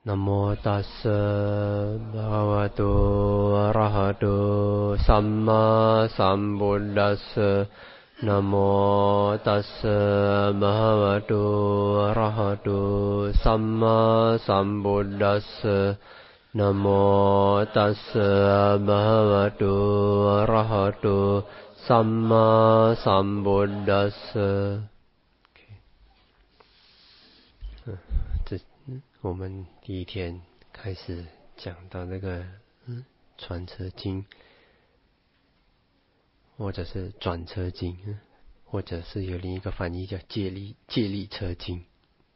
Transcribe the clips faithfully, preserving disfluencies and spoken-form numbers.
นะโมตัสสะภะคะวะโตอะระหะโตสัมมาสัมพุทธัสสะนะโมตัสสะภะคะวะโตอะระหะโตสัมมาสัมพุทธัสสะนะโมตัสสะภะคะวะโตอะระหะโตสัมมาสัมพุทธัสสะ我们第一天开始讲到那个嗯传车经，或者是转车经，或者是有另一个翻译叫借力借力车经。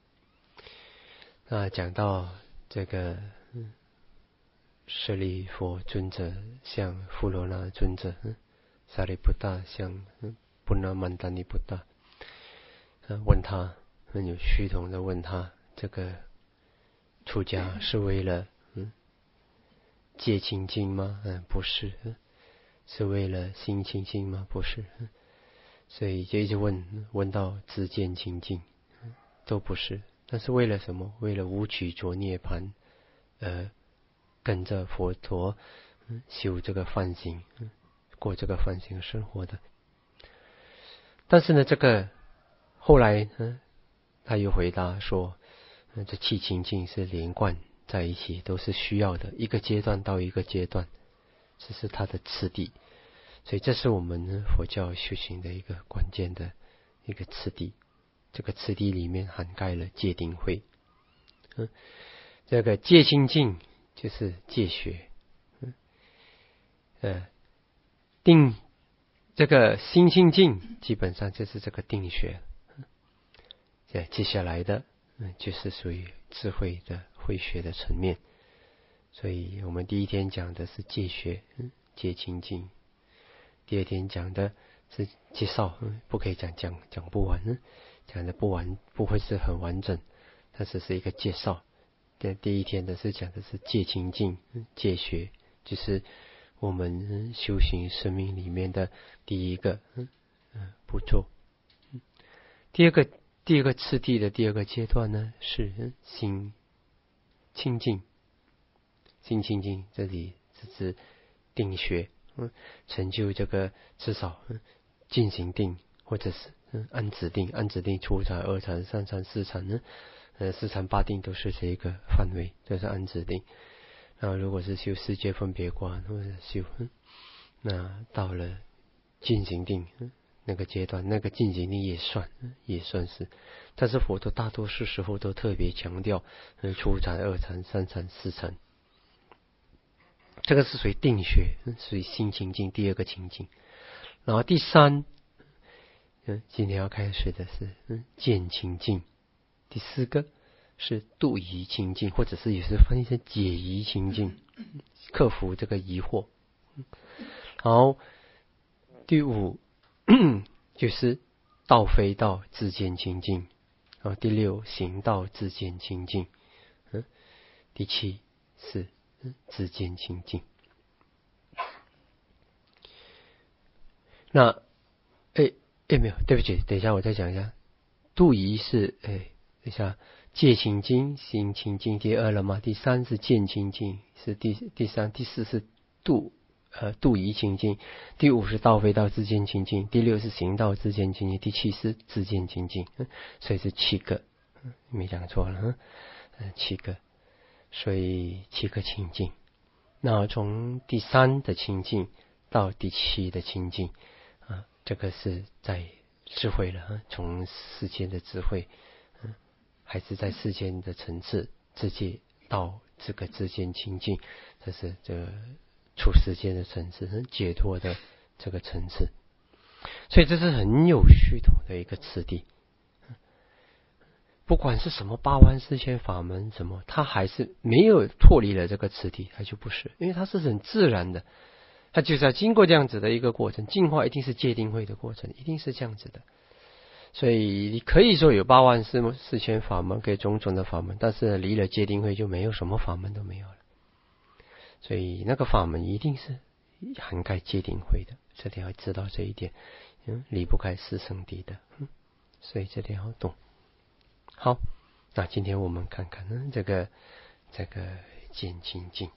那讲到这个嗯舍利佛尊者向富罗那尊者嗯萨利布达向嗯布那曼达尼布达，问他很有虚同的问他这个。出家是为了嗯戒清净吗？嗯，不是。是为了心清净吗？不是。所以就一直问问到知见清净，都不是。那是为了什么？为了无取着涅槃，呃，跟着佛陀嗯修这个梵行，嗯，过这个梵行生活的。但是呢，这个后来嗯，他又回答说。这气清净是连贯在一起，都是需要的，一个阶段到一个阶段，这是它的次第。所以这是我们佛教修行的一个关键的一个次第。这个次第里面涵盖了戒定慧。嗯，这个戒清净就是戒学。嗯，呃，定这个心清净基本上就是这个定学。嗯，接下来的。嗯，就是属于智慧的慧学的层面，所以我们第一天讲的是戒学，嗯，戒清净；第二天讲的是介绍，嗯，不可以讲讲讲不完，嗯，讲的不完不会是很完整，它只是一个介绍。第第一天的是讲的是戒清净，嗯，戒学，就是我们、嗯、修行生命里面的第一个嗯嗯步骤。嗯，第二个。第二个次第的第二个阶段呢，是心清净。心清净，这里是指定学，嗯，成就这个至少嗯进行定，或者是嗯安止定，安止定初禅、二禅、三禅、四禅呢，呃四禅八定都是这一个范围，这是安止定。然后如果是修世界分别观，或者修，嗯，那到了进行定。嗯那个阶段，那个进行力也算，也算是，但是佛陀大多数时候都特别强调，嗯，初禅、二禅、三禅、四禅，这个是属于定学，属于心清净第二个清净。然后第三，嗯，今天要开始的是嗯见清净，第四个是度疑清净，或者是有时翻译成解疑清净，克服这个疑惑。好，第五。就是道非道自见清净。啊，第六行道自见清净。嗯，第七是嗯自见清净。那哎哎没有，对不起，等一下我再讲一下。度疑是哎，等一下戒清净，行清净，第二了吗？第三是见清净，是第第三，第四是度。呃，度疑清净，第五是道非道自见清净，第六是行道自见清净，第七是自见清净，嗯，所以是七个，嗯，没讲错了，嗯，七个，所以七个清净。那从第三的清净到第七的清净，啊，这个是在智慧了，从世间的智慧，嗯，还是在世间的层次，直接到这个自见清净，这是这个。出世间的层次，解脱的这个层次，所以这是很有系统的一个次第。不管是什么八万四千法门，什么，它还是没有脱离了这个次第，它就不是，因为它是很自然的，它就是要经过这样子的一个过程，进化一定是戒定慧的过程，一定是这样子的。所以你可以说有八万四四千法门，给种种的法门，但是离了戒定慧就没有什么法门都没有了。所以那个法门一定是涵盖戒定慧的，这点要知道这一点，嗯，离不开四圣谛的，嗯，所以这点要懂。好，那今天我们看看呢，这个这个见清净。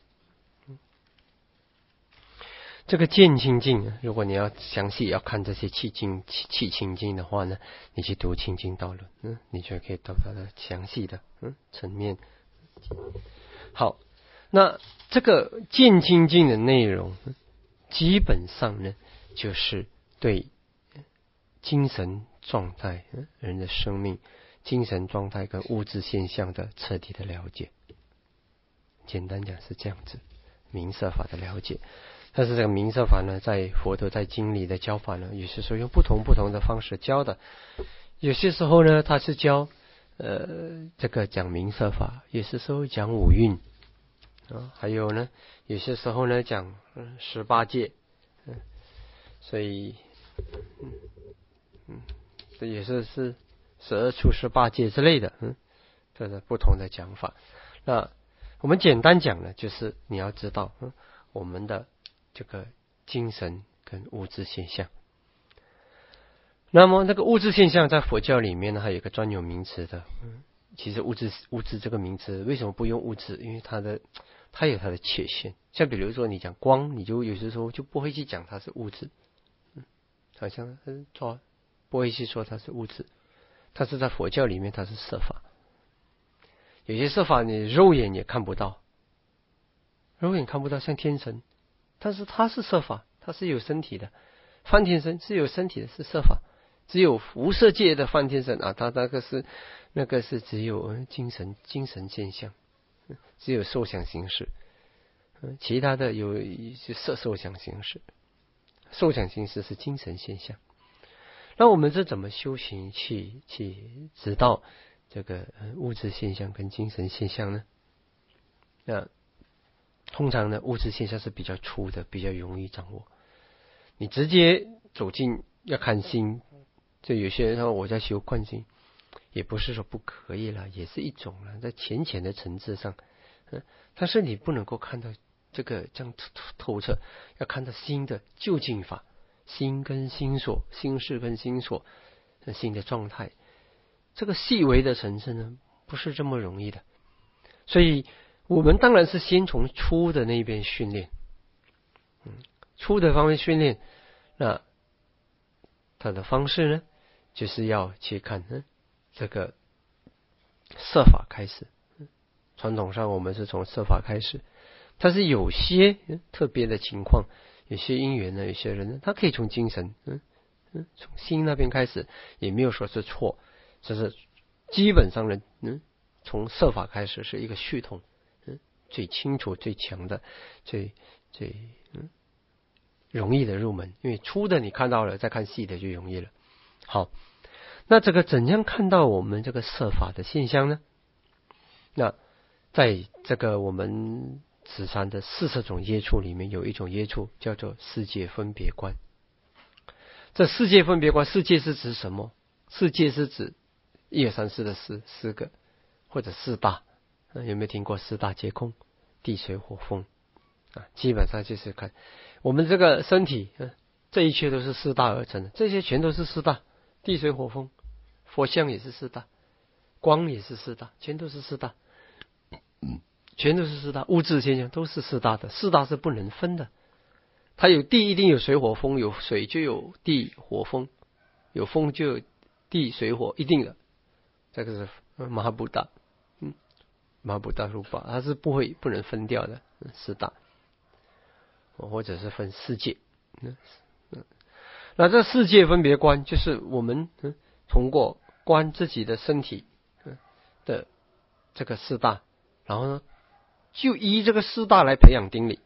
这个见清净，如果你要详细要看这些气净气气清净的话呢，你去读清净道论，嗯，你就可以得到的详细的嗯层面。好，那这个见清净的内容，基本上呢，就是对精神状态、人的生命、精神状态跟物质现象的彻底的了解。简单讲是这样子，明色法的了解。但是这个明色法呢，在佛陀在经里的教法呢，有些时候用不同不同的方式教的。有些时候呢，他是教呃这个讲明色法，有些时候讲五蕴啊，还有呢，有些时候呢讲嗯十八界，嗯，所以嗯嗯，这也是是十二处十八界之类的，嗯，这是不同的讲法。那我们简单讲呢，就是你要知道，嗯，我们的这个精神跟物质现象。那么那个物质现象在佛教里面呢，还有一个专有名词的。嗯，其实物质物质这个名词为什么不用物质？因为它的它有它的缺陷。像比如说你讲光，你就有些时候就不会去讲它是物质。嗯，好像错，不会去说它是物质。它是在佛教里面它是色法。有些色法你肉眼也看不到，肉眼看不到，像天神，但是它是色法，它是有身体的。梵天神是有身体的，是色法。只有无色界的梵天神啊，他那个是那个是只有精神精神现象，只有受想行识，其他的有一些色受想行识，受想行识是精神现象。那我们是怎么修行去去知道这个物质现象跟精神现象呢？那通常呢，物质现象是比较粗的，比较容易掌握。你直接走进要看心。就有些人说我在修观心，也不是说不可以了，也是一种了，在浅浅的层次上，嗯，但是你不能够看到这个这样透彻，要看到心的究竟法，心跟心所，心事跟心所，心的状态，这个细微的层次呢，不是这么容易的。所以我们当然是先从粗的那边训练，嗯，粗的方面训练，那它的方式呢？就是要去看嗯这个色法开始，传统上我们是从色法开始，但是有些特别的情况，有些因缘呢，有些人呢，他可以从精神，嗯嗯，从心那边开始，也没有说是错，只是基本上呢，嗯，从色法开始是一个系统，嗯，最清楚、最强的、最最嗯容易的入门，因为粗的你看到了，再看细的就容易了。好，那这个怎样看到我们这个色法的现象呢？那在这个我们此山的四十种业处里面，有一种业处叫做世界分别观。这世界分别观，世界是指什么？世界是指一二三四的四四个，或者四大，有没有听过四大皆空？地水火风啊，基本上就是看我们这个身体，这一切都是四大而成的，这些全都是四大。地水火风，佛像也是四大，光也是四大，全都是四大，全都是四大，物质现象都是四大的，四大是不能分的。它有地一定有水火风，有水就有地火风，有风就有地水火，一定的。这个是马哈布达，嗯，马哈布达รูป，它是不会不能分掉的四大，或者是分世界，嗯。那这世界分别观，就是我们、嗯、通过观自己的身体、嗯、的这个四大，然后呢，就依这个四大来培养定力，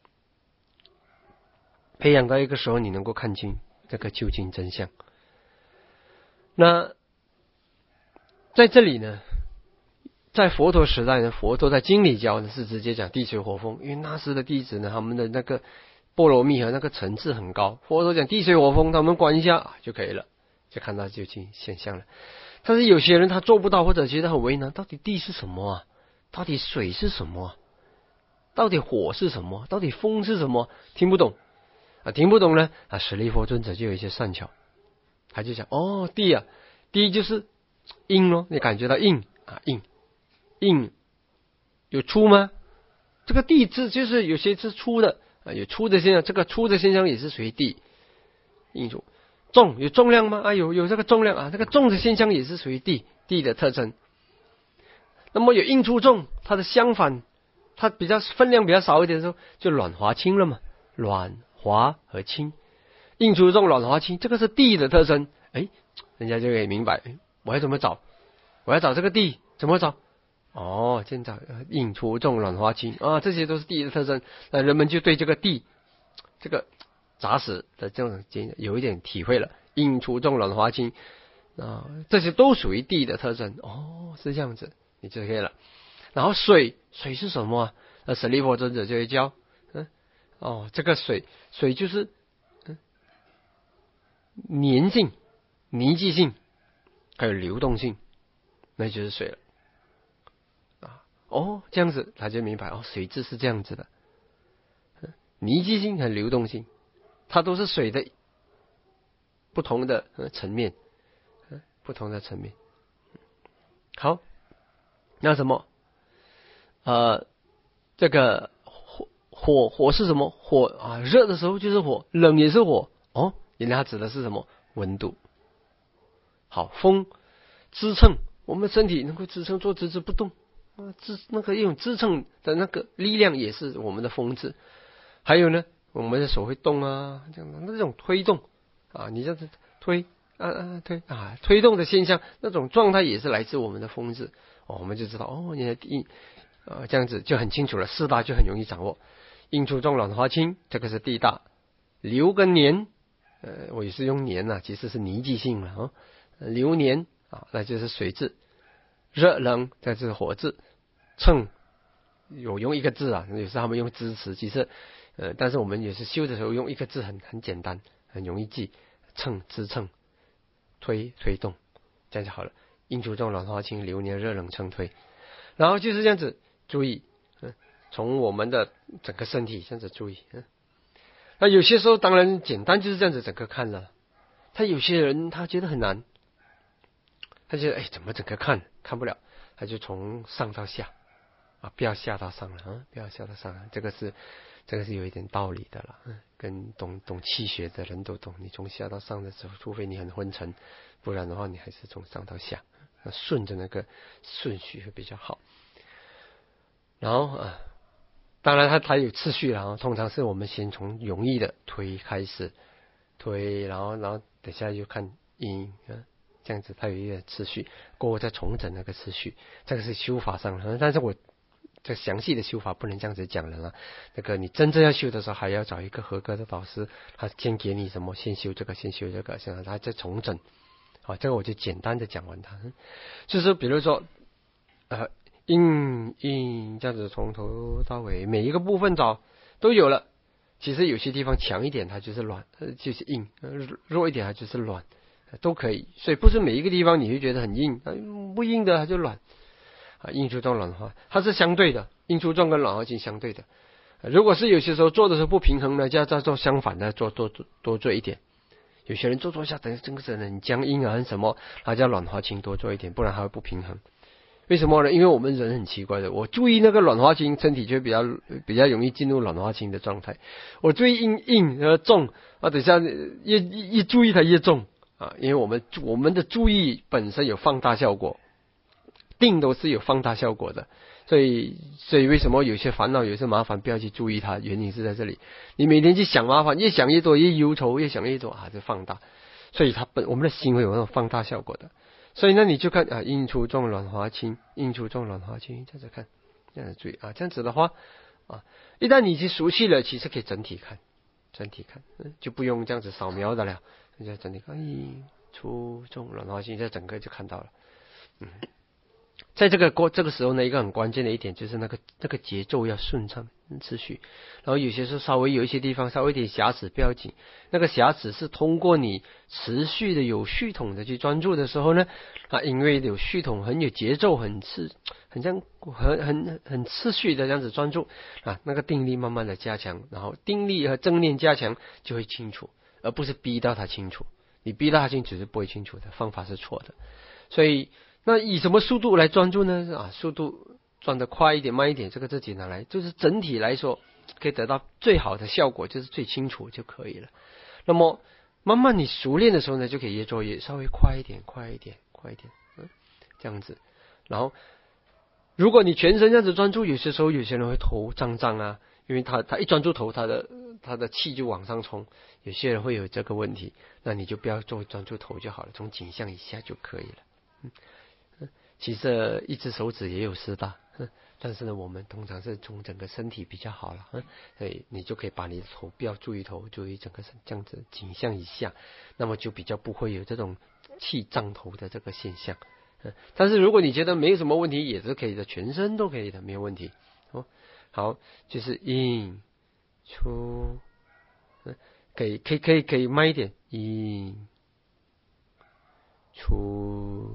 培养到一个时候，你能够看清这个究竟真相。那在这里呢，在佛陀时代呢，佛陀在经里教的是直接讲地水火风，因为那时的弟子呢，他们的那个波罗蜜和那个层次很高，佛陀讲地水火风，他们观一下就可以了，就看到究竟现象了。但是有些人他做不到，或者觉得很为难，到底地是什么啊？到底水是什么啊？到底火是什么？到底风是什么？听不懂啊，听不懂呢啊！舍利弗尊者就有一些善巧，他就讲哦，地啊，地就是硬咯，你感觉到硬啊，硬硬有粗吗？这个地字就是有些是粗的啊，有粗的现象，这个粗的现象也是属于地。印出重有重量吗？啊，有有这个重量啊，这个重的现象也是属于地地的特征。那么有硬粗重，它的相反，它比较分量比较少一点的时候，就软滑轻了嘛，软滑和轻，硬粗重软滑轻，这个是地的特征。哎，人家就可以明白，我要怎么找？我要找这个地怎么找？哦，现在硬粗重软滑轻啊，这些都是地的特征。那人们就对这个地这个杂食的这种有一点体会了，硬粗重软滑轻啊，这些都属于地的特征。哦，是这样子，你就可以了。然后水，水是什么啊？那舍利弗尊者就会教，嗯，哦，这个水，水就是嗯粘性、凝集性，还有流动性，那就是水了。啊，哦，这样子他就明白哦，水质是这样子的，凝集性和流动性。它都是水的不同的层面，不同的层面。好，那什么？呃，这个火火火是什么？火啊，热的时候就是火，冷也是火。哦，原来它指的是什么？温度。好，风支撑我们的身体能够支撑坐直直不动啊，支那个一种支撑的那个力量也是我们的风字。还有呢？我们的手会动啊，这样的那种推动啊，你这样子推啊啊推啊推动的现象，那种状态也是来自我们的风字。哦，我们就知道哦，你的地呃这样子就很清楚了，四大就很容易掌握。硬粗重软滑轻，这个是地大。流跟黏，呃，我也是用黏啊，其实是凝集性了啊。流黏啊，那就是水质。热冷，这就是火质。称有用一个字啊，有时他们用支持，其实。呃，但是我们也是修的时候用一个字很很简单，很容易记，撑支撑，推推动，这样就好了。硬粗重软滑轻，流黏热冷称推，然后就是这样子，注意，嗯，从我们的整个身体这样子注意，嗯，那有些时候当然简单就是这样子整个看了，他有些人他觉得很难，他觉得哎怎么整个看看不了，他就从上到下啊，不要下到上了啊，不要下到上了，这个是。这个是有一点道理的了，跟懂懂气学的人都懂。你从下到上的时候，除非你很昏沉，不然的话，你还是从上到下，顺着那个顺序会比较好。然后啊，当然它它有次序，然后通常是我们先从容易的推开始推，然后然后等下就看音啊，这样子它有一个次序，过后再重整那个次序。这个是修法上的，但是我。这详细的修法不能这样子讲了啊！那个你真正要修的时候，还要找一个合格的导师，他先给你什么，先修这个，先修这个，然他再重整。好，这个我就简单的讲完它。就是比如说，呃，硬硬这样子从头到尾每一个部分找都有了。其实有些地方强一点，它就是软，就是硬；弱一点，它就是软，都可以。所以不是每一个地方你会觉得很硬，不硬的它就软。啊，硬粗重软滑，它是相对的，硬粗重跟软滑轻相对的。如果是有些时候做的时候不平衡呢，就要再做相反的，做多多多做一点。有些人做做一下，等整个人很僵硬啊，很什么，他叫软滑轻多做一点，不然他会不平衡。为什么呢？因为我们人很奇怪的，我注意那个软滑轻，身体就比较比较容易进入软滑轻的状态。我注意硬硬和重啊，等下越越注意它越重啊，因为我们我们的注意本身有放大效果。定都是有放大效果的，所以所以为什么有些烦恼有些麻烦不要去注意它，原因是在这里。你每天去想麻烦，越想越多，越忧愁，越想越多啊，就放大。所以它本我们的心会有那种放大效果的。所以呢，你就看啊，硬粗重软滑轻，硬粗重软滑轻，这样子看，这样子注意啊，这样子的话啊，一旦你去熟悉了，其实可以整体看，整体看，嗯、就不用这样子扫描的了，你就整体看，硬粗重软滑轻，这整个就看到了，嗯。在这个过这个时候呢，一个很关键的一点就是那个那个节奏要顺畅次序，然后有些时候稍微有一些地方稍微有点瑕疵不要紧，那个瑕疵是通过你持续的有系统的去专注的时候呢，啊，因为有系统很有节奏很次很像很很很次序的这样子专注啊，那个定力慢慢的加强，然后定力和正念加强就会清楚，而不是逼到他清楚，你逼到他清楚是不会清楚的，方法是错的，所以。那以什么速度来专注呢？啊，速度转得快一点慢一点，这个自己拿来，就是整体来说可以得到最好的效果，就是最清楚就可以了。那么慢慢你熟练的时候呢，就可以越做越稍微快一点快一点快一点，嗯，这样子。然后如果你全身这样子专注，有些时候有些人会头胀胀啊，因为他他一专注头，他的他的气就往上冲，有些人会有这个问题，那你就不要做专注头就好了，从颈项以下就可以了。嗯，其实一只手指也有事的，但是呢，我们通常是从整个身体比较好了，嗯，所以你就可以把你的头不要注意头，注意整个身这样子颈项以下，那么就比较不会有这种气胀头的这个现象。嗯，但是如果你觉得没有什么问题，也是可以的，全身都可以的，没有问题。哦，好，就是in出，嗯，可以可以可以可以慢一点 ，in 出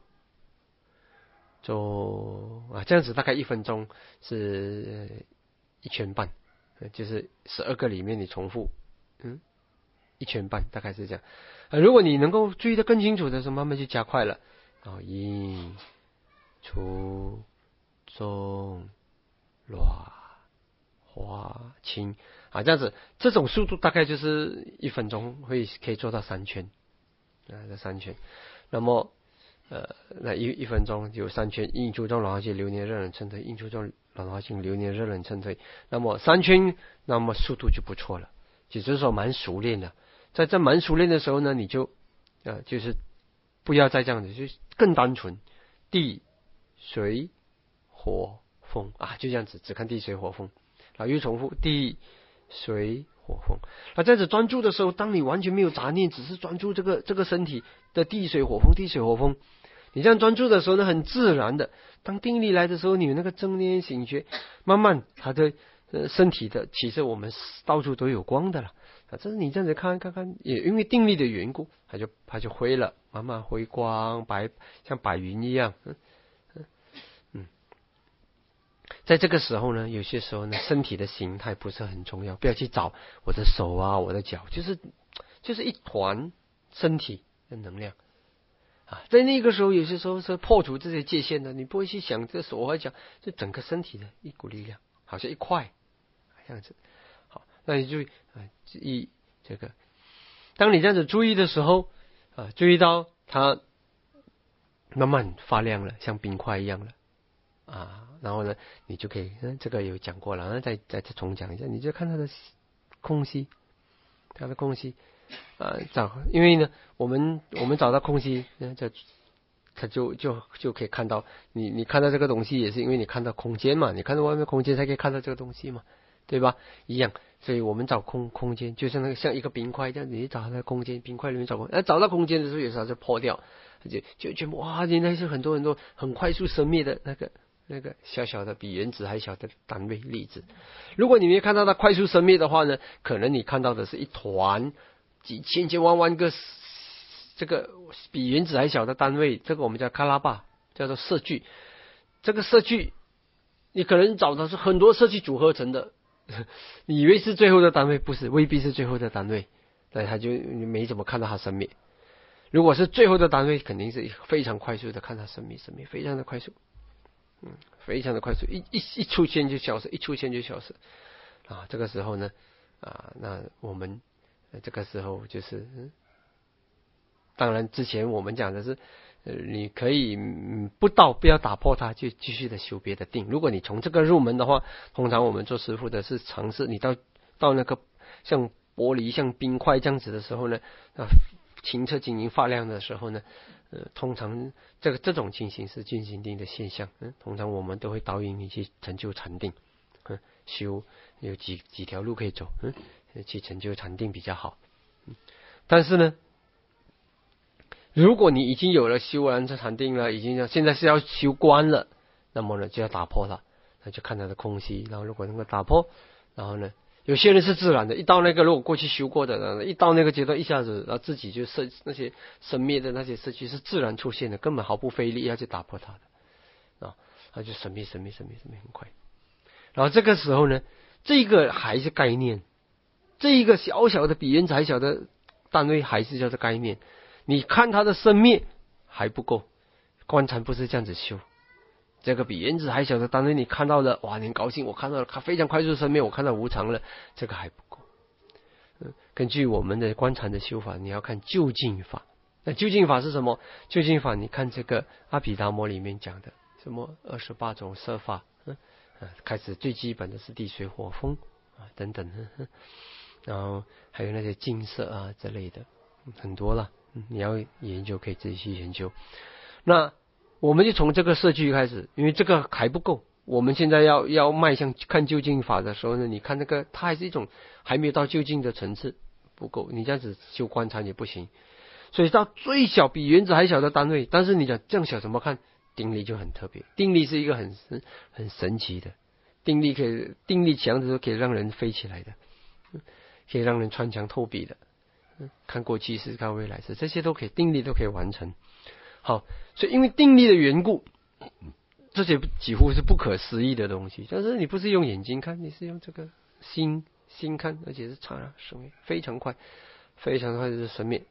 走啊，这样子大概一分钟是一圈半，就是十二个里面你重复，嗯，一圈半大概是这样。啊，如果你能够注意得更清楚的时候，慢慢就加快了。然后in出中软滑轻啊，这样子，这种速度大概就是一分钟会可以做到三圈啊，这三圈。那么呃，那一一分钟有三圈，印出中软滑轻，流年热冷沉退，印出中软滑轻，流年热冷沉退。那么三圈，那么速度就不错了，也就是说蛮熟练的。在这蛮熟练的时候呢，你就呃就是不要再这样子，就更单纯，地水火风啊，就这样子，只看地水火风，然后又重复地水火风。那这样子专注的时候，当你完全没有杂念，只是专注这个这个身体的地水火风，地水火风，你这样专注的时候呢，很自然的，当定力来的时候，你有那个正念醒觉，慢慢它的呃身体的，其实我们到处都有光的了。啊，这是你这样子看看看，也因为定力的缘故，它就它就灰了，慢慢回光，白像白云一样。嗯嗯嗯，在这个时候呢，有些时候呢，身体的形态不是很重要，不要去找我的手啊，我的脚，就是就是一团身体的能量啊。在那个时候，有些时候是破除这些界限的，你不会去想这手和脚，就整个身体的一股力量，好像一块这样子。好，那你就啊，一这个，当你这样子注意的时候啊，注意到它慢慢发亮了，像冰块一样了啊。然后呢，你就可以，嗯，这个有讲过了，然后再再再重讲一下，你就看它的空隙，它的空隙啊，找，因为呢，我们我们找到空隙，嗯，这它就就就可以看到你你看到这个东西，也是因为你看到空间嘛，你看到外面空间才可以看到这个东西嘛。对吧？一样，所以我们找空空间，就像那个像一个冰块这样，你找到空间，冰块里面找空，哎，找到空间的时候，有时候就破掉，就就全部哇，原来是很多很多很快速生灭的那个那个小小的比原子还小的单位粒子。如果你没看到它快速生灭的话呢，可能你看到的是一团几千千万万个这个比原子还小的单位，这个我们叫卡拉巴，叫做色聚。这个色聚，你可能找的是很多色聚组合成的。你以为是最后的单位，不是，未必是最后的单位，那他就没怎么看到它生灭。如果是最后的单位，肯定是非常快速的看它生灭，生灭非常的快速，嗯，非常的快速，一一一出现就消失，一出现就消失啊。这个时候呢，啊，那我们这个时候就是，嗯，当然之前我们讲的是。呃，你可以不到，不要打破它，就继续的修别的定。如果你从这个入门的话，通常我们做师父的是尝试，你到到那个像玻璃、像冰块这样子的时候呢，啊，清澈晶莹发亮的时候呢，呃，通常这个这种情形是进行定的现象。嗯，通常我们都会导引你去成就禅定，嗯，修有几几条路可以走，嗯，去成就禅定比较好。嗯，但是呢。如果你已经有了修完这禅定了，已经要现在是要修观了，那么呢就要打破它，那就看它的空隙。然后如果能够打破，然后呢，有些人是自然的，一到那个如果过去修过的，一到那个阶段，一下子然后自己就生那些生灭的那些失去是自然出现的，根本毫不费力要去打破它的啊，它就生灭生灭生灭生灭很快。然后这个时候呢，这个还是概念，这一个小小的比原子还小的单位还是叫做概念。你看它的生灭还不够，观禅不是这样子修， 这个比原子还小的单位你看到了，哇，你很高兴，我看到了非常快速的生灭，我看到无常了，这个还不够。嗯，根据我们的观禅的修法，你要看究竟法。那究竟法是什么？究竟法，你看这个阿毗达摩里面讲的什么二十八种色法，嗯，啊，开始最基本的是地水火风啊等等，呵呵，然后还有那些净色啊之类的，很多了。嗯，你要研究可以自己去研究。那我们就从这个色句开始，因为这个还不够。我们现在要要迈向看究竟法的时候呢，你看那个它还是一种还没有到究竟的层次，不够。你这样子修观察也不行。所以到最小比原子还小的单位，但是你讲这样小怎么看？定力就很特别。定力是一个很很神奇的，定力可以定力强的时候可以让人飞起来的，可以让人穿墙透壁的，看过去式看未来式，这些都可以，定力都可以完成。好，所以因为定力的缘故，这些几乎是不可思议的东西。但是你不是用眼睛看，你是用这个心心看，而且是刹那生灭，非常快，非常快的生灭。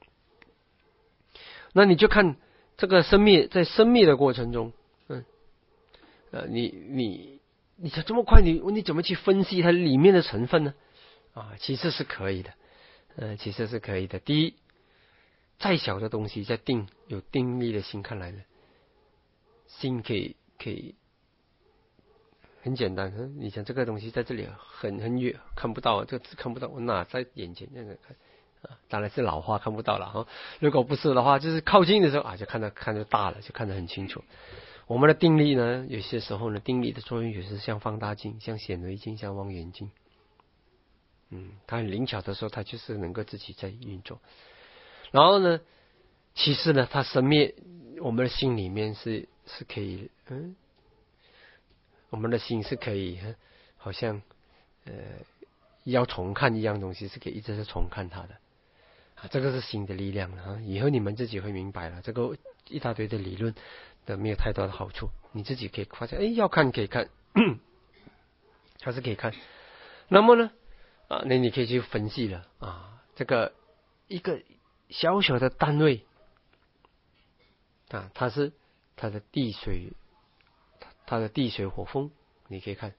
那你就看这个生灭，在生灭的过程中，嗯，呃，你你你想这么快，你你怎么去分析它里面的成分呢？啊，其实是可以的，呃，其实是可以的。第一，再小的东西，在定有定力的心看来呢，心可以可以很简单。你想这个东西在这里很很远看不到，这个字看不到，我哪在眼前那个看。当然是老花看不到了哈，如果不是的话，就是靠近的时候啊，就看得看得大了，就看得很清楚。我们的定力呢，有些时候呢，定力的作用也是像放大镜、像显微镜、像望远镜。嗯，它很灵巧的时候，它就是能够自己在运作。然后呢，其次呢，它生灭，我们的心里面是是可以，嗯，我们的心是可以，好像呃要重看一样东西，是可以一直是重看它的。这个是心的力量了，以后你们自己会明白了。这个一大堆的理论的没有太多的好处，你自己可以发现，哎，要看可以看，还是可以看。那么呢，啊，那你可以去分析了啊，这个一个小小的单位啊，它是它的地水，它的地水火风，你可以看，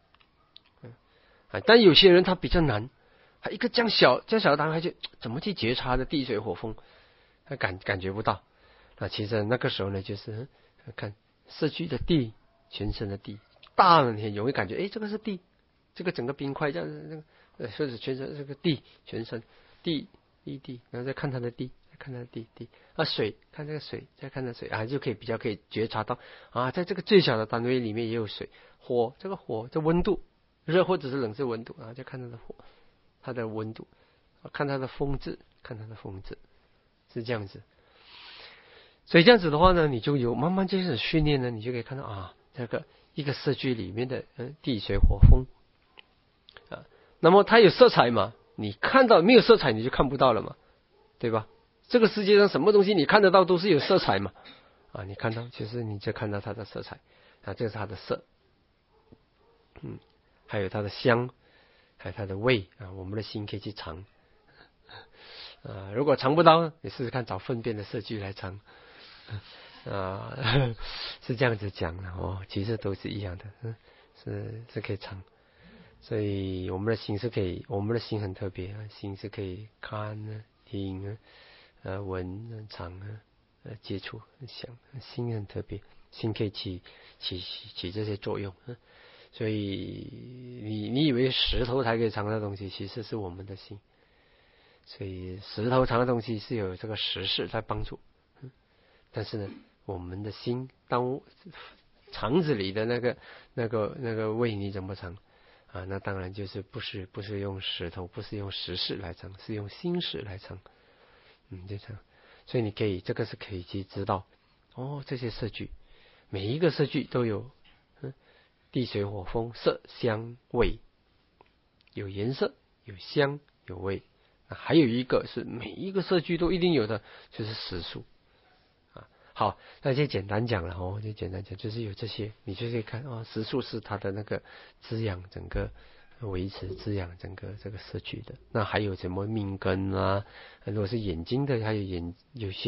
啊，但有些人他比较难。他一个这样小、这样小的单位，就怎么去觉察的地水火风，他感感觉不到。那其实那个时候呢，就是看社区的地，全身的地，大了你容易感觉，哎，这个是地，这个整个冰块这样子，那个呃，或者全身这个地，全身地地地，然后再看它的地，再看它的地地啊水，看这个水，再看它水啊，就可以比较可以觉察到啊，在这个最小的单位里面也有水，火，这个火这温度，热或者是冷是温度啊，就看它的火。它的温度，看它的风质，看它的风质，是这样子。所以这样子的话呢，你就有慢慢开始训练呢，你就可以看到啊，这个一个社区里面的嗯地水火风啊，那么它有色彩嘛？你看到没有色彩，你就看不到了嘛，对吧？这个世界上什么东西你看得到都是有色彩嘛？啊，你看到其实你就看到它的色彩啊，这是它的色，嗯，还有它的香。还有它的味啊，我们的心可以去尝啊。如果尝不到，你试试看找粪便的色句来尝啊，是这样子讲的哦。其实都是一样的，是是可以尝。所以我们的心是可以，我们的心很特别啊，心是可以看啊、听啊、呃、闻啊、尝啊、呃、接触、想，心很特别，心可以起起起这些作用。所以你你以为石头才可以藏的东西，其实是我们的心。所以石头藏的东西是有这个实事在帮助，但是呢，我们的心当肠子里的那个那个那个胃你怎么藏啊？那当然就是不是不是用石头，不是用实事来藏，是用心事来藏。嗯，就这样。所以你可以这个是可以去知道哦，这些色句，每一个色句都有。地水火风色香味，有颜色有香有味，还有一个是每一个色句都一定有的，就是时数啊。好，那就简单讲了哦，就简单讲，就是有这些，你就可以看哦，时数是它的那个滋养整个维持滋养整个这个色句的。那还有什么命根啊？如果是眼睛的，还有眼有些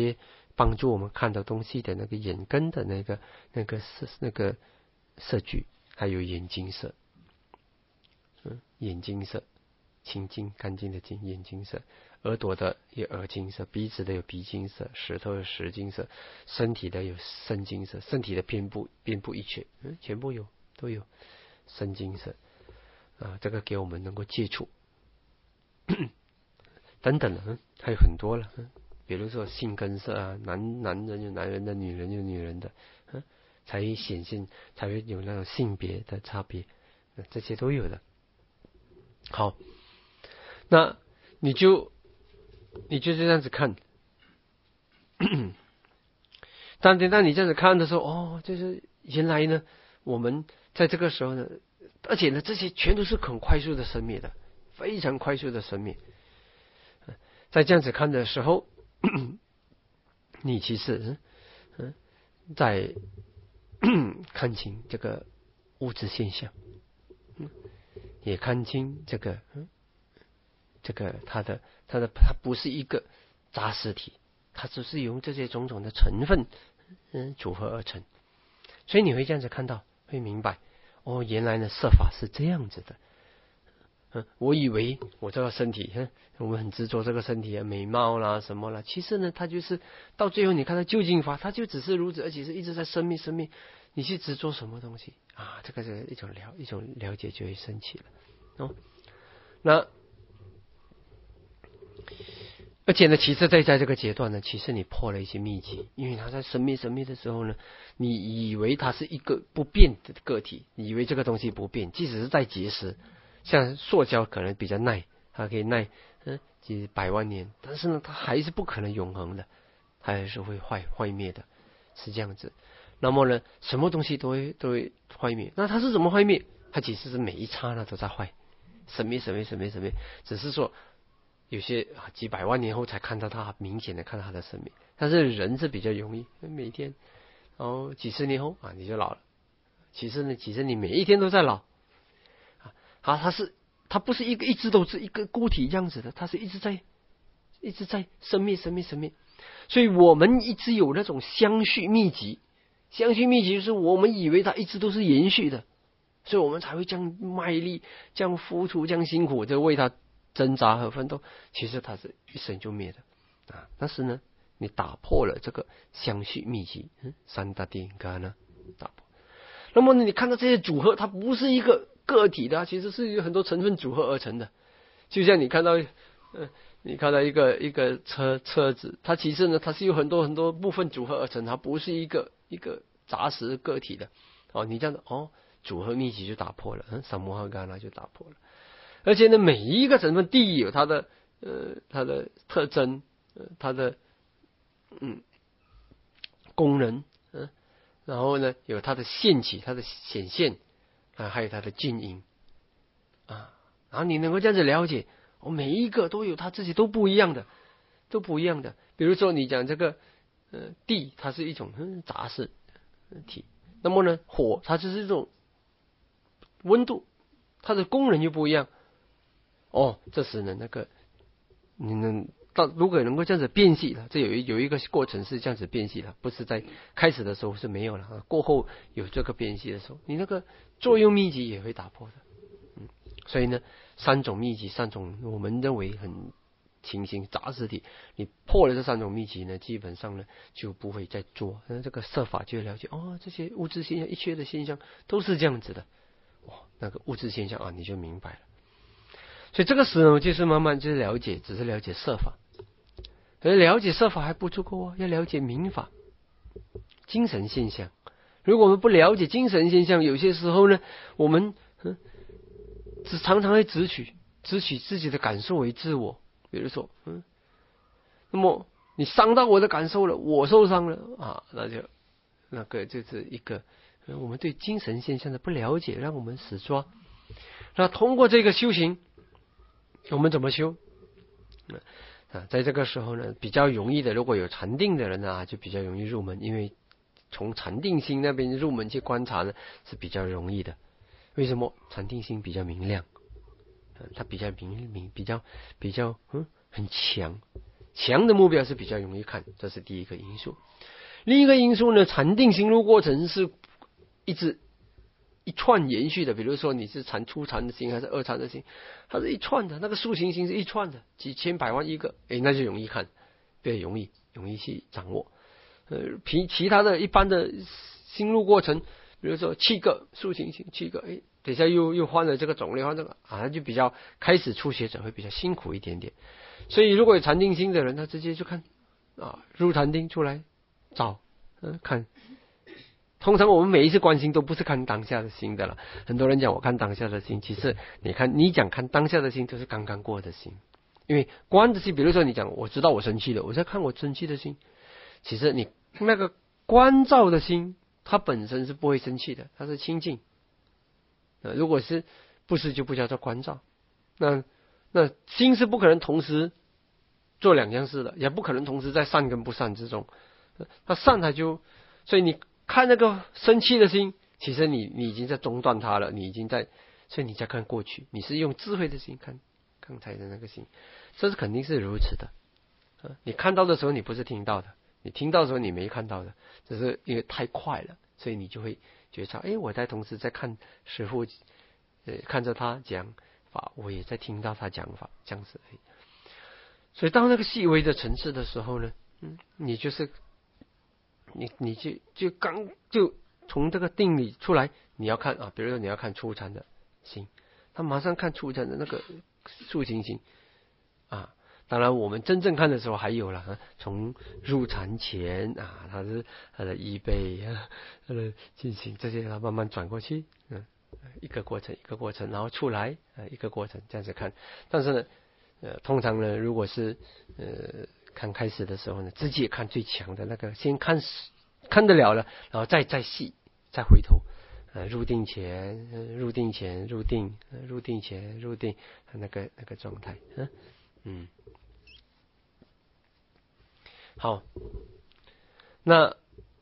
帮助我们看到东西的那个眼根的那个那个色那个色聚，还有眼睛色，嗯，眼睛色，清净干净的净眼睛色，耳朵的有耳睛色，鼻子的有鼻睛色，舌头有舌睛色，身体的有身睛色，身体的遍布遍布一切，嗯，全部有都有身睛色啊，这个给我们能够接触等等的，嗯，还有很多了，嗯，比如说性根色啊，男男人有男人的，女人有女人的，嗯，才会显现，才会有那种性别的差别，这些都有的。好，那你就你就这样子看，当当你这样子看的时候，哦，就是原来呢，我们在这个时候呢，而且呢，这些全都是很快速的生灭的，非常快速的生灭。在这样子看的时候，你其实嗯，在看清这个物质现象，嗯，也看清这个嗯，这个它的它的它不是一个杂实体，它只是由这些种种的成分嗯组合而成，所以你会这样子看到，会明白哦，原来呢色法是这样子的。嗯，我以为我这个身体，嗯，我们很执着这个身体啊，美貌啦什么啦，其实呢，它就是到最后你看到究竟法，它就只是如此，而且是一直在生命生命。你去执着什么东西啊？这个是一种了一种了解就会升起了哦。那而且呢，其实在在这个阶段呢，其实你破了一些秘籍，因为它在生灭生灭的时候呢，你以为它是一个不变的个体，你以为这个东西不变，即使是在结时。像塑胶可能比较耐，它可以耐嗯几百万年，但是呢，它还是不可能永恒的，它还是会坏坏灭的，是这样子。那么呢，什么东西都会都会坏灭，那它是怎么坏灭？它其实是每一刹那都在坏，生灭生灭生灭生灭，只是说有些几百万年后才看到它明显的看到它的生命，但是人是比较容易，每天然后几十年后啊你就老了，其实呢，其实你每一天都在老。啊，它是它不是一个一直都是一个固体这样子的，它是一直在一直在生灭生灭生灭，所以我们一直有那种相续密集，相续密集就是我们以为它一直都是延续的，所以我们才会这样卖力，这样付出，这样辛苦，就为它挣扎和奋斗。其实它是一生就灭的啊，但是呢，你打破了这个相续密集，嗯，三大定干呢打破。那么你看到这些组合，它不是一个个体的，其实是有很多成分组合而成的。就像你看到，呃，你看到一个一个车车子，它其实呢，它是有很多很多部分组合而成，它不是一个一个杂实个体的。哦，你这样的哦，组合密集就打破了，嗯，萨摩哈伽那就打破了。而且呢，每一个成分地有它的呃它的特征，呃，它的嗯功能，嗯、呃。然后呢，有它的现起，它的显现啊，还有它的静音啊。然后你能够这样子了解，哦，每一个都有它自己都不一样的，都不一样的。比如说你讲这个呃地，它是一种嗯杂事体，那么呢火，它就是一种温度，它的功能又不一样。哦，这时呢那个你能。到如果能够这样子辨析的，这有一有一个过程是这样子辨析的，不是在开始的时候是没有了，过后有这个辨析的时候，你那个作用密集也会打破的。嗯，所以呢，三种密集，三种我们认为很情形杂实体，你破了这三种密集呢，基本上呢就不会再做。那这个设法就了解哦，这些物质现象，一切的现象都是这样子的。哇，那个物质现象啊，你就明白了。所以这个时候就是慢慢就是了解，只是了解色法，而了解色法还不足够啊，要了解明法、精神现象。如果我们不了解精神现象，有些时候呢，我们嗯，只常常会只取只取自己的感受为自我。比如说，嗯，那么你伤到我的感受了，我受伤了啊，那就那个就是一个我们对精神现象的不了解，让我们死抓。那通过这个修行。我们怎么修？啊，在这个时候呢，比较容易的，如果有禅定的人啊，就比较容易入门，因为从禅定心那边入门去观察呢，是比较容易的。为什么？禅定心比较明亮，它比较明明，比较比较嗯很强， 强的目标是比较容易看，这是第一个因素。另一个因素呢，禅定行路过程是一直一串延续的，比如说你是禅初禅的心还是二禅的心，它是一串的，那个塑形心是一串的，几千百万一个，哎，那就容易看，对，容易容易去掌握。呃，其其他的一般的心路过程，比如说七个塑形心，七个，哎，等一下又又换了这个种类，换这个啊，就比较开始初学者会比较辛苦一点点。所以如果有禅定心的人，他直接就看啊，入禅定出来找，嗯、呃，看。通常我们每一次观心都不是看当下的心的了。很多人讲我看当下的心，其实你看你讲看当下的心，就是刚刚过的心。因为观的心，比如说你讲我知道我生气了，我在看我生气的心，其实你那个观照的心，它本身是不会生气的，它是清净。呃，如果是不是就不叫做观照。那那心是不可能同时做两件事的，也不可能同时在善跟不善之中。它善它就，所以你看那个生气的心，其实你你已经在中断它了，你已经在，所以你在看过去，你是用智慧的心看刚才的那个心，这是肯定是如此的。你看到的时候你不是听到的，你听到的时候你没看到的，只是因为太快了，所以你就会觉察，哎，我在同时在看师父，呃，看着他讲法，我也在听到他讲法，这样子而已。所以到那个细微的层次的时候呢，嗯，你就是你你就就刚就从这个定理出来，你要看啊，比如说你要看初禅的心，他马上看初禅的那个塑形心啊。当然我们真正看的时候还有了，从入禅前啊，他是他的衣背啊，他的进行这些，他慢慢转过去，嗯，一个过程一个过程，然后出来啊，一个过程这样子看。但是呢，呃，通常呢，如果是呃看开始的时候呢，直接看最强的那个，先看看得了了，然后再再细，再回头。呃，入定前，呃、入定前，入定，呃、入定前，入定，那个那个状态，嗯嗯。好，那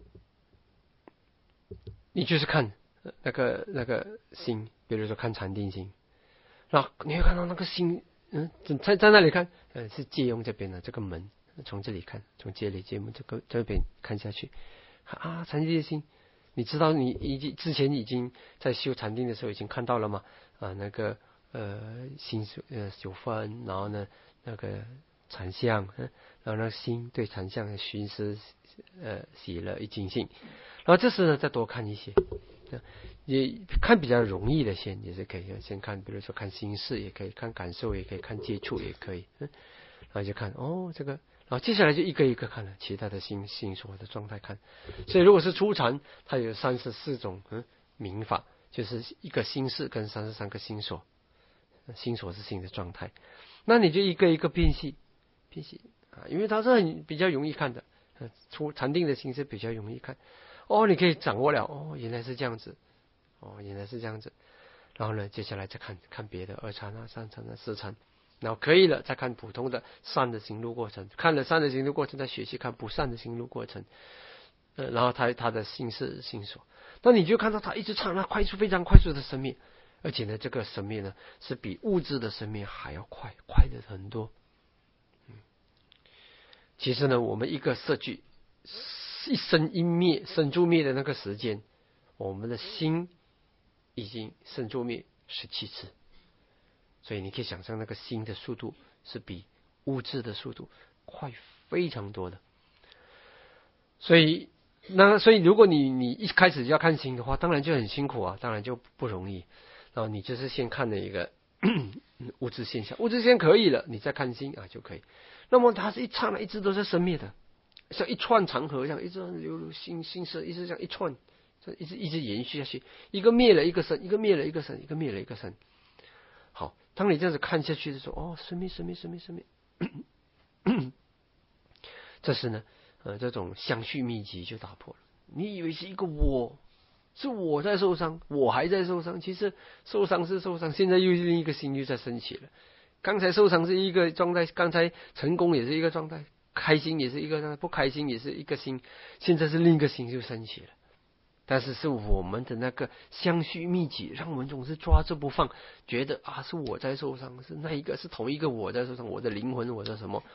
你就是看那个那个心，比如说看禅定心，那你会看到那个心，嗯，在在那里看，呃，是借用这边的这个门，从这里看，从这里借门这个这边看下去，啊，禅定的心，你知道你已经之前已经在修禅定的时候已经看到了吗？啊，那个呃心呃有分，然后呢那个禅相，嗯，然后那个心对禅相的寻思，呃喜乐一精性，然后这时呢再多看一些，也看比较容易的先也是可以，先看比如说看心事也可以，看感受也可以，看接触也可以，嗯，然后就看哦这个，然后接下来就一个一个看了其他的心心所的状态看，所以如果是初禅，它有三十四种嗯明法，就是一个心事跟三十三个心所，心所是心的状态，那你就一个一个辨析辨析啊，因为它是很比较容易看的，初禅定的心是比较容易看，哦，你可以掌握了，哦，原来是这样子，哦，原来是这样子，然后呢，接下来再看看别的二禅啊、三禅啊、四禅，然后可以了，再看普通的善的行路过程，看了善的行路过程，再学习看不善的行路过程，呃，然后他他的心是心所，那你就看到他一直唱，那快速非常快速的生灭，而且呢，这个生灭呢是比物质的生灭还要快，快的很多。嗯，其实呢，我们一个色聚一生一灭，生住灭的那个时间，我们的心已经生住灭十七次，所以你可以想象那个心的速度是比物质的速度快非常多的。所以那所以如果你你一开始就要看心的话，当然就很辛苦啊，当然就不容易。然后你就是先看了一个物质现象，物质现象可以了，你再看心啊就可以。那么它是一刹那一直都在生灭的，像一串长河一样，一直流流心心色，一直这样一串，一直一直延续下去，一个灭了一个生，一个灭了一个生，一个灭了一个生。好，当你这样子看下去的时候，哦，生灭生灭生灭生灭，这时呢，呃，这种相续密集就打破了。你以为是一个我，是我在受伤，我还在受伤，其实受伤是受伤，现在又另一个心又在升起了。刚才受伤是一个状态，刚才成功也是一个状态，开心也是一个状态，不开心也是一个心，现在是另一个心就升起了。但是是我们的那个相续密集，让我们总是抓着不放，觉得啊是我在受伤，是那一个是同一个我在受伤，我的灵魂，我的什么，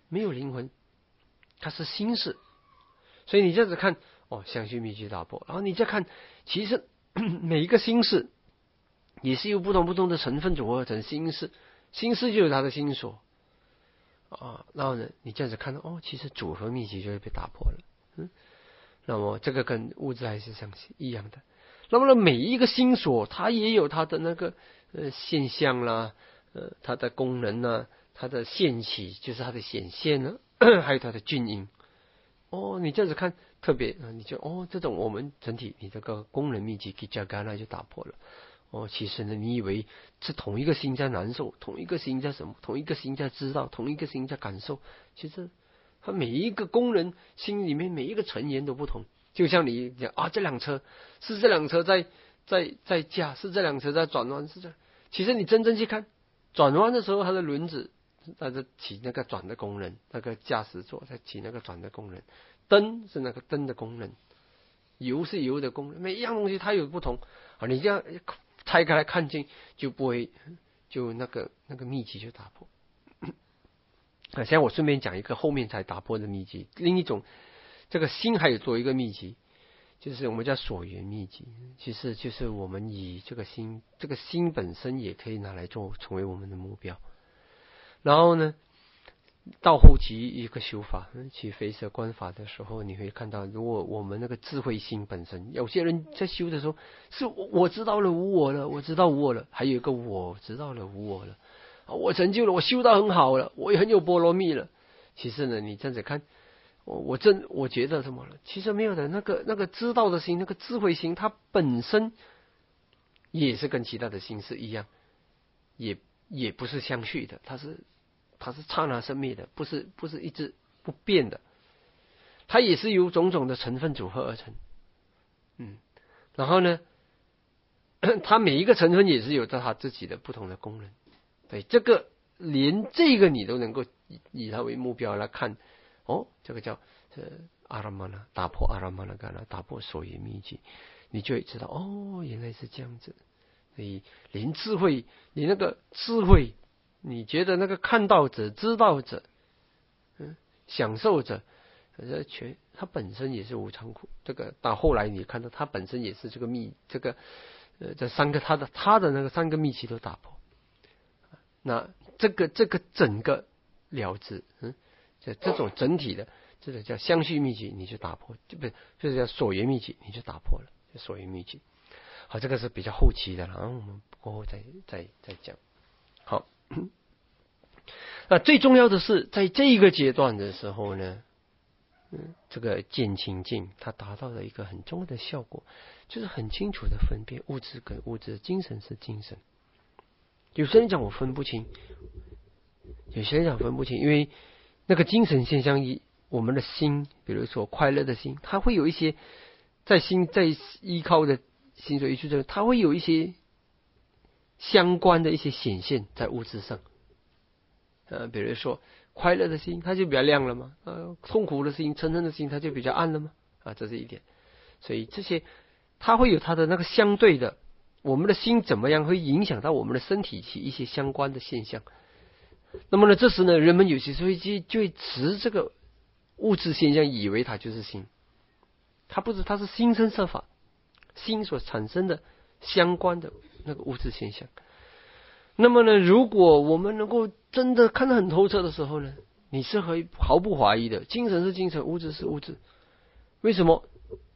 没有灵魂，它是心事。所以你这样子看，哦，相续密集打破，然后你再看，其实每一个心事也是由不同不同的成分组合成心事，心事就有它的心所啊。然后呢，你这样子看到，哦，其实组合密集就会被打破了。嗯，那么这个跟物质还是相一样的。那么呢，每一个心所它也有它的那个呃现象啦，呃它的功能呢，它的现起就是它的显现呢，还有它的均因。哦，你这样子看，特别啊，你就哦，这种我们整体你这个功能密集给加干了就打破了。哦，其实呢，你以为是同一个心在难受，同一个心在什么，同一个心在知道，同一个心在感受，其实它每一个功能心里面每一个成员都不同。就像你讲啊，这辆车是这辆车在在在驾，是这辆车在转弯，是这。其实你真正去看，转弯的时候，它的轮子它在起那个转的功能，那个驾驶座在起那个转的功能，灯是那个灯的功能，油是油的功能，每一样东西它有不同啊。你这样拆开来看清，就不会就那个那个秘籍就打破。啊，现在我顺便讲一个后面才打破的秘籍，另一种这个心还有多一个秘籍，就是我们叫所缘秘籍，其实就是我们以这个心，这个心本身也可以拿来做成为我们的目标。然后呢，到后期一个修法，去飞舍观法的时候，你会看到，如果我们那个智慧心本身，有些人在修的时候，是我知道了无我了，我知道无我了，还有一个我知道了无我了，我成就了，我修到很好了，我也很有波罗蜜了。其实呢，你这样子看，我我真我觉得什么了？其实没有的，那个那个知道的心，那个智慧心，它本身也是跟其他的心是一样，也也不是相续的，它是它是刹那生灭的，不是不是一直不变的，它也是由种种的成分组合而成。嗯，然后呢，它每一个成分也是有着它自己的不同的功能。对，这个连这个你都能够以以它为目标来看，哦，这个叫呃阿拉玛那，打破阿拉玛那干了，打破所缘秘籍，你就会知道哦，原来是这样子。所以连智慧，你那个智慧，你觉得那个看到者、知道者、嗯，享受者，这全它本身也是无常苦。这个到后来你看到它本身也是这个密，这个呃这三个它的它的那个三个密集都打破。那这个这个整个了知，嗯，这这种整体的，这个叫相续密集，你就打破，就不是就是叫所缘密集，你就打破了，就所缘密集。好，这个是比较后期的，然后我们过后再再再讲。好，那最重要的是在这个阶段的时候呢，嗯，这个见清净，它达到了一个很重要的效果，就是很清楚的分辨物质跟物质，精神是精神。有些人讲我分不清，有些人讲分不清，因为那个精神现象，一我们的心，比如说快乐的心，它会有一些在心在依靠的心所依处，它会有一些相关的一些显现在物质上。呃，比如说快乐的心，它就比较亮了嘛；呃，痛苦的心、嗔恨的心，它就比较暗了嘛。啊，这是一点。所以这些它会有它的那个相对的。我们的心怎么样会影响到我们的身体起一些相关的现象？那么呢，这时呢，人们有些时候就就会持这个物质现象，以为它就是心，它不是，它是心生色法，心所产生的相关的那个物质现象。那么呢，如果我们能够真的看得很透彻的时候呢，你是可以毫不怀疑的，精神是精神，物质是物质。为什么？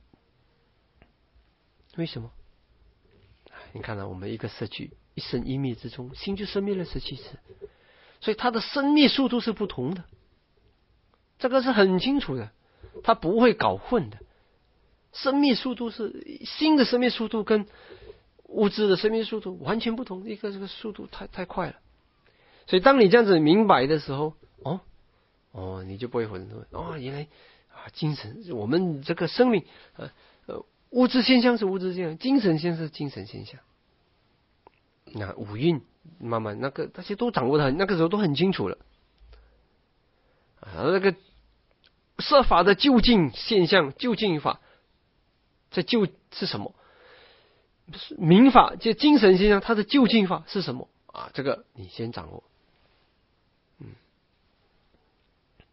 为什么？你看到、啊、我们一个色句一生一灭之中，心就生灭了十七次，所以它的生灭速度是不同的，这个是很清楚的，它不会搞混的。生灭速度是心的生灭速度跟物质的生灭速度完全不同，一个这个速度太太快了。所以当你这样子明白的时候，哦哦，你就不会混乱。哦，原来啊，精神我们这个生命呃呃。物质现象是物质现象，精神现象是精神现象。那五蕴慢慢那个那些都掌握的很，那个时候都很清楚了。啊，那个色法的究竟现象、究竟法，这究是什么？明法就精神现象，它的究竟法是什么啊？这个你先掌握。嗯，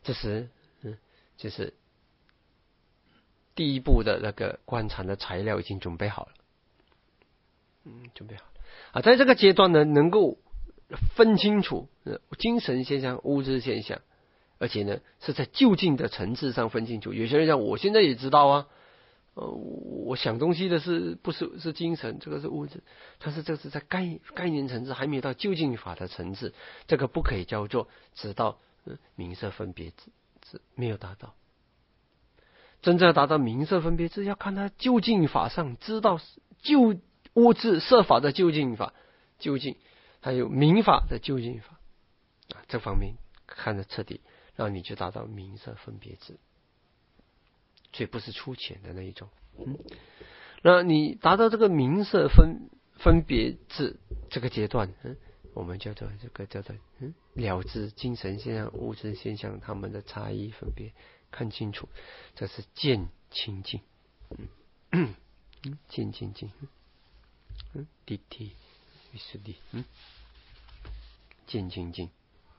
这时，嗯，就是第一步的那个观察的材料已经准备好了，嗯，准备好了啊，在这个阶段呢，能够分清楚呃精神现象、物质现象，而且呢是在就近的层次上分清楚。有些人讲，我现在也知道啊，呃，我想东西的是不是是精神，这个是物质，但是这个是在概概念层次，还没有到究竟法的层次，这个不可以叫做知道呃名色分别智，没有达到。真正达到名色分别智，要看他究竟法上知道就物质色法的究竟法究竟，还有名法的究竟法啊，这方面看得彻底，让你去达到名色分别智，所以不是粗浅的那一种。嗯，那你达到这个名色分分别智这个阶段，嗯，我们叫做这个叫做嗯了知精神现象、物质现象它们的差异分别。看清楚，这是见清净，嗯，见清净，嗯，谛谛วิสุทธิ，嗯，见清净。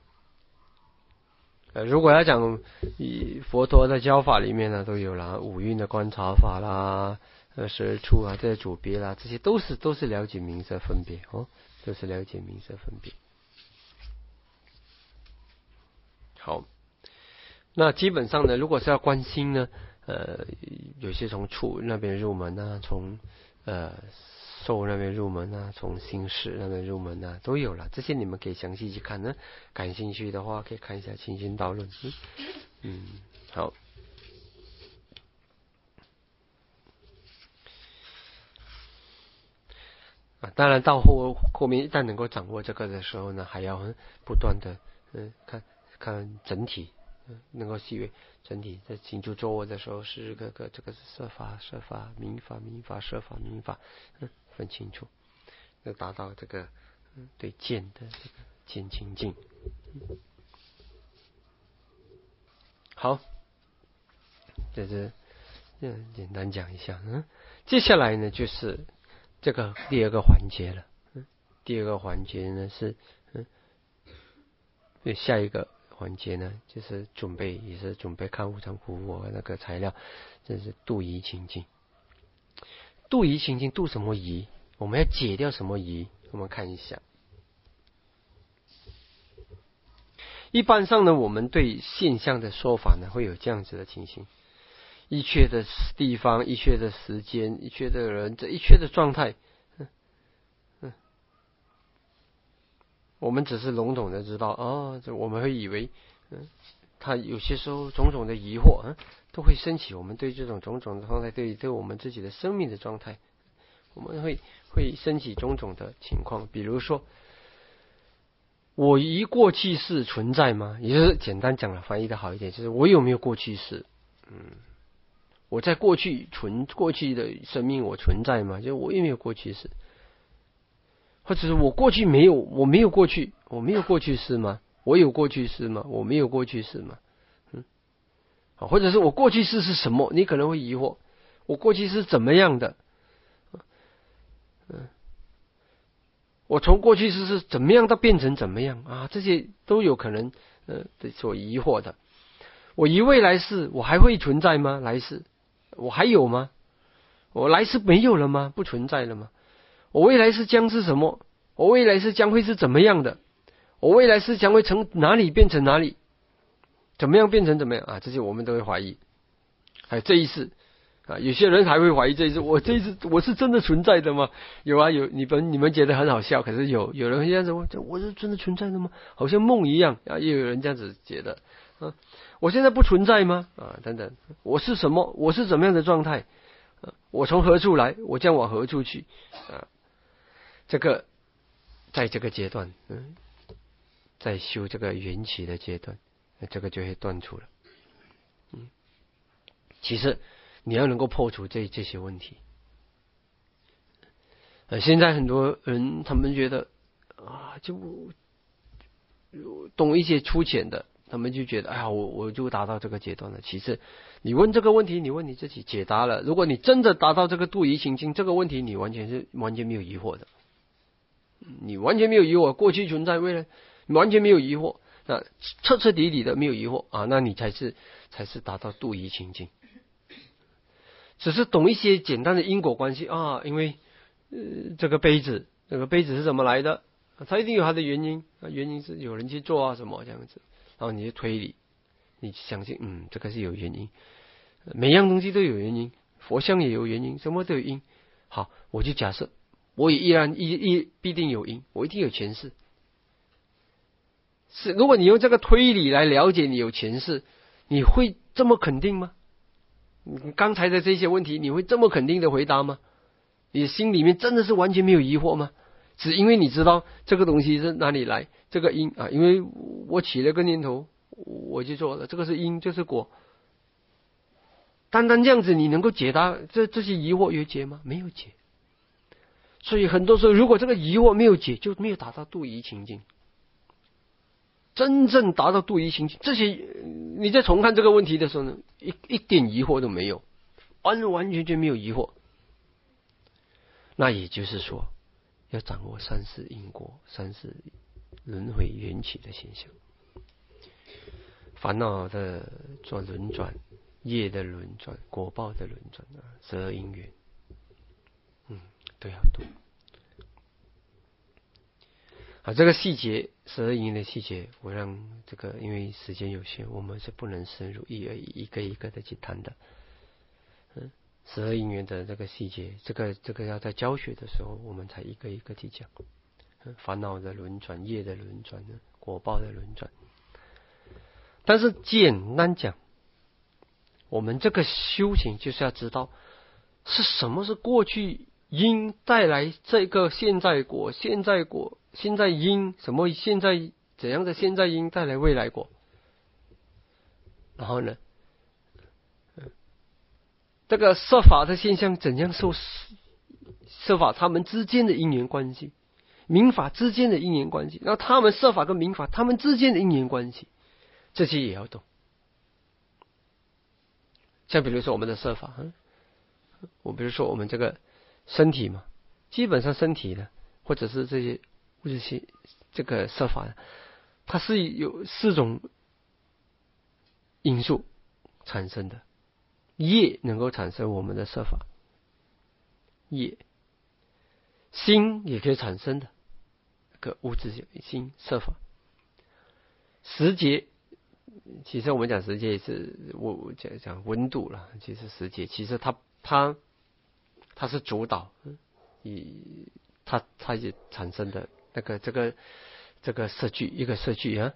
呃，如果要讲以佛陀的教法里面呢，都有啦，五蕴的观察法啦，呃，十二处啊，这些组别啦，这些都是都是了解名色分别哦，都是了解名色分别。好。那基本上呢，如果是要观心呢，呃，有些从处那边入门啊，从呃受那边入门啊，从心识那边入门啊，都有了。这些你们可以详细去看呢，感兴趣的话可以看一下《清心道论》。嗯，好。啊，当然到后后面一旦能够掌握这个的时候呢，还要不断的嗯看看整体。能够细微整体在行住坐卧的时候，是个个这个是色法、色法、名法、名法、色法、名法，嗯，分清楚，要达到这个嗯对见的这个见清净。嗯、好，这是嗯简单讲一下。嗯，接下来呢就是这个第二个环节了。嗯，第二个环节呢是嗯，下一个。环节呢，就是准备，也是准备看无常苦我那个材料，这是度疑清净。度疑清净，度什么疑？我们要解掉什么疑？我们看一下。一般上呢，我们对现象的说法呢，会有这样子的情形：一切的地方，一切的时间，一切的人，这一切的状态，嗯嗯，我们只是笼统的知道，哦，这我们会以为，嗯，他有些时候种种的疑惑，嗯，都会升起。我们对这种种种的状态，对对我们自己的生命的状态，我们会会升起种种的情况。比如说，我疑过去式存在吗？也就是简单讲了，翻译的好一点，就是我有没有过去式？嗯，我在过去存过去的生命，我存在吗？就我有没有过去式？或者是我过去没有，我没有过去，我没有过去式吗？我有过去式吗？我没有过去式吗？嗯，好，或者是我过去式是什么？你可能会疑惑，我过去是怎么样的？嗯，我从过去式是怎么样到变成怎么样啊？这些都有可能呃所疑惑的。我疑未来世，我还会存在吗？来世我还有吗？我来世没有了吗？不存在了吗？我未来世将是什么？我未来世将会是怎么样的？我未来世将会从哪里变成哪里？怎么样变成怎么样啊？这些我们都会怀疑。还有这一世啊，有些人还会怀疑这一世，我这一世我是真的存在的吗？有啊，有你们你们觉得很好笑，可是有有人会这样子问：我是真的存在的吗？好像梦一样啊，也有人这样子觉得啊。我现在不存在吗？啊，等等，我是什么？我是怎么样的状态？啊，我从何处来？我将往何处去？啊，这个在这个阶段，嗯，在修这个缘起的阶段，这个就会断除了。嗯，其实你要能够破除这这些问题。呃，现在很多人他们觉得啊，就懂一些粗浅的，他们就觉得，哎呀，我我就达到这个阶段了。其实，你问这个问题，你问你自己解答了。如果你真的达到这个度疑清净这个问题，你完全是完全没有疑惑的，你完全没有疑惑，过去存在，未来你完全没有疑惑。 那彻彻底底的没有疑惑啊，那你才是才是达到度疑情境。只是懂一些简单的因果关系啊，因为呃这个杯子，这个杯子是怎么来的？它一定有它的原因，原因是有人去做啊什么这样子，然后你就推理，你相信嗯这个是有原因，每样东西都有原因，佛像也有原因，什么都有因。好，我就假设我也依然一一必定有因，我一定有前世。是，如果你用这个推理来了解你有前世，你会这么肯定吗？你刚才的这些问题，你会这么肯定的回答吗？你心里面真的是完全没有疑惑吗？只因为你知道这个东西是哪里来，这个因啊，因为我起了个念头，我就做了，这个是因，就是果。单单这样子，你能够解答这这些疑惑有解吗？没有解。所以很多时候，如果这个疑惑没有解，就没有达到度疑情境。真正达到度疑情境，这些你在重看这个问题的时候呢，一一点疑惑都没有，完完全全没有疑惑。那也就是说，要掌握三世因果、三世轮回缘起的现象，烦恼的做轮转，业的轮转，果报的轮转啊，十二因缘，嗯，都要懂。啊，这个细节，十二因的细节，我让这个，因为时间有限，我们是不能深入一一个一个的去谈的。嗯，十二因缘的这个细节，这个这个要在教学的时候，我们才一个一个去讲。嗯，烦恼的轮转，业的轮转，果报的轮转。但是简单讲，我们这个修行就是要知道，是什么是过去因带来这个现在果，现在果。现在因什么？现在怎样的现在因带来未来果？然后呢，这个设法的现象怎样受设法他们之间的因缘关系，民法之间的因缘关系，然后他们设法跟民法他们之间的因缘关系，这些也要懂。像比如说我们的设法，嗯，我比如说我们这个身体嘛，基本上身体呢，或者是这些或者是这个设法，它是有四种因素产生的。业能够产生我们的设法，业心也可以产生的，个物质心设法。时节，其实我们讲时节是我讲讲温度了，其实时节其实它它它是主导，以它它也产生的那个这个这个色聚一个色聚啊，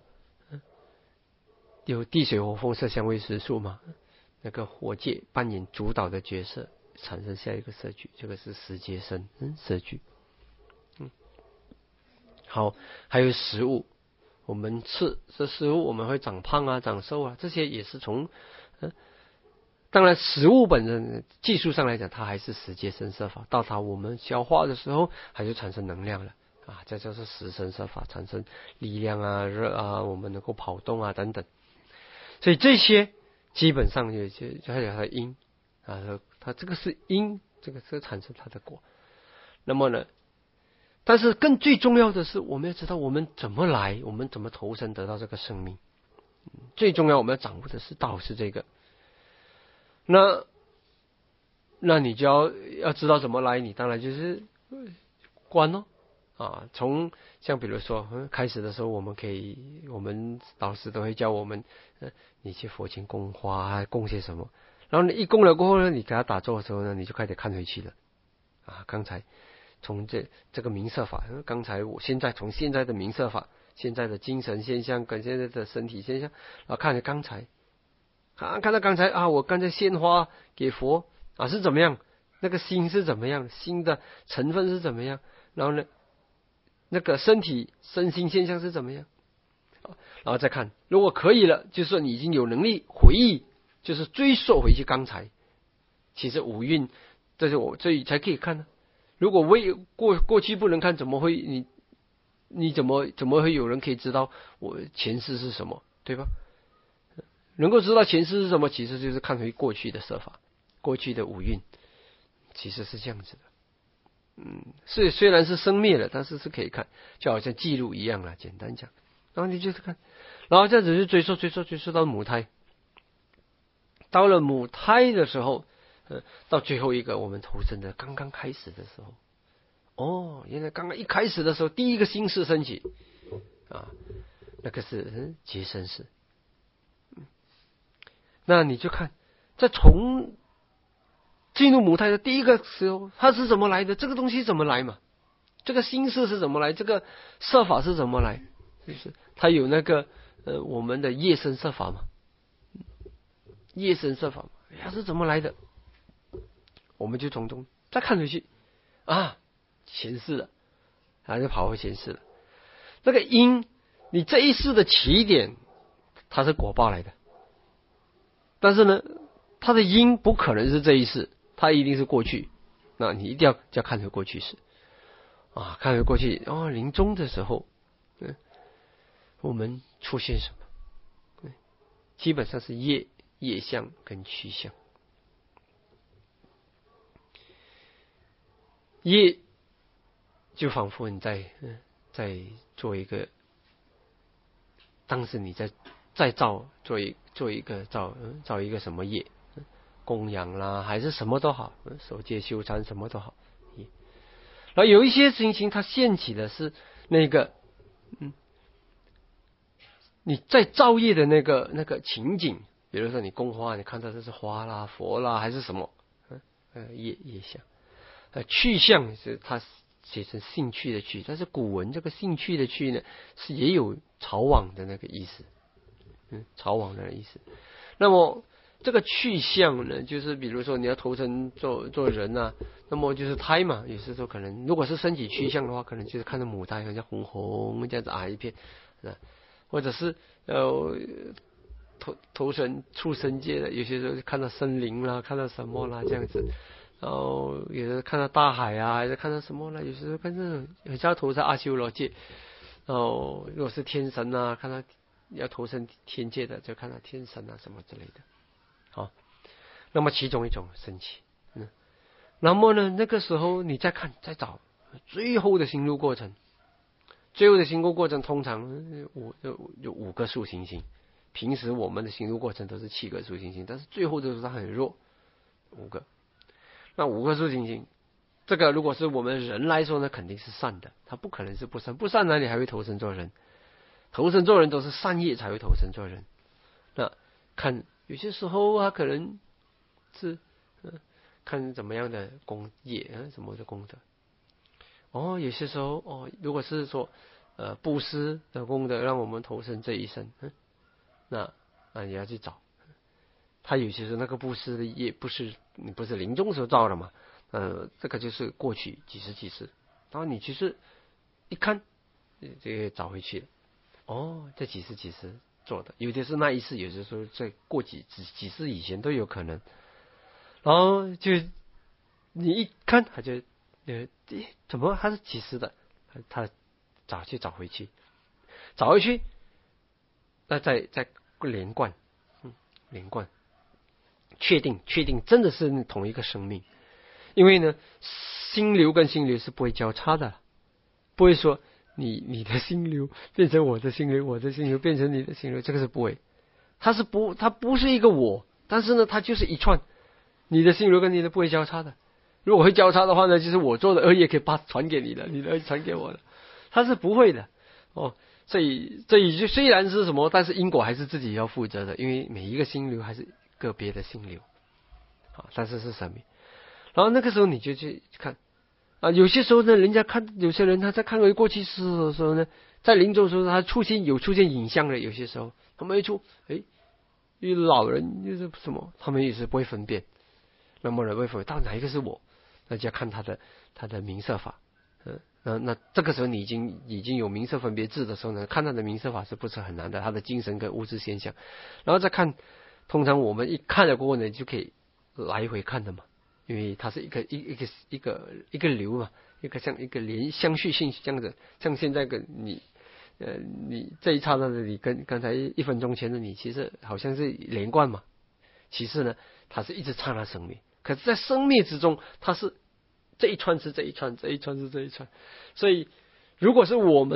有地水火风色香味食宿嘛。那个火界扮演主导的角色，产生下一个色聚，这个是时节生，嗯，色聚。嗯，好，还有食物，我们吃这食物，我们会长胖啊，长瘦啊，这些也是从，嗯，当然食物本身技术上来讲，它还是时节生色法，到它我们消化的时候，还是产生能量了啊，这就是时生色法，产生力量啊、热啊，我们能够跑动啊等等，所以这些。基本上就就就有它的因啊，它这个是因，这个是产生它的果。那么呢，但是更最重要的是，我们要知道我们怎么来，我们怎么投身得到这个生命。最重要我们要掌握的是道是这个。那那你就要要知道怎么来，你当然就是观哦。啊，从像比如说、嗯、开始的时候，我们可以，我们导师都会教我们，呃、你去佛前供花，供些什么，然后你一供了过后呢，你给他打坐的时候呢，你就开始看回去了。啊，刚才从这这个明色法，刚才我现在从现在的明色法，现在的精神现象跟现在的身体现象，然后看着刚才，看看到刚才啊，我刚才献花给佛啊是怎么样，那个心是怎么样，心的成分是怎么样，然后呢？那个身体身心现象是怎么样？然后再看，如果可以了，就是说你已经有能力回忆，就是追溯回去刚才。其实五蕴，这是我这才可以看呢、啊。如果未过过去不能看，怎么会你你怎么怎么会有人可以知道我前世是什么，对吧？能够知道前世是什么，其实就是看回过去的设法，过去的五蕴，其实是这样子的。嗯，是虽然是生灭了，但是是可以看，就好像记录一样了。简单讲， 然后你就是看，然后这样子就追溯追溯追溯到母胎，到了母胎的时候，呃，到最后一个我们投生的刚刚开始的时候，哦，原来刚刚一开始的时候，第一个心事升起啊，那个是嗯结生事。那你就看，在从进入母胎的第一个时候，它是怎么来的？这个东西怎么来嘛？这个心事是怎么来？这个设法是怎么来？就是它有那个呃我们的业生设法嘛，业生设法嘛，它是怎么来的？我们就从中再看回去啊，前世了，还是跑回前世了。那个因，你这一世的起点，它是果报来的。但是呢，它的因不可能是这一世，它一定是过去。那你一定要要看回过去式啊，看回过去哦，临终的时候，嗯，我们出现什么？嗯，基本上是业业相跟趋向。业就仿佛你在嗯在做一个，当时你在再造做一做一个造造一个什么业，供养啦还是什么都好，守戒修禅什么都好。然后有一些情形它现起的是那个嗯你在造业的那个那个情景，比如说你供花，你看到这是花啦佛啦还是什么，呃业业相，呃去向是它写成兴趣的趣，但是古文这个兴趣的趣呢是也有草往的那个意思，嗯，草往的意思。那么这个去向呢，就是比如说你要投身做做人啊，那么就是胎嘛，有时候可能如果是身体去向的话，可能就是看到母胎好像红红这样子啊一片，啊，或者是呃投投身畜生界的，有些时候看到森林啦，看到什么啦这样子。然后有的看到大海啊，还是看到什么呢？有时候看这种很像投在阿修罗界。然后如果是天神啊，看到要投身天界的，就看到天神啊什么之类的。好，那么其中一种升起，嗯，那么呢，那个时候你再看再找最后的行路过程，最后的行路过程通常五有有五个数行星，平时我们的行路过程都是七个数行星，但是最后的时候它很弱，五个。那五个数行星，这个如果是我们人来说呢，肯定是善的，它不可能是不善，不善哪里还会投身做人？投身做人都是善业才会投身做人。那看有些时候啊，可能是、呃、看怎么样的功业啊，什么的功德。哦，有些时候哦，如果是说呃布施的功德让我们投身这一生，嗯，那那你要去找。他有些时候那个布施的业不是你不是临终时候造的嘛，呃，这个就是过去几十几世，然后你其实一看，这个找回去了。哦，这几世几世做的，有的是那一世，有的时候在过几几几世以前都有可能。然后就你一看，他就呃，怎么他是几世的？他找去找回去，找回去，那再再连贯，嗯，连贯。确定确定真的是同一个生命，因为呢，心流跟心流是不会交叉的，不会说你你的心流变成我的心流，我的心流变成你的心流，这个是不会，它是不它不是一个我，但是呢，它就是一串，你的心流跟你的不会交叉的。如果会交叉的话呢，就是我做的恶业可以把传给你的，你的恶传给我的，它是不会的哦。所以这以就虽然是什么，但是因果还是自己要负责的，因为每一个心流还是个别的心流，啊，但是是生命。然后那个时候你就去看啊，有些时候呢，人家看有些人他在看回过去式的时候呢，在临终的时候他出现有出现影像的，有些时候他们一出，哎，因为老人就是什么，他们也是不会分辨，那么呢，会分辨到哪一个是我，那就要看他的他的名色法，嗯。那那这个时候你已经已经有名色分别智的时候呢，看他的名色法是不是很难的？他的精神跟物质现象，然后再看，通常我们一看了过后呢，就可以来回看的嘛，因为它是一个一一个一个一个流嘛，一个像一个连相续性这样的，像现在跟你呃你这一刹那的你跟刚才一分钟前的你，其实好像是连贯嘛，其次呢，它是一直刹那生灭，可是在生灭之中，它是。这一串是这一串，这一串是这一串，所以如果是我们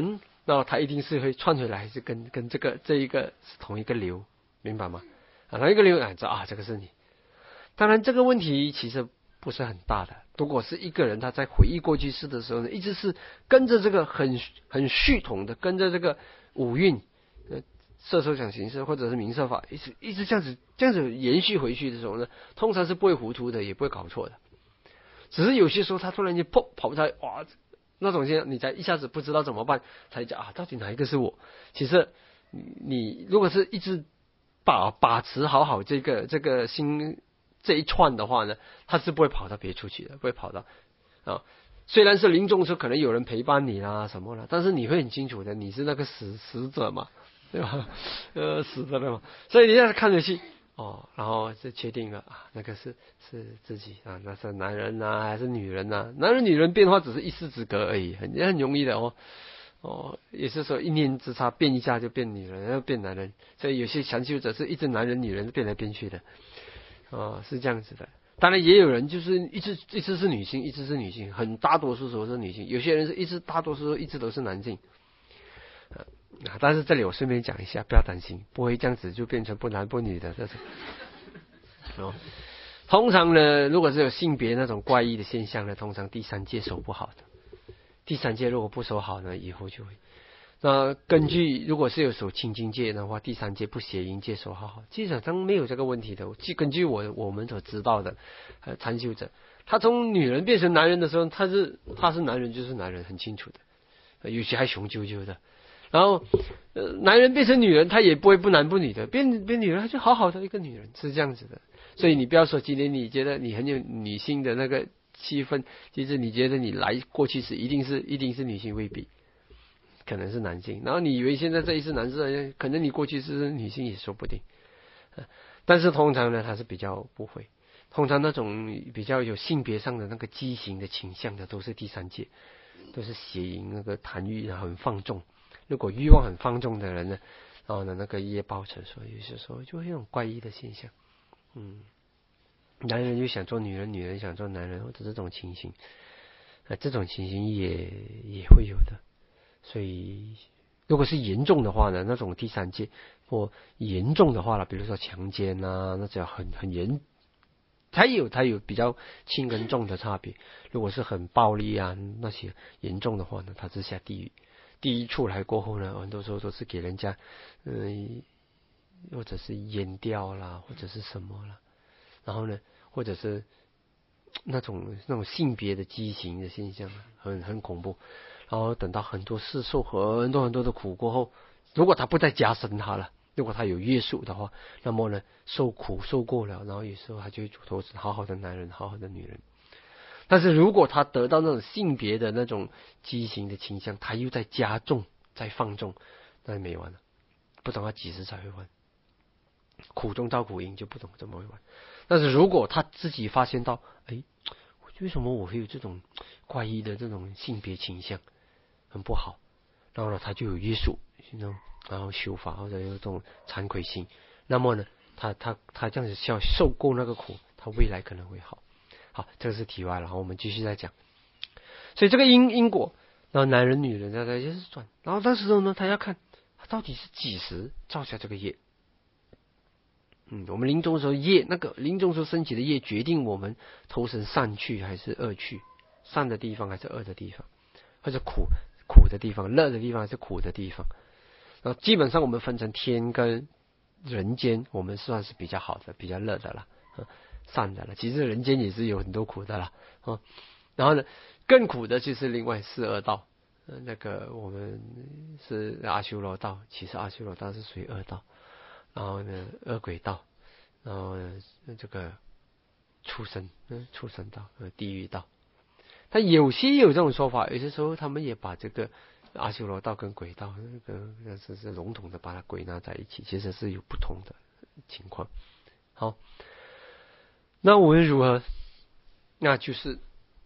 那它一定是会串回来，是跟跟这个这一个是同一个流，明白吗？啊，同一个流啊，知道啊，这个是你。当然，这个问题其实不是很大的。如果是一个人他在回忆过去式的时候呢，一直是跟着这个很很系统的，跟着这个五蕴，呃，色受想行识或者是名色法，一直一直这样子这样子延续回去的时候呢，通常是不会糊涂的，也不会搞错的。只是有些时候他突然间砰跑出来，哇，那种现你才一下子不知道怎么办，才讲啊，到底哪一个是我？其实你如果是一直把把持好好这个这个心。这一串的话呢，他是不会跑到别处去的，不会跑到啊。虽然是临终时候可能有人陪伴你啦什么啦，但是你会很清楚的，你是那个死死者嘛，对吧？呃，死者了嘛，所以你要看着去哦，然后就确定了啊，那个是是自己啊，那是男人呐、啊、还是女人呐、啊？男人女人变化只是一时之隔而已，很也很容易的哦。哦，也是说一念之差变一下就变女人，要变男人，所以有些禅修者是一直男人女人变来变去的。哦，是这样子的。当然也有人就是一直一直是女性，一直是女性，很大多数时候是女性。有些人是一直大多数时候一直都是男性。啊，但是这里我顺便讲一下，不要担心，不会这样子就变成不男不女的这种。哦，通常呢，如果是有性别那种怪异的现象呢，通常第三界守不好的。第三界如果不守好呢，以后就会。那根据如果是有守清净戒的话，第三戒不邪淫戒守好好，基本上没有这个问题的。根据我我们所知道的，呃，禅修者，他从女人变成男人的时候，他是他是男人就是男人，很清楚的，呃、有些还雄赳赳的。然后，呃，男人变成女人，他也不会不男不女的，变变女人，他就好好的一个女人，是这样子的。所以你不要说今天你觉得你很有女性的那个气氛，其实你觉得你来过去时一定是一定是女性，未必。可能是男性，然后你以为现在这一次男性，可能你过去是女性也说不定。但是通常呢，他是比较不会。通常那种比较有性别上的那个畸形的倾向的，都是第三界，都是邪淫那个贪欲很放纵。如果欲望很放纵的人呢，然后呢那个业报成熟，有些时候就会有种怪异的现象。嗯，男人就想做女人，女人想做男人，或者这种情形，啊，这种情形也也会有的。所以，如果是严重的话呢，那种第三界或严重的话了，比如说强奸啊，那叫很很严，它有它有比较轻跟重的差别。如果是很暴力啊那些严重的话呢，它是下地狱。地狱出来过后呢，很多时候都是给人家，嗯、呃，或者是阉掉啦，或者是什么啦，然后呢，或者是那种那种性别的畸形的现象，很很恐怖。然后等到很多事受很多很多的苦过后，如果他不再加深他了，如果他有约束的话，那么呢，受苦受过了，然后有时候他就会嘱托是好好的男人，好好的女人。但是如果他得到那种性别的那种畸形的倾向，他又在加重、在放纵，那没完了，不懂他几时才会完。苦中造苦因就不懂怎么会完。但是如果他自己发现到，哎，为什么我会有这种怪异的这种性别倾向？很不好，然后呢，他就有约束，然后修法或者有这种惭愧心，那么呢，他他他这样子要受够那个苦，他未来可能会好。好，这个是题外了，我们继续再讲。所以这个因因果，然后男人女人在在就是转，然后那时候呢，他要看他到底是几时造下这个业。嗯，我们临终的时候业，那个临终时候升起的业，决定我们投生善趣还是恶趣，善的地方还是恶的地方，或者苦。苦的地方，乐的地方还是苦的地方。然后基本上我们分成天跟人间，我们算是比较好的，比较乐的了，善的了。其实人间也是有很多苦的啦。然后呢，更苦的就是另外四恶道，那个我们是阿修罗道，其实阿修罗道是属于恶道。然后呢，恶鬼道，然后呢这个畜生，嗯，畜生道和地狱道。但有些有这种说法，有些时候他们也把这个阿修罗道跟鬼道那个那是是笼统的把它归纳在一起，其实是有不同的情况。好，那我们如何？那就是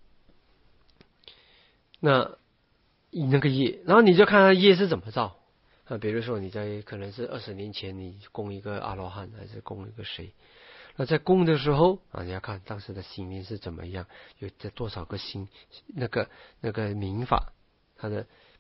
那以那个业，然后你就看他业是怎么造啊。比如说你在可能是二十年前你供一个阿罗汉，还是供一个谁？那在供的时候啊，你要看当时的心念是怎么样，有这多少个心，那个那个明法，它的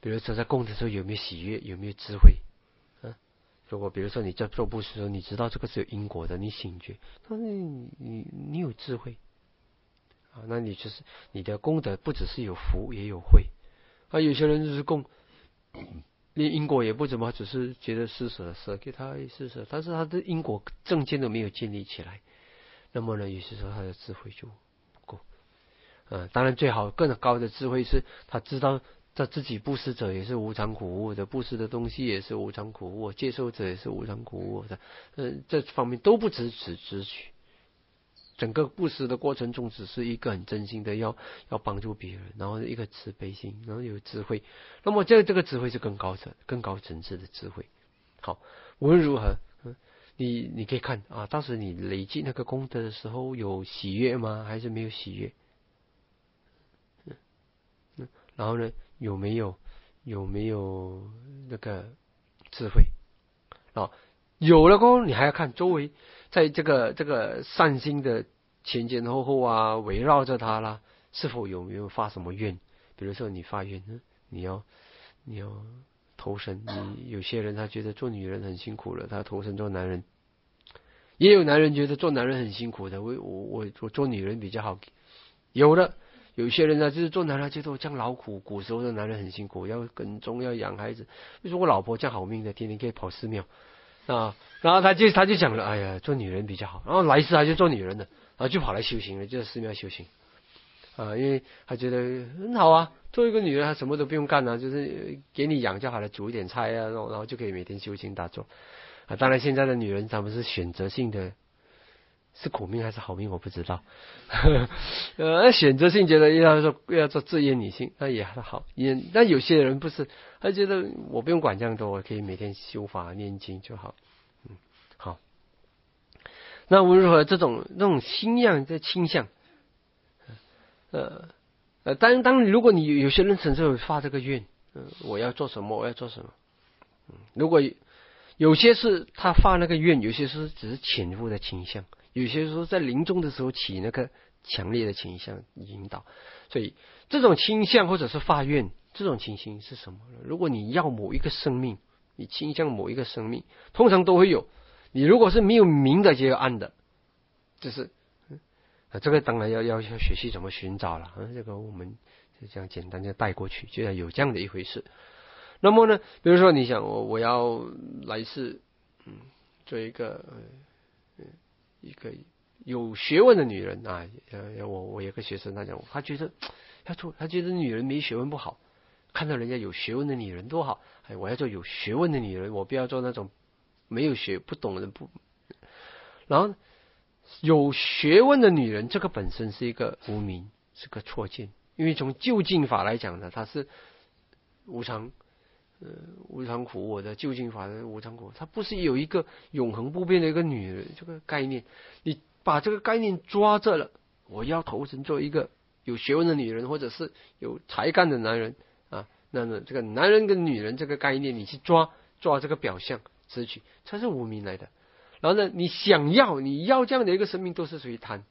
比如说在供的时候有没有喜悦，有没有智慧啊？如果比如说你在做布施的时候，你知道这个是有因果的，你醒觉，那你你你有智慧啊，那你就是你的功德不只是有福也有慧啊。有些人就是供连因果也不怎么，只是觉得施舍舍给他施舍，但是他的因果正见都没有建立起来，那么呢，有些时候他的智慧就不够。呃，当然最好更高的智慧是他知道他自己布施者也是无常苦无的，布施的东西也是无常苦无，接受者也是无常苦无的，呃，这方面都不只只只取。整个布施的过程中，只是一个很真心的要要帮助别人，然后一个慈悲心，然后有智慧。那么这这个智慧是更高层、更高层次的智慧。好，无论如何，嗯，你你可以看啊，当时你累积那个功德的时候，有喜悦吗？还是没有喜悦？嗯嗯，然后呢，有没有有没有那个智慧啊？有了过后，你还要看周围，在这个这个善心的前前后后啊，围绕着他啦，是否有没有发什么愿？比如说你发愿，你要你要投身，你有些人他觉得做女人很辛苦了，他投身做男人；也有男人觉得做男人很辛苦的，我我我我做女人比较好。有的有些人呢，就是做男人觉得我这样劳苦，古时候的男人很辛苦，要耕种，要养孩子。为什么我老婆这样好命的，天天可以跑寺庙？啊，然后他就他就讲了，哎呀，做女人比较好。然后来世他就做女人了，然后就跑来修行了，就在寺庙修行啊，因为他觉得很好啊，做一个女人，他什么都不用干啊，就是给你养就好了，煮一点菜啊，然后然后就可以每天修行打坐啊。当然，现在的女人她们是选择性的，是苦命还是好命我不知道，呃，选择性觉得要做要做自愿女性，那也好，也但有些人不是，他觉得我不用管这样多，我可以每天修法念经就好。嗯，好。那无论如何，这种那种心样的倾向，呃呃，当当如果你有些人曾经有发这个愿，嗯、呃，我要做什么，我要做什么，嗯，如果有些是他发那个愿，有些是只是潜伏的倾向，有些时候在临终的时候起那个强烈的倾向引导，所以这种倾向或者是发愿，这种情形是什么呢？如果你要某一个生命，你倾向某一个生命，通常都会有。你如果是没有明的，就有暗的，就是啊，这个当然要要要学习怎么寻找了啊，这个我们就这样简单就带过去，就要有这样的一回事。那么呢，比如说你想我我要来世，嗯，做一个呃一个有学问的女人啊，呃，我我有个学生他讲，他觉得要做，他觉得女人没学问不好，看到人家有学问的女人多好，哎，我要做有学问的女人，我不要做那种没有学不懂的不，然后有学问的女人，这个本身是一个无明，是个错见，因为从究竟法来讲呢，它是无常。呃，无常苦我的究竟法的无常苦，它不是有一个永恒不变的一个女人这个概念，你把这个概念抓着了，我要投身做一个有学问的女人，或者是有才干的男人啊，那么这个男人跟女人这个概念，你去抓抓这个表象执取，它是无明来的。然后呢，你想要你要这样的一个生命，都是属于贪。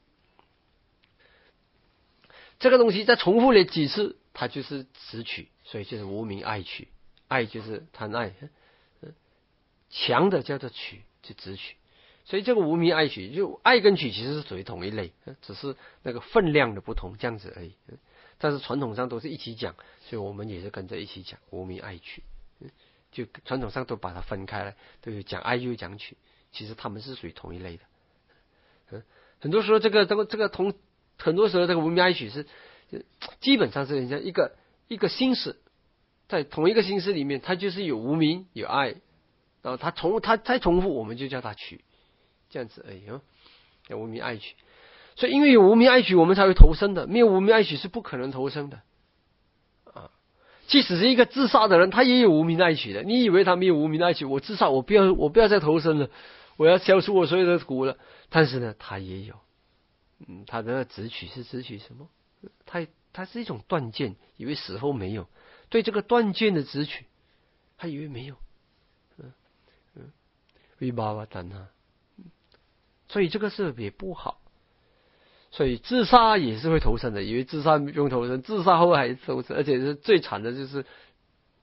这个东西再重复了几次，它就是执取，所以就是无明爱取。爱就是贪爱，强的叫做取，就执取，所以这个无明爱取，就爱跟取其实是属于同一类，只是那个分量的不同，这样子而已。但是传统上都是一起讲，所以我们也是跟着一起讲无明爱取，就传统上都把它分开来，都有讲爱又讲取，其实他们是属于同一类的。很多时候这个这个这个同，很多时候这个无明爱取是基本上是人家一个一个心识。在同一个心识里面，它就是有无明有爱，然后它重它再重复，我们就叫它取，这样子而已啊。有无明爱取，所以因为有无明爱取，我们才会投生的，没有无明爱取是不可能投生的啊。即使是一个自杀的人，他也有无明爱取的。你以为他没有无明爱取？我自杀，我不要我不要再投生了，我要消除我所有的苦了。但是呢，他也有，嗯，他的执取是执取什么？他他是一种断见，以为死后没有。对这个断见的执取，他以为没有，嗯嗯，维巴瓦丹啊，所以这个是也不好，所以自杀也是会投生的，以为自杀不用投生，自杀后还投生，而且是最惨的就是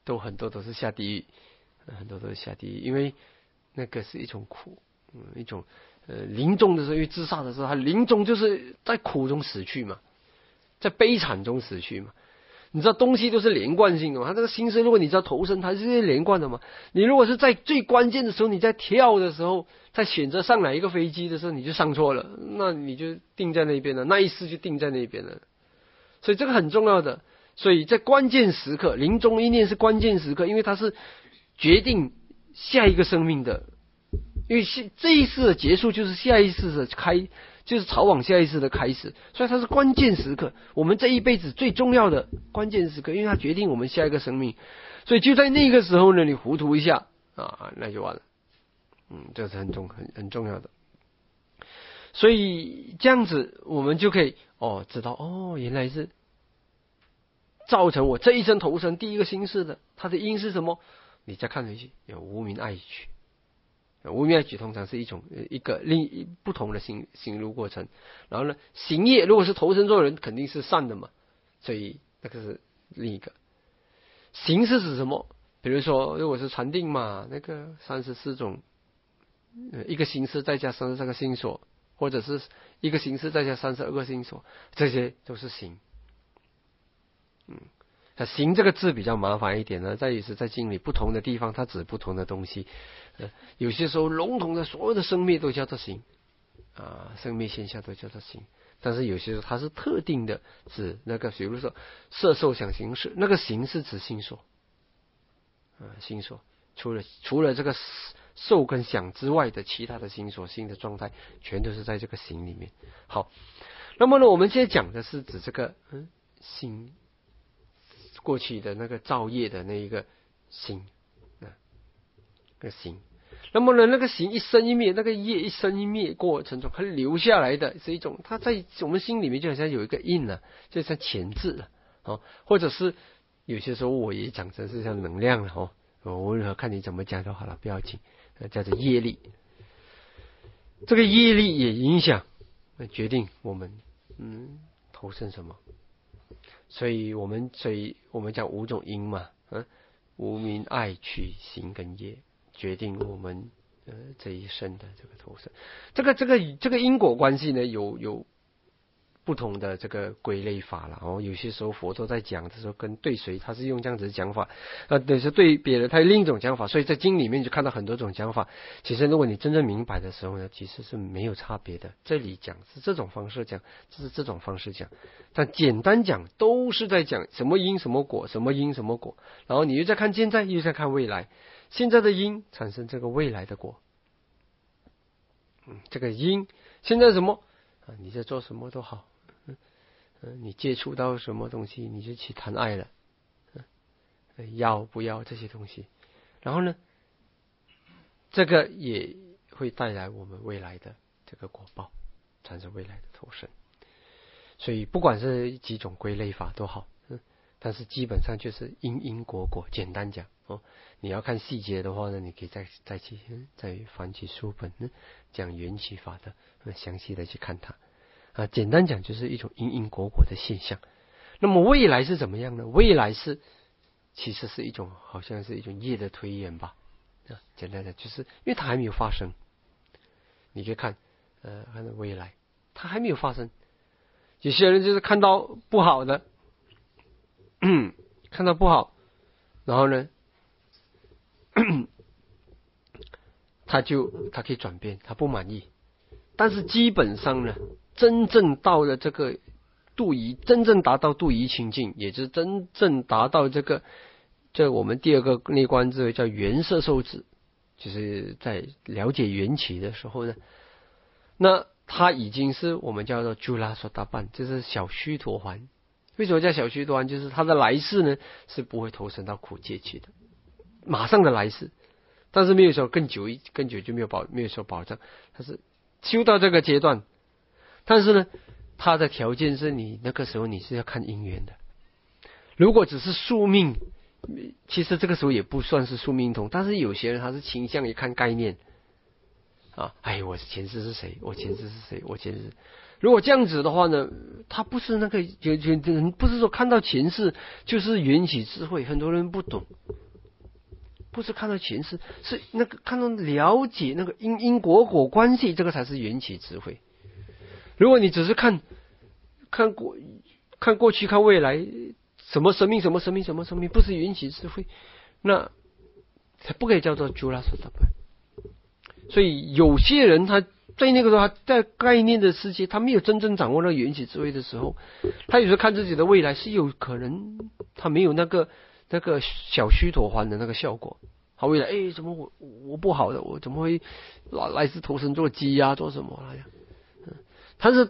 都很多都是下地狱，很多都是下地狱，因为那个是一种苦，嗯，一种呃临终的时候，因为自杀的时候，他临终就是在苦中死去嘛，在悲惨中死去嘛。你知道东西都是连贯性的嘛？他这个心声，如果你知道投生，它是连贯的嘛。你如果是在最关键的时候，你在跳的时候，在选择上哪一个飞机的时候，你就上错了，那你就定在那边了，那一世就定在那边了。所以这个很重要的。所以在关键时刻，临终一念是关键时刻，因为它是决定下一个生命的。因为这一世的结束就是下一世的开。就是朝往下一世的开始，所以它是关键时刻，我们这一辈子最重要的关键时刻，因为它决定我们下一个生命。所以就在那个时候呢，你糊涂一下啊，那就完了。嗯，这是很重很很重要的。所以这样子，我们就可以哦知道哦，原来是造成我这一生投生第一个心事的，它的因是什么？你再看回去，有无明爱取。无明爱取通常是一种一个另一不同的行行路过程，然后呢，行业如果是投身做人，肯定是善的嘛，所以那个是另一个。行是指什么？比如说，如果是禅定嘛，那个三十四种，一个行识再加三十三个心所，或者是一个行识再加三十二个心所，这些都是行。嗯。行这个字比较麻烦一点呢，在于是在经里不同的地方，它指不同的东西。呃，有些时候笼统的所有的生灭都叫做行啊，生灭现象都叫做行。但是有些时候它是特定的，指那个，比如说色受想行识，那个行是指心所啊，心所除了除了这个受跟想之外的其他的心所性的状态，全都是在这个行里面。好，那么呢，我们现在讲的是指这个嗯心。过去的那个造业的那一个心啊，那个行，那么呢，那个行一生一灭，那个业一生一灭过程中，它留下来的是一种，它在我们心里面就好像有一个印了，就像潜质了哦，或者是有些时候我也讲成是像能量了哦，我如何看你怎么讲就好了，不要紧，叫做业力。这个业力也影响决定我们嗯投生什么。所以我们所以我们讲五种因嘛，嗯，无明爱取行跟业，决定我们呃这一生的这个投生。这个这个这个因果关系呢，有有不同的这个归类法了哦。有些时候佛陀在讲的时候，跟对谁他是用这样子的讲法，呃，对是对别人他有另一种讲法。所以在经里面就看到很多种讲法。其实如果你真正明白的时候呢，其实是没有差别的。这里讲是这种方式讲，这是这种方式讲，但简单讲都是在讲什么因什么果，什么因什么果。然后你又在看现在，又在看未来，现在的因产生这个未来的果。嗯，这个因现在什么啊？你在做什么都好。嗯，你接触到什么东西，你就去谈爱了，嗯，要不要这些东西？然后呢，这个也会带来我们未来的这个果报，产生未来的投生。所以不管是几种归类法都好，嗯，但是基本上就是因因果果。简单讲哦，你要看细节的话呢，你可以再再去再翻起书本，嗯，讲缘起法的，嗯，详细的去看它。啊，简单讲就是一种因因果果的现象。那么未来是怎么样呢？未来是其实是一种好像是一种业的推演吧。啊，简单的就是因为它还没有发生，你可以看呃看到未来它还没有发生。有些人就是看到不好的，嗯，看到不好，然后呢，他就他可以转变，他不满意。但是基本上呢，真正到了这个度疑，真正达到度疑清净，也就是真正达到这个，这我们第二个内观智慧叫缘色受止，就是在了解缘起的时候呢，那他已经是我们叫做朱拉索达半，就是小须陀洹。为什么叫小须陀洹？就是他的来世呢是不会投身到苦界去的，马上的来世，但是没有说更久一更久就没有保没有说保障，他是修到这个阶段，但是呢，他的条件是你那个时候你是要看因缘的。如果只是宿命，其实这个时候也不算是宿命通，但是有些人他是倾向于看概念啊，哎，我前世是谁？我前世是谁？我前世， 如果这样子的话呢，他不是那个就就不是说看到前世就是缘起智慧，很多人不懂，不是看到前世，是那个看到了解那个因因果果关系，这个才是缘起智慧。如果你只是看看过看过去看未来，什么生命什么生命什么生命，不是缘起智慧，那才不可以叫做朱拉索达巴。所以有些人他在那个时候，他在概念的世界，他没有真正掌握那个缘起智慧的时候，他有时候看自己的未来是有可能他没有那个那个小须陀洹的那个效果。他未来哎，怎么我我不好的，我怎么会来来自投生做鸡啊，做什么来呀？但是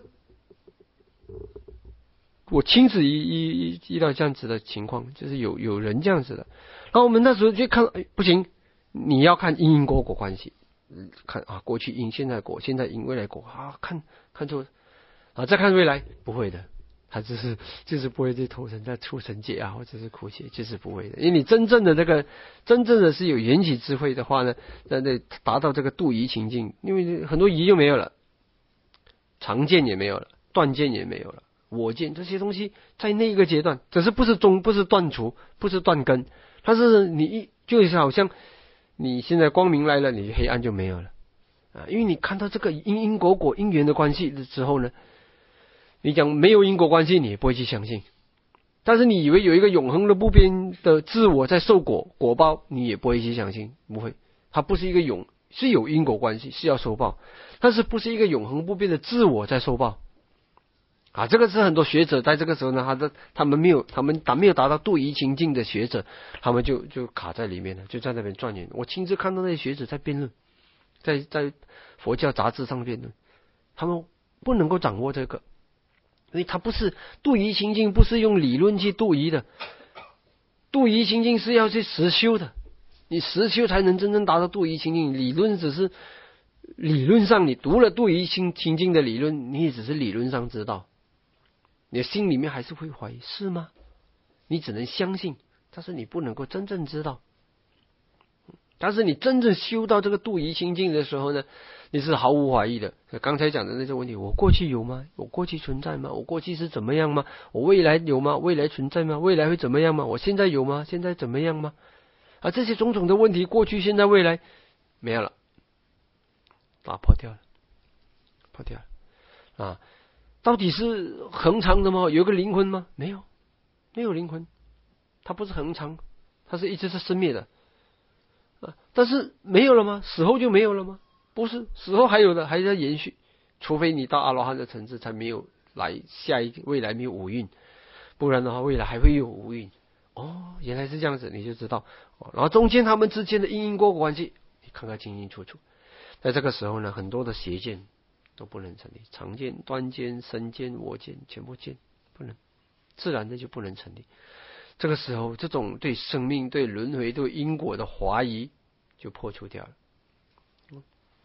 我亲自遇遇遇到这样子的情况，就是有有人这样子的，然后我们那时候就看，哎，不行，你要看因因果果关系，看啊，过去因，现在果，现在因，未来果啊，看看出啊，再看未来，不会的，他就是就是不会去投生在畜生界啊，或者是苦界，就是不会的。因为你真正的这个真正的是有缘起智慧的话呢，那那达到这个度疑情境，因为很多疑就没有了，常见也没有了，断见也没有了。我见这些东西在那个阶段，只是不是中，不是断除，不是断根，它是你就是好像你现在光明来了，你黑暗就没有了啊！因为你看到这个因因果果因缘的关系之后呢，你讲没有因果关系，你也不会去相信；但是你以为有一个永恒的不变的自我在受果果报，你也不会去相信，不会。它不是一个永是有因果关系，是要受报，但是不是一个永恒不变的自我在受报。啊，这个是很多学者在这个时候呢，他的他们没有，他们达没有达到度疑情境的学者，他们就就卡在里面了，就在那边转眼。我亲自看到那些学者在辩论，在在佛教杂志上辩论，他们不能够掌握这个，因为他不是度疑情境，不是用理论去度疑的，度疑情境是要去实修的，你实修才能真正达到度疑情境，理论只是理论上，你读了度疑情情境的理论，你也只是理论上知道。你的心里面还是会怀疑，是吗？你只能相信，但是你不能够真正知道。但是你真正修到这个度疑心境的时候呢，你是毫无怀疑的。刚才讲的那些问题，我过去有吗？我过去存在吗？我过去是怎么样吗？我未来有吗？未来存在吗？未来会怎么样吗？我现在有吗？现在怎么样吗？啊，这些种种的问题，过去、现在、未来没有了，打破掉了，破掉了啊！到底是恒常的吗？有一个灵魂吗？没有，没有灵魂，它不是恒常，它是一直是生灭的啊。但是没有了吗？死后就没有了吗？不是，死后还有的，还在延续。除非你到阿罗汉的层次，才没有来下一个未来没有五蕴，不然的话，未来还会有五蕴。哦，原来是这样子，你就知道。哦、然后中间他们之间的因因果果关系，你看看清清楚楚。在这个时候呢，很多的邪见都不能成立，常见、断见、身见、我见，全部见不能，自然的就不能成立。这个时候，这种对生命、对轮回、对因果的怀疑就破除掉了，嗯、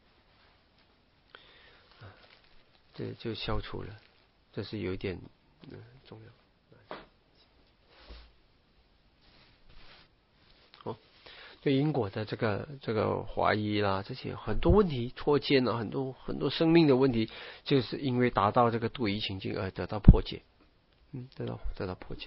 这就消除了，这是有一点嗯重要。哦，对因果的这个这个怀疑啦，这些很多问题错见了，很多很多生命的问题，就是因为达到这个度疑情境而得到破解，嗯，得到得到破解。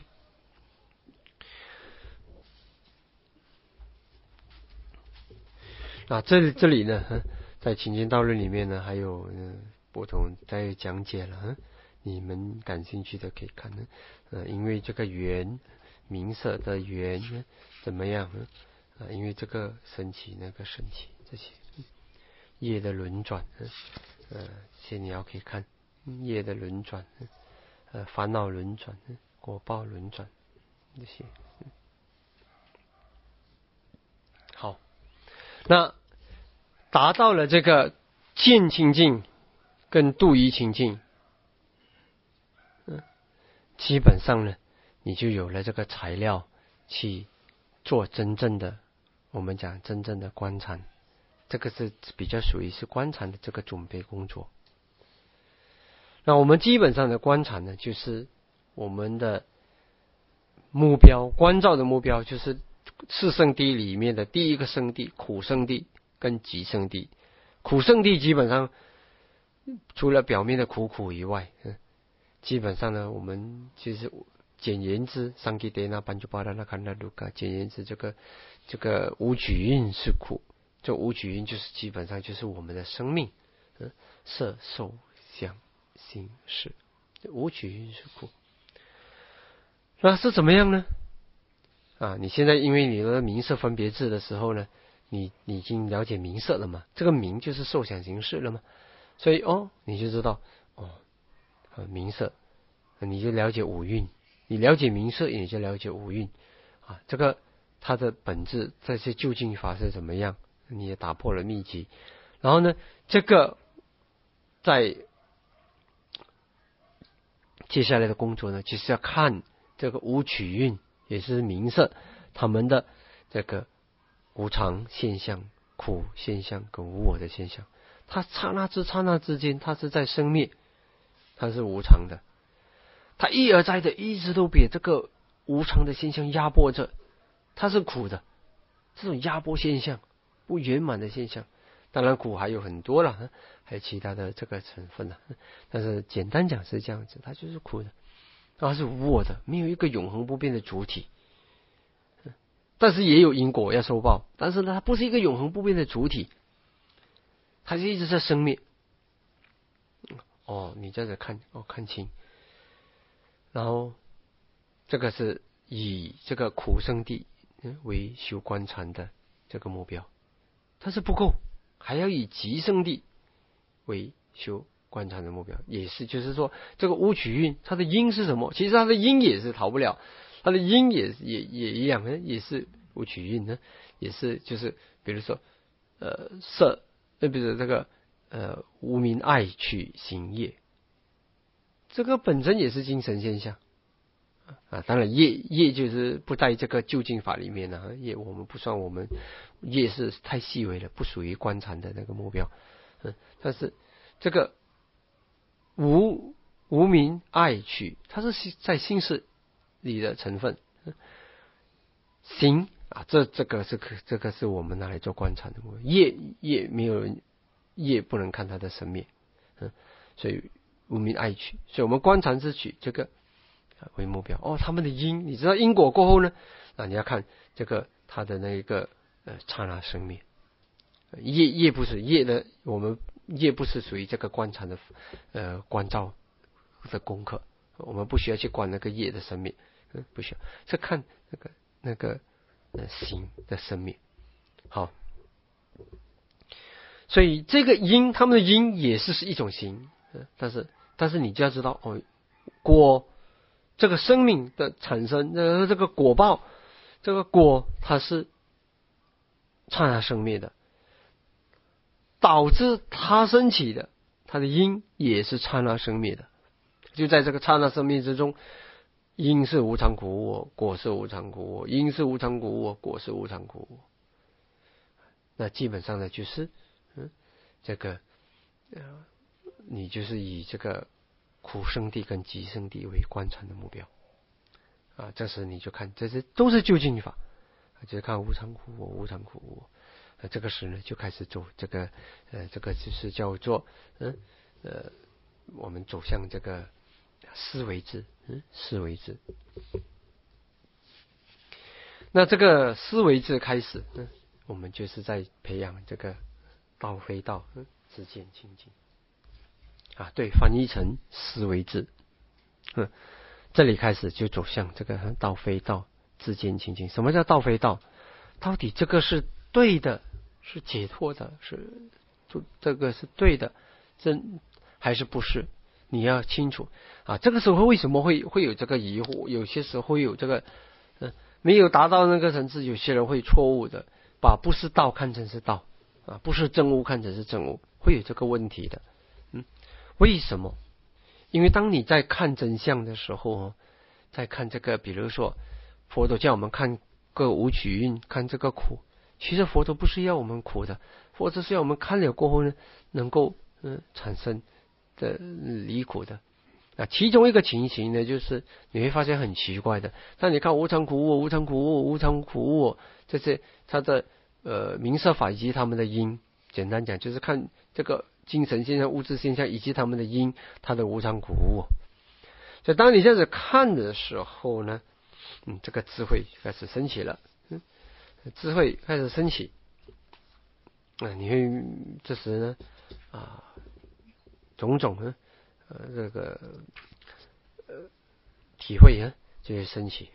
啊，这里这里呢，在《清净道论》里面呢，还有嗯不同在讲解了，嗯，你们感兴趣的可以看呢。呃，因为这个缘，名色的缘怎么样？啊，因为这个升起那个升起这些业的轮转，呃，这些你要可以看业的轮转，呃，烦恼轮转，果报轮转这些。好。那达到了这个见清净跟度疑清净，嗯，基本上呢，你就有了这个材料去做真正的，我们讲真正的观禅，这个是比较属于是观禅的这个准备工作。那我们基本上的观禅呢，就是我们的目标，观照的目标就是四圣谛里面的第一个圣谛，苦圣谛跟集圣谛。苦圣谛基本上除了表面的苦苦以外，嗯，基本上呢，我们其实简言之，桑基德那班就巴拉那看那卢卡，简言之，这个这个五举蕴是苦，这五举蕴就是基本上就是我们的生命，嗯，色受想行识，这五举蕴是苦。那是怎么样呢？啊，你现在因为你的名色分别智的时候呢，你你已经了解名色了嘛？这个名就是受想行识了嘛？所以哦，你就知道哦，啊，名色，你就了解五蕴。你了解名色，也就了解五蕴啊。这个它的本质，这些究竟法是怎么样？你也打破了秘籍。然后呢，这个在接下来的工作呢，其实要看这个五取蕴，也是名色，他们的这个无常现象、苦现象跟无我的现象，它刹那之刹那之间，它是在生灭，它是无常的。它一而再的一直都被这个无常的现象压迫着，它是苦的，这种压迫现象，不圆满的现象。当然苦还有很多了，还有其他的这个成分了，但是简单讲是这样子，它就是苦的，它是无我的，没有一个永恒不变的主体。但是也有因果要受报，但是呢，它不是一个永恒不变的主体，它是一直在生灭。哦，你这样子看，哦，看清。然后这个是以这个苦生地为修观禅的这个目标，它是不够，还要以极生地为修观禅的目标，也是就是说这个五取蕴它的因是什么？其实它的因也是逃不了，它的因也也也一样，也是五取蕴呢，也是就是比如说呃色，呃比如这个呃无明爱取行业。这个本身也是精神现象啊，当然业业就是不在这个究竟法里面了，业我们不算，我们业是太细微了，不属于观禅的那个目标。嗯，但是这个无无明爱取，它是在心识里的成分。行啊，这这个是这个是我们拿来做观禅的目标。业业没有人业不能看它的生灭，嗯，所以无明爱取，所以我们观禅是取这个为目标。哦，他们的因，你知道因果过后呢，啊，你要看这个它的那一个呃刹那生灭。业业不是业的，我们业不是属于这个观禅的呃观照的功课，我们不需要去观那个业的生灭，嗯，不需要，是看那个那个呃行的生灭。好，所以这个因，他们的因也是是一种行，但是但是你就要知道哦，果这个生命的产生，呃，这个果报，这个果它是刹那生灭的，导致它升起的，它的因也是刹那生灭的。就在这个刹那生灭之中，因是无常苦无我，果是无常苦无我，因是无常苦无我，果是无常苦无我。那基本上呢，就是嗯，这个呃，你就是以这个苦生地跟极生地为观禅的目标啊。这时你就看，这些都是究竟法，就是看无常苦我，无常苦我。啊，这个时呢就开始做这个呃，这个就是叫做嗯呃，我们走向这个思维智，嗯，思维智。那这个思维智开始，嗯，我们就是在培养这个道非道，嗯，自见清净。啊，对，翻译成思维智，嗯，这里开始就走向这个道非道，自见清净。什么叫道非道？到底这个是对的，是解脱的，是这个是对的，真还是不是？你要清楚啊。这个时候为什么会会有这个疑惑？有些时候会有这个，嗯、呃，没有达到那个层次，有些人会错误的把不是道看成是道啊，不是正悟看成是正悟，会有这个问题的。嗯，为什么？因为当你在看真相的时候，在看这个，比如说佛陀叫我们看个五取蕴，看这个苦，其实佛陀不是要我们苦的，佛陀是要我们看了过后呢，能够嗯、呃、产生的离苦的。啊，其中一个情形呢，就是你会发现很奇怪的，当你看无常苦无我、无常苦无我、无常苦无我，这些它的呃名色法以及他们的因，简单讲就是看这个精神现象、物质现象以及他们的因，它的无常苦无我。所以当你这样子看的时候呢，嗯，这个智慧开始升起了，嗯，智慧开始升起，啊，你会这时呢，啊，种种呢，呃，这个呃体会啊，就会升起，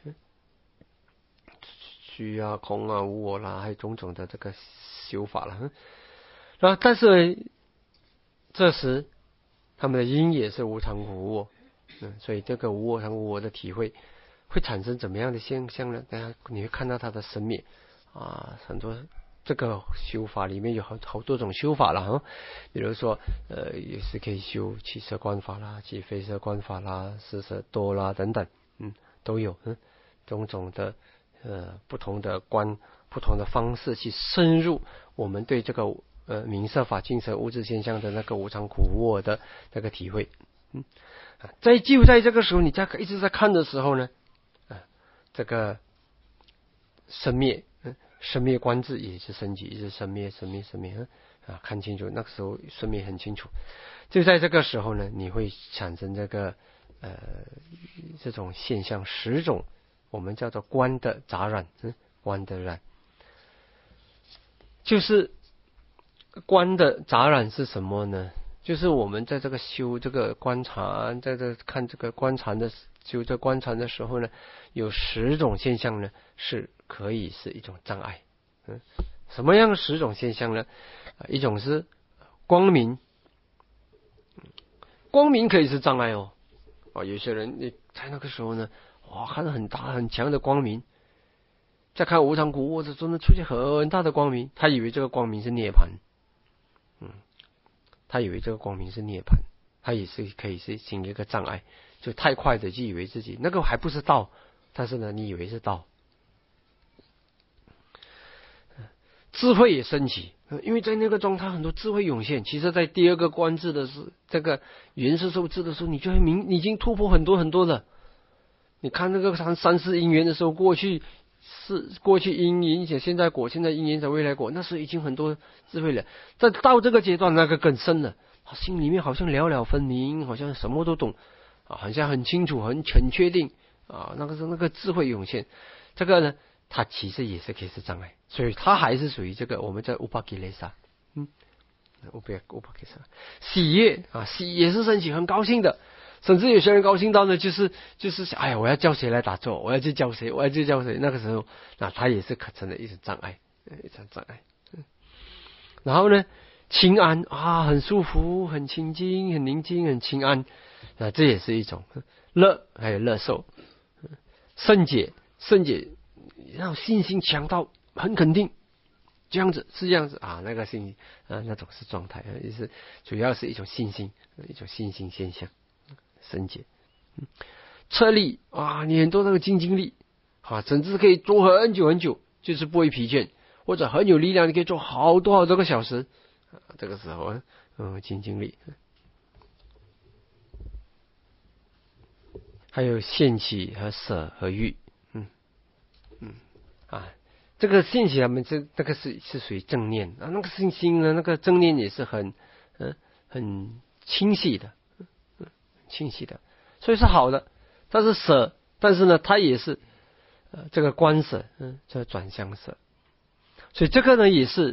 虚啊、空啊、无我啦，还有种种的这个修法了，啊，但是这时他们的因也是无常无我，嗯，所以这个无我常无我的体会会产生怎么样的现象呢？大家你会看到它的生灭啊，很多这个修法里面有好好多种修法了哈，比如说呃也是可以修七色观法啦、即非色观法啦、四色多啦等等，嗯，都有，嗯，种种的呃不同的观、不同的方式去深入我们对这个呃名色法精神物质现象的那个无常苦无我的那个体会，嗯，在就在这个时候，你在一直在看的时候呢，啊，这个生灭，嗯，生灭观智也是升起，一直生灭、生灭、生灭，啊，看清楚，那个时候生灭很清楚。就在这个时候呢，你会产生这个呃这种现象，十种我们叫做观的杂染，嗯，观的染，就是观的杂染是什么呢？就是我们在这个修这个观察，在这看这个观察的修这观察的时候呢，有十种现象呢是可以是一种障碍。嗯，什么样十种现象呢？一种是光明，光明可以是障碍哦。哦，有些人你在那个时候呢，哇，看到很大很强的光明，再看无常苦我这真的出现很大的光明，他以为这个光明是涅槃。嗯。他以为这个光明是涅槃，他也是可以是形成一个障碍，就太快的就以为自己那个还不是道，但是呢，你以为是道。智慧也升起，因为在那个状态很多智慧涌现。其实，在第二个观智的是这个缘是受智的时候，你就会明，你已经突破很多很多了。你看那个三三世因缘的时候，过去是过去因影响现在果，现在因影响未来果，那时候已经很多智慧了。再到这个阶段，那个更深了，他心里面好像了了分明，好像什么都懂啊，好像很清楚、很很确定啊。那个是那个智慧涌现，这个呢，它其实也是可以是障碍，所以它还是属于这个我们叫乌巴吉雷萨，嗯，乌巴乌巴吉萨，喜悦啊，喜也是升起，很高兴的。甚至有些人高兴到呢，就是就是想，哎呀，我要叫谁来打坐，我要去叫谁，我要去叫谁。那个时候，那他也是可成的一种障碍，一种障碍。嗯，然后呢，清安啊，很舒服，很清净，很宁静，很清安啊，这也是一种乐，还有乐受。圣解，圣解，让信心强到很肯定，这样子是这样子啊，那个信心啊，那种是状态，也是主要是一种信心，一种信心现象。升解，嗯，车力啊，你很多那个精精力啊，甚至可以做很久很久，就是不会疲倦，或者很有力量，你可以做好多好多个小时。啊、这个时候啊，嗯，精精力，还有现起和舍和欲，嗯嗯啊，这个现起他们这那个是是属于正念啊，那个信心呢，那个正念也是很嗯很清晰的。清晰的，所以是好的。但是舍，但是呢，它也是呃这个观舍，嗯，这个转向舍，所以这个呢也是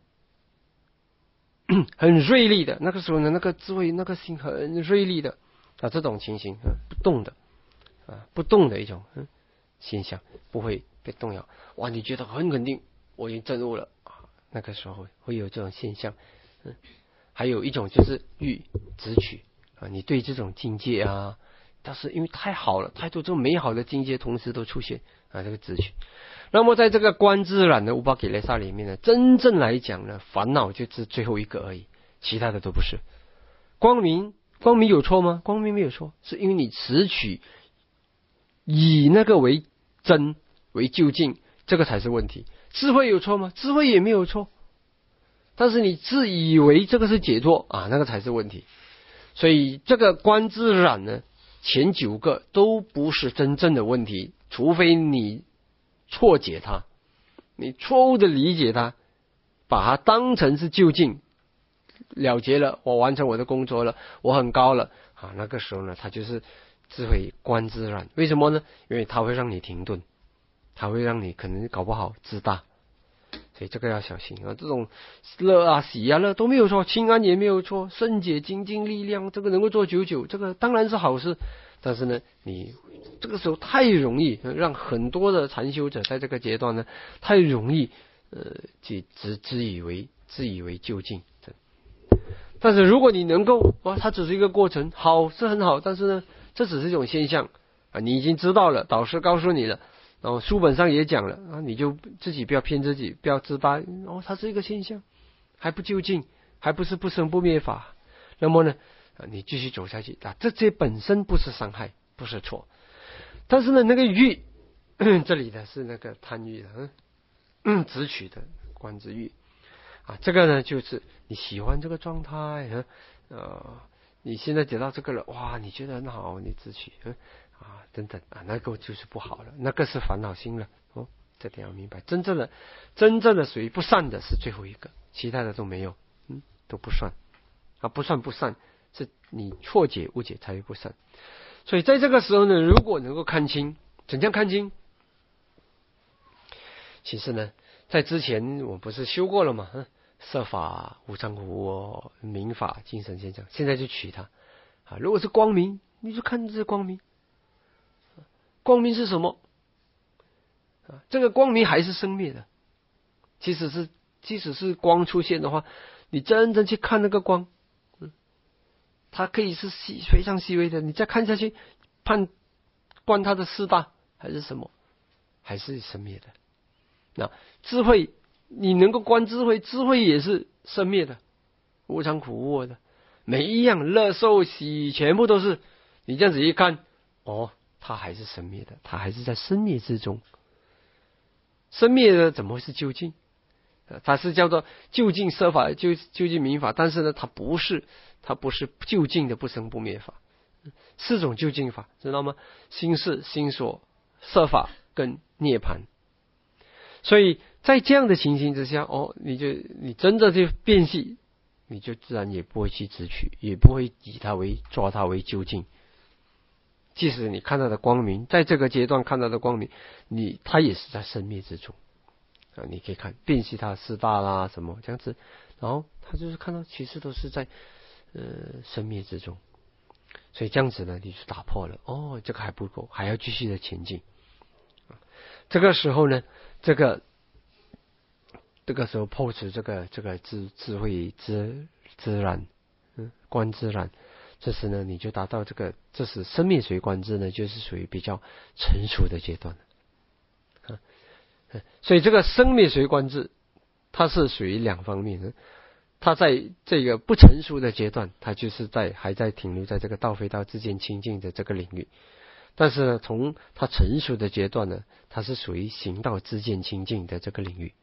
嗯很锐利的。那个时候呢，那个智慧，那个心很锐利的啊，这种情形，嗯，不动的啊，不动的一种嗯现象，不会被动摇。哇，你觉得很肯定，我已经证悟了啊，那个时候会有这种现象。嗯，还有一种就是欲执取。啊，你对这种境界啊，但是因为太好了，太多这种美好的境界同时都出现啊，这个执取。那么在这个观自然的乌巴给雷萨里面呢，真正来讲呢，烦恼就是最后一个而已，其他的都不是。光明，光明有错吗？光明没有错，是因为你执取以那个为真为究竟，这个才是问题。智慧有错吗？智慧也没有错，但是你自以为这个是解脱啊，那个才是问题。所以这个观自然呢，前九个都不是真正的问题，除非你错解它，你错误的理解它，把它当成是究竟， 了结了，我完成我的工作了，我很高了啊，那个时候呢，它就是智慧观自然。为什么呢？因为它会让你停顿，它会让你可能搞不好自大，所以这个要小心啊。这种乐啊喜啊乐都没有错，清安也没有错，圣洁精进力量，这个能够做久久，这个当然是好事。但是呢，你这个时候太容易让很多的禅修者在这个阶段呢，太容易呃去自自以为自以为究竟。但是如果你能够哇，它只是一个过程，好是很好，但是呢，这只是一种现象啊，你已经知道了，导师告诉你了，然后书本上也讲了啊，你就自己不要骗自己，不要自大哦，它是一个现象，还不究竟，还不是不生不灭法。那么呢，啊，你继续走下去啊，这些本身不是伤害，不是错，但是呢，那个欲，这里的是那个贪欲的，嗯，执取的观之欲。啊，这个呢，就是你喜欢这个状态，呃，你现在得到这个了，哇，你觉得很好，你自取，啊，等等啊，那个就是不好了，那个是烦恼心了，哦，这点要明白。真正的，真正的属于不善的是最后一个，其他的都没有，嗯，都不算，啊，不算不善，是你错解误解才会不善。所以在这个时候呢，如果能够看清，怎样看清？其实呢，在之前我不是修过了吗？色法、无常苦无明法、精神现象，现在就取它啊。如果是光明，你就看这是光明。光明是什么？啊，这个光明还是生灭的。即使是即使是光出现的话，你真正去看那个光，嗯，它可以是细非常细微的。你再看下去，判观它的四大还是什么，还是生灭的。那智慧。你能够观智慧，智慧也是生灭的，无常苦无我的，每一样乐受喜全部都是。你这样子一看，哦，它还是生灭的，它还是在生灭之中。生灭的怎么会是究竟？它是叫做究竟色法，究究竟明法，但是呢，它不是，它不是究竟的不生不灭法，四种究竟法，知道吗？心事、心所、色法跟涅槃。所以在这样的情形之下，哦，你就你真的去辨析，你就自然也不会去执取，也不会以它为抓它为究竟。即使你看到的光明，在这个阶段看到的光明，你它也是在生灭之中啊。你可以看辨析它四大啦什么这样子，然后他就是看到其实都是在呃生灭之中。所以这样子呢，你就打破了哦，这个还不够，还要继续的前进。这个时候呢。这个这个时候破除这个这个智智慧自自然，嗯，观自然，这时呢你就达到这个，这是生灭随观智呢，就是属于比较成熟的阶段啊。所以这个生灭随观智，它是属于两方面的。它在这个不成熟的阶段，它就是在还在停留在这个道非道自见清净的这个领域。但是呢，从它成熟的阶段呢，它是属于行道自见清净的这个领域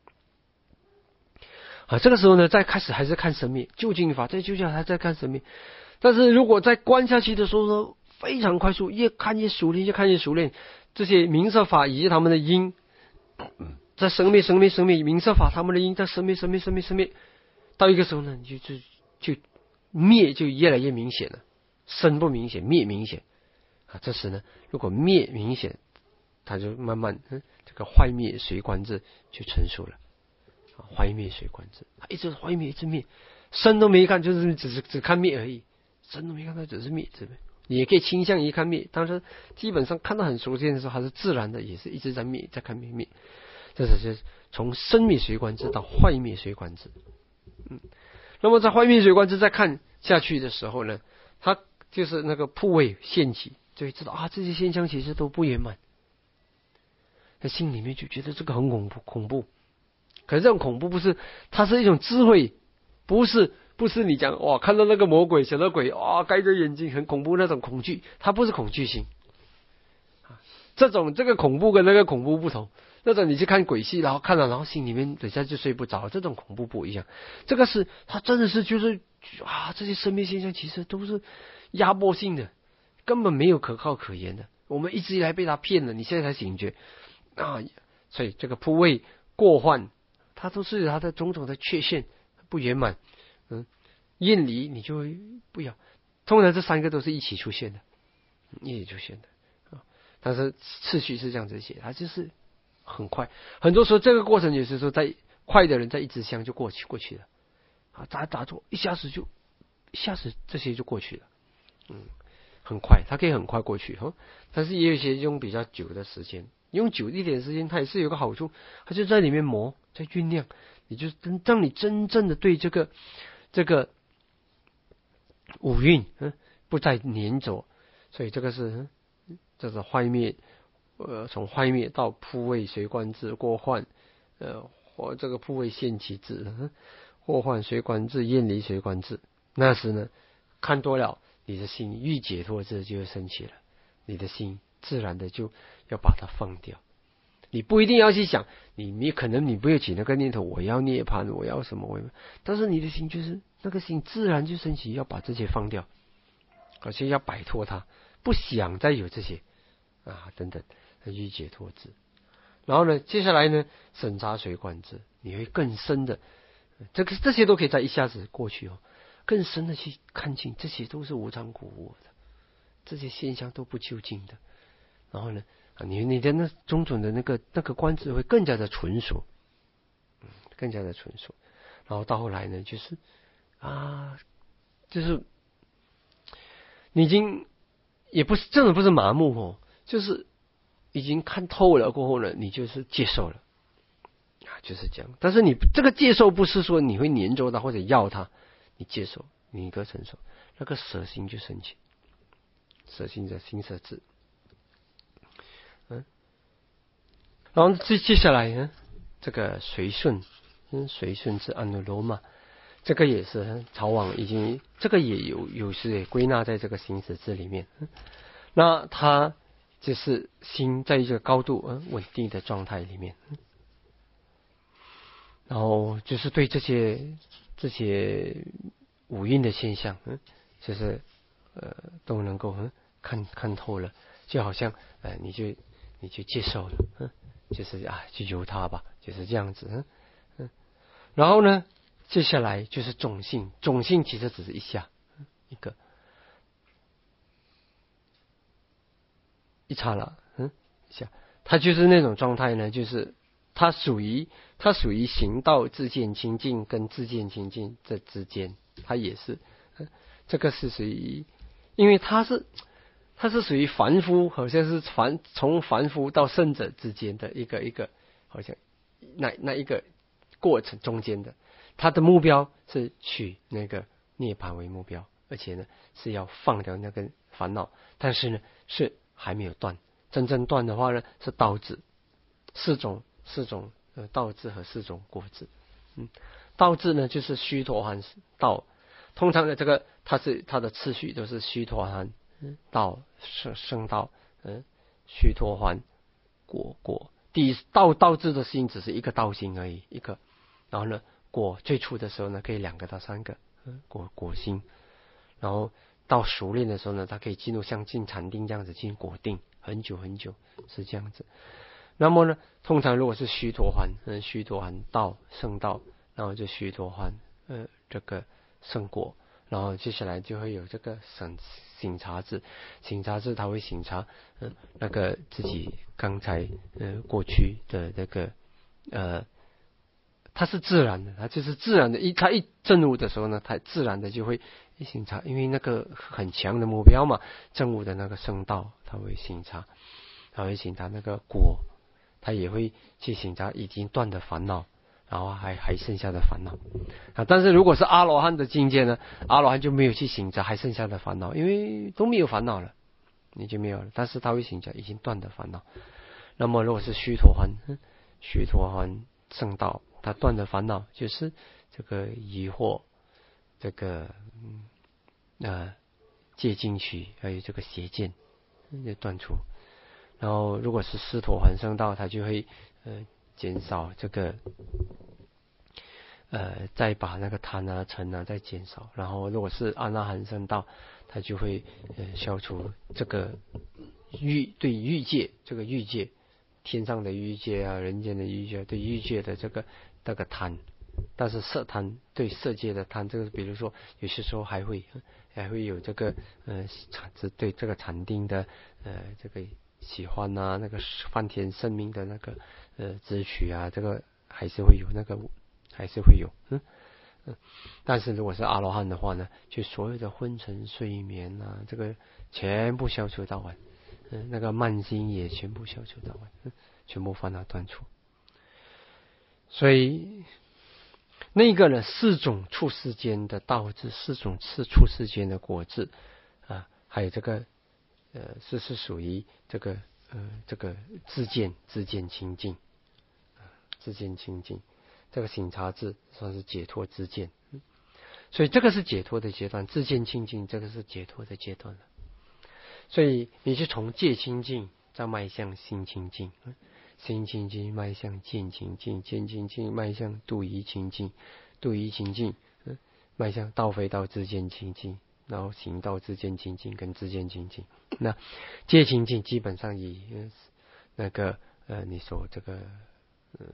啊。这个时候呢，再开始还是看生灭究竟法，在究竟还在看生灭。但是如果再观下去的时候呢，非常快速，越看越熟练，越看越熟练。这些明色法以及他们的因，在生灭、生灭、生灭，明色法他们的因在生灭、生灭、生灭、生灭，到一个时候呢，就就就灭就越来越明显了，生不明显，灭明显。啊，这时呢，如果灭明显，它就慢慢，嗯，这个坏灭随观智就成熟了。啊，坏灭随观智，一直坏灭，一直灭，生都没看，就是只是只看灭而已，生都没看到，只是灭，对不对？你也可以倾向于看灭，但是基本上看到很熟悉的时候，还是自然的，也是一直在灭，在看灭灭。这是从生灭随观智到坏灭随观智。嗯，那么在坏灭随观智再看下去的时候呢，它就是那个铺位现起。就会知道啊，这些现象其实都不圆满，在心里面就觉得这个很恐怖，恐怖。可是这种恐怖不是，它是一种智慧，不是不是你讲哇，看到那个魔鬼、小的鬼哇，盖着眼睛很恐怖那种恐惧，它不是恐惧心。这种这个恐怖跟那个恐怖不同，那种你去看鬼戏，然后看了，然后心里面等下就睡不着，这种恐怖不一样。这个是它真的是就是啊，这些生命现象其实都是压迫性的。根本没有可靠可言的，我们一直以来被他骗了，你现在才醒觉啊！所以这个铺位过患，它都是它的种种的缺陷不圆满，嗯， 厌离你就不要。通常这三个都是一起出现的，一起出现的。但是次序是这样子写，它就是很快。很多时候这个过程也是说，在快的人在一支香就过去过去了，啊，打打坐一下子就一下子这些就过去了，嗯，很快，它可以很快过去哈。但是也有一些用比较久的时间，用久一点时间，它也是有个好处，它就在里面磨，在酝酿，也就是当你真正的对这个这个五蕴嗯不再粘着，所以这个是这是坏灭，呃，从坏灭到扑位随观智过患，呃，或这个扑位现其智，过患随观智，厌离随观智。那时呢，看多了，你的心欲解脱智就会升起了，你的心自然的就要把它放掉。你不一定要去想，你你可能你不会起那个念头，我要涅槃，我要什么，我要，但是你的心就是那个心自然就升起，要把这些放掉，而且要摆脱它，不想再有这些啊等等，欲解脱智。然后呢，接下来呢，审查随观智，你会更深的，这个这些都可以在一下子过去哦，更深的去看清，这些都是无常苦我的，这些现象都不究竟的。然后呢，啊，你你的那种种的那个那个观智会更加的纯熟，嗯，更加的纯熟。然后到后来呢，就是啊，就是你已经也不是真的不是麻木哦，就是已经看透了过后呢，你就是接受了啊，就是这样。但是你这个接受不是说你会黏着它或者要它，你接受，你一个承受，那个舍心就升起，舍心者心舍智。嗯，然后接接下来呢，这个随顺，嗯，随顺之安罗嘛，这个也是曹王已经，这个也有有时也归纳在这个行识智里面。那他就是心在一个高度嗯稳定的状态里面，然后就是对这些这些五蕴的现象，嗯，就是呃都能够嗯看看透了，就好像呃你就你就接受了，嗯，就是啊就由他吧，就是这样子，嗯嗯。然后呢，接下来就是种性，种性其实只是一下一个一刹那，嗯，一下，它就是那种状态呢，就是它属于它属于行道自见清净跟自见清净这之间，它也是，嗯，这个是属于，因为它是它是属于凡夫，好像是凡从凡夫到圣者之间的一个一个，好像那那一个过程中间的，它的目标是取那个涅槃为目标，而且呢是要放掉那个烦恼，但是呢是还没有断，真正断的话呢是道智，四种四种呃道智和四种果智。嗯，道智呢就是须陀洹道，通常的这个它是它的次序都是须陀洹道圣圣道，嗯，须陀洹果果。第一道道智的心只是一个道心而已，一个，然后呢果最初的时候呢可以两个到三个，嗯，果果心，然后到熟练的时候呢，它可以进入像进禅定这样子进果定，很久很久是这样子。那么呢，通常如果是须陀洹，嗯，须陀洹道圣道，然后就须陀洹，呃，这个圣果，然后接下来就会有这个省省察智，省察智它会省察，嗯、呃，那个自己刚才呃过去的那个呃。它是自然的，它就是自然的。一它一证悟的时候呢，它自然的就会一省察，因为那个很强的目标嘛，证悟的那个圣道，它会省察，它会省察那个果，它也会去省察已经断的烦恼，然后还还剩下的烦恼啊。但是如果是阿罗汉的境界呢，阿罗汉就没有去省察还剩下的烦恼，因为都没有烦恼了，你就没有了。但是他会省察已经断的烦恼。那么如果是须陀洹，须陀洹圣道。他断的烦恼就是这个疑惑，这个嗯呃戒禁取，还有这个邪见，就断除。然后如果是斯陀洹圣道，他就会呃减少这个呃再把那个贪啊嗔啊再减少。然后如果是阿那含圣道，他就会呃消除这个欲对欲界这个欲界。天上的欲界啊，人间的欲界，对欲界的这个这个贪但是色贪对色界的贪，这个比如说有些时候还会还会有这个呃禅对这个禅定的呃这个喜欢啊，那个梵天圣命的那个呃支取啊，这个还是会有那个还是会有嗯嗯，但是如果是阿罗汉的话呢，就所有的昏沉睡眠啊，这个全部消除到完，嗯，那个慢心也全部消除到完，嗯，全部烦恼断除。所以那个呢，四种处世间的道智，四种次处世间的果智啊，还有这个呃，这是属于这个呃这个自见自见清净，自见清净，这个醒察智算是解脱之见，嗯，所以这个是解脱的阶段，自见清净这个是解脱的阶段了。所以你是从戒清净再迈向心清净，心清净迈向见清净，见清净迈向度疑清净，度疑清净迈向道非道自见清净，然后行道自见清净跟自见清净。那戒清净基本上以那个呃你所这个呃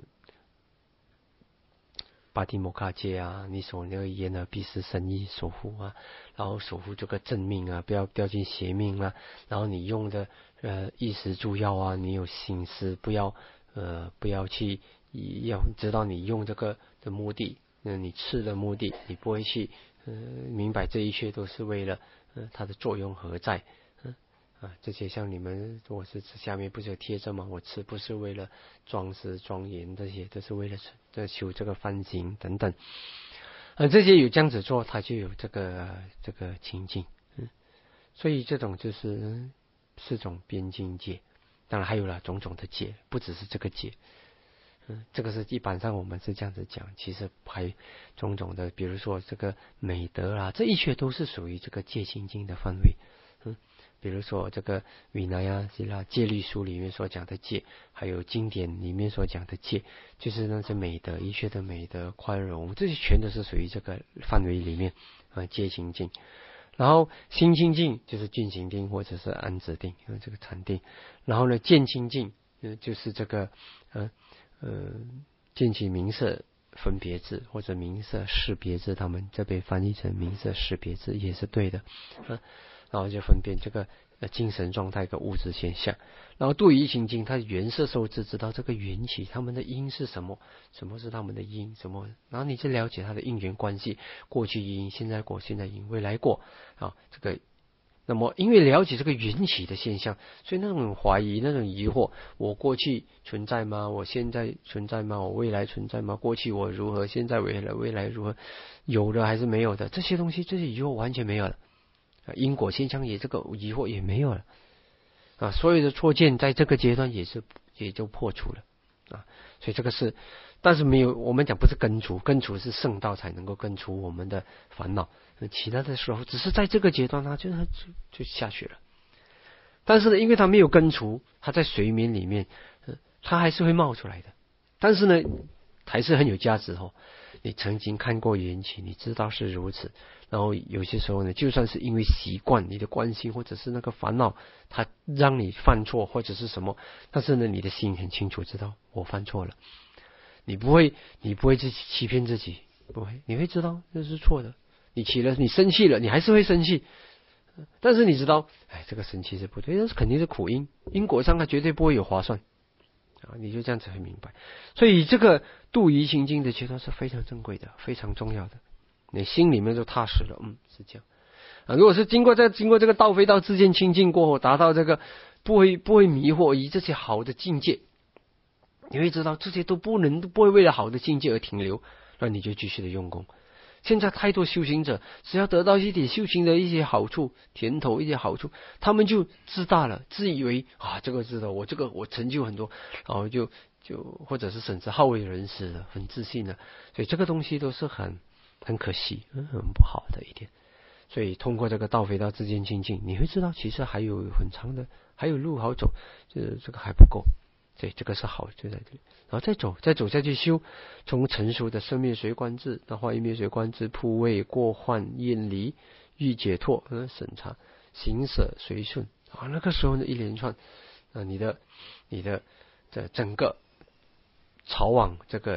巴提摩卡戒啊，你所那个言而必失生意守护啊，然后守护这个正命啊，不要掉进邪命啊，然后你用的呃衣食住药啊，你有心思不要呃不要去要知道你用这个的目的，呃你吃的目的，你不会去呃明白这一切都是为了呃它的作用何在。啊，这些像你们，我是下面不是有贴着吗？我吃不是为了装饰庄严，这些都是为了这修这个梵行等等。啊，这些有这样子做，他就有这个这个情境。嗯，所以这种就是四种边境界，当然还有了种种的界，不只是这个界。嗯，这个是一般上我们是这样子讲，其实还种种的，比如说这个美德啊，这一切都是属于这个戒清净的范围。嗯。比如说这个维那亚希腊戒律书里面所讲的戒，还有经典里面所讲的戒，就是那些美德，一切的美德、宽容，这些全都是属于这个范围里面啊，戒清净。然后心清净就是进行定或者是安止定，这个禅定。然后呢，见清净就是这个呃呃见其名色分别智或者名色识别智，他们这边翻译成名色识别智也是对的啊。然后就分辨这个呃精神状态跟物质现象，然后度疑清净，它原色受知，知道这个缘起，他们的因是什么，什么是他们的因，什么，然后你就了解它的因缘关系，过去因、现在果、现在因、未来果啊，这个。那么，因为了解这个缘起的现象，所以那种怀疑、那种疑惑，我过去存在吗？我现在存在吗？我未来存在吗？过去我如何？现在未来未来如何？有的还是没有的？这些东西，这些疑惑完全没有了。因果现象也这个疑惑也没有了啊，所有的错见在这个阶段也是也就破除了啊，所以这个是，但是没有我们讲不是根除，根除是圣道才能够根除我们的烦恼，其他的时候只是在这个阶段它就就就下去了。但是呢，因为它没有根除，它在睡眠里面，它还是会冒出来的。但是呢，还是很有价值哦。你曾经看过缘起，你知道是如此。然后有些时候呢，就算是因为习惯、你的关心或者是那个烦恼，它让你犯错或者是什么，但是呢，你的心很清楚知道我犯错了，你不会，你不会自己欺骗自己，不会，你会知道这是错的。你起了，你生气了，你还是会生气，但是你知道，哎，这个生气是不对，这是肯定是苦因，因果上它绝对不会有划算。啊，你就这样子会明白，所以这个度疑清净的阶段是非常珍贵的，非常重要的，你心里面就踏实了，嗯，是这样。啊，如果是经过这经过这个道非道自见清净过后，达到这个不会不会迷惑于这些好的境界，你会知道这些都不能不会为了好的境界而停留，那你就继续的用功。现在太多修行者，只要得到一点修行的一些好处、甜头、一些好处，他们就自大了，自以为啊，这个知道我这个我成就很多，然后就就或者是甚至好为人师的，很自信的，所以这个东西都是很很可惜、很不好的一点。所以通过这个道非道自见清净，你会知道其实还有很长的，还有路好走，这这个还不够。对，这个是好，就在这里，然后再走，再走下去修，从成熟的生灭随观智，到化一灭随观智，铺位过患厌离欲解脱，呃，审查行舍随顺啊，那个时候呢，一连串啊，你的你的这整个朝往这个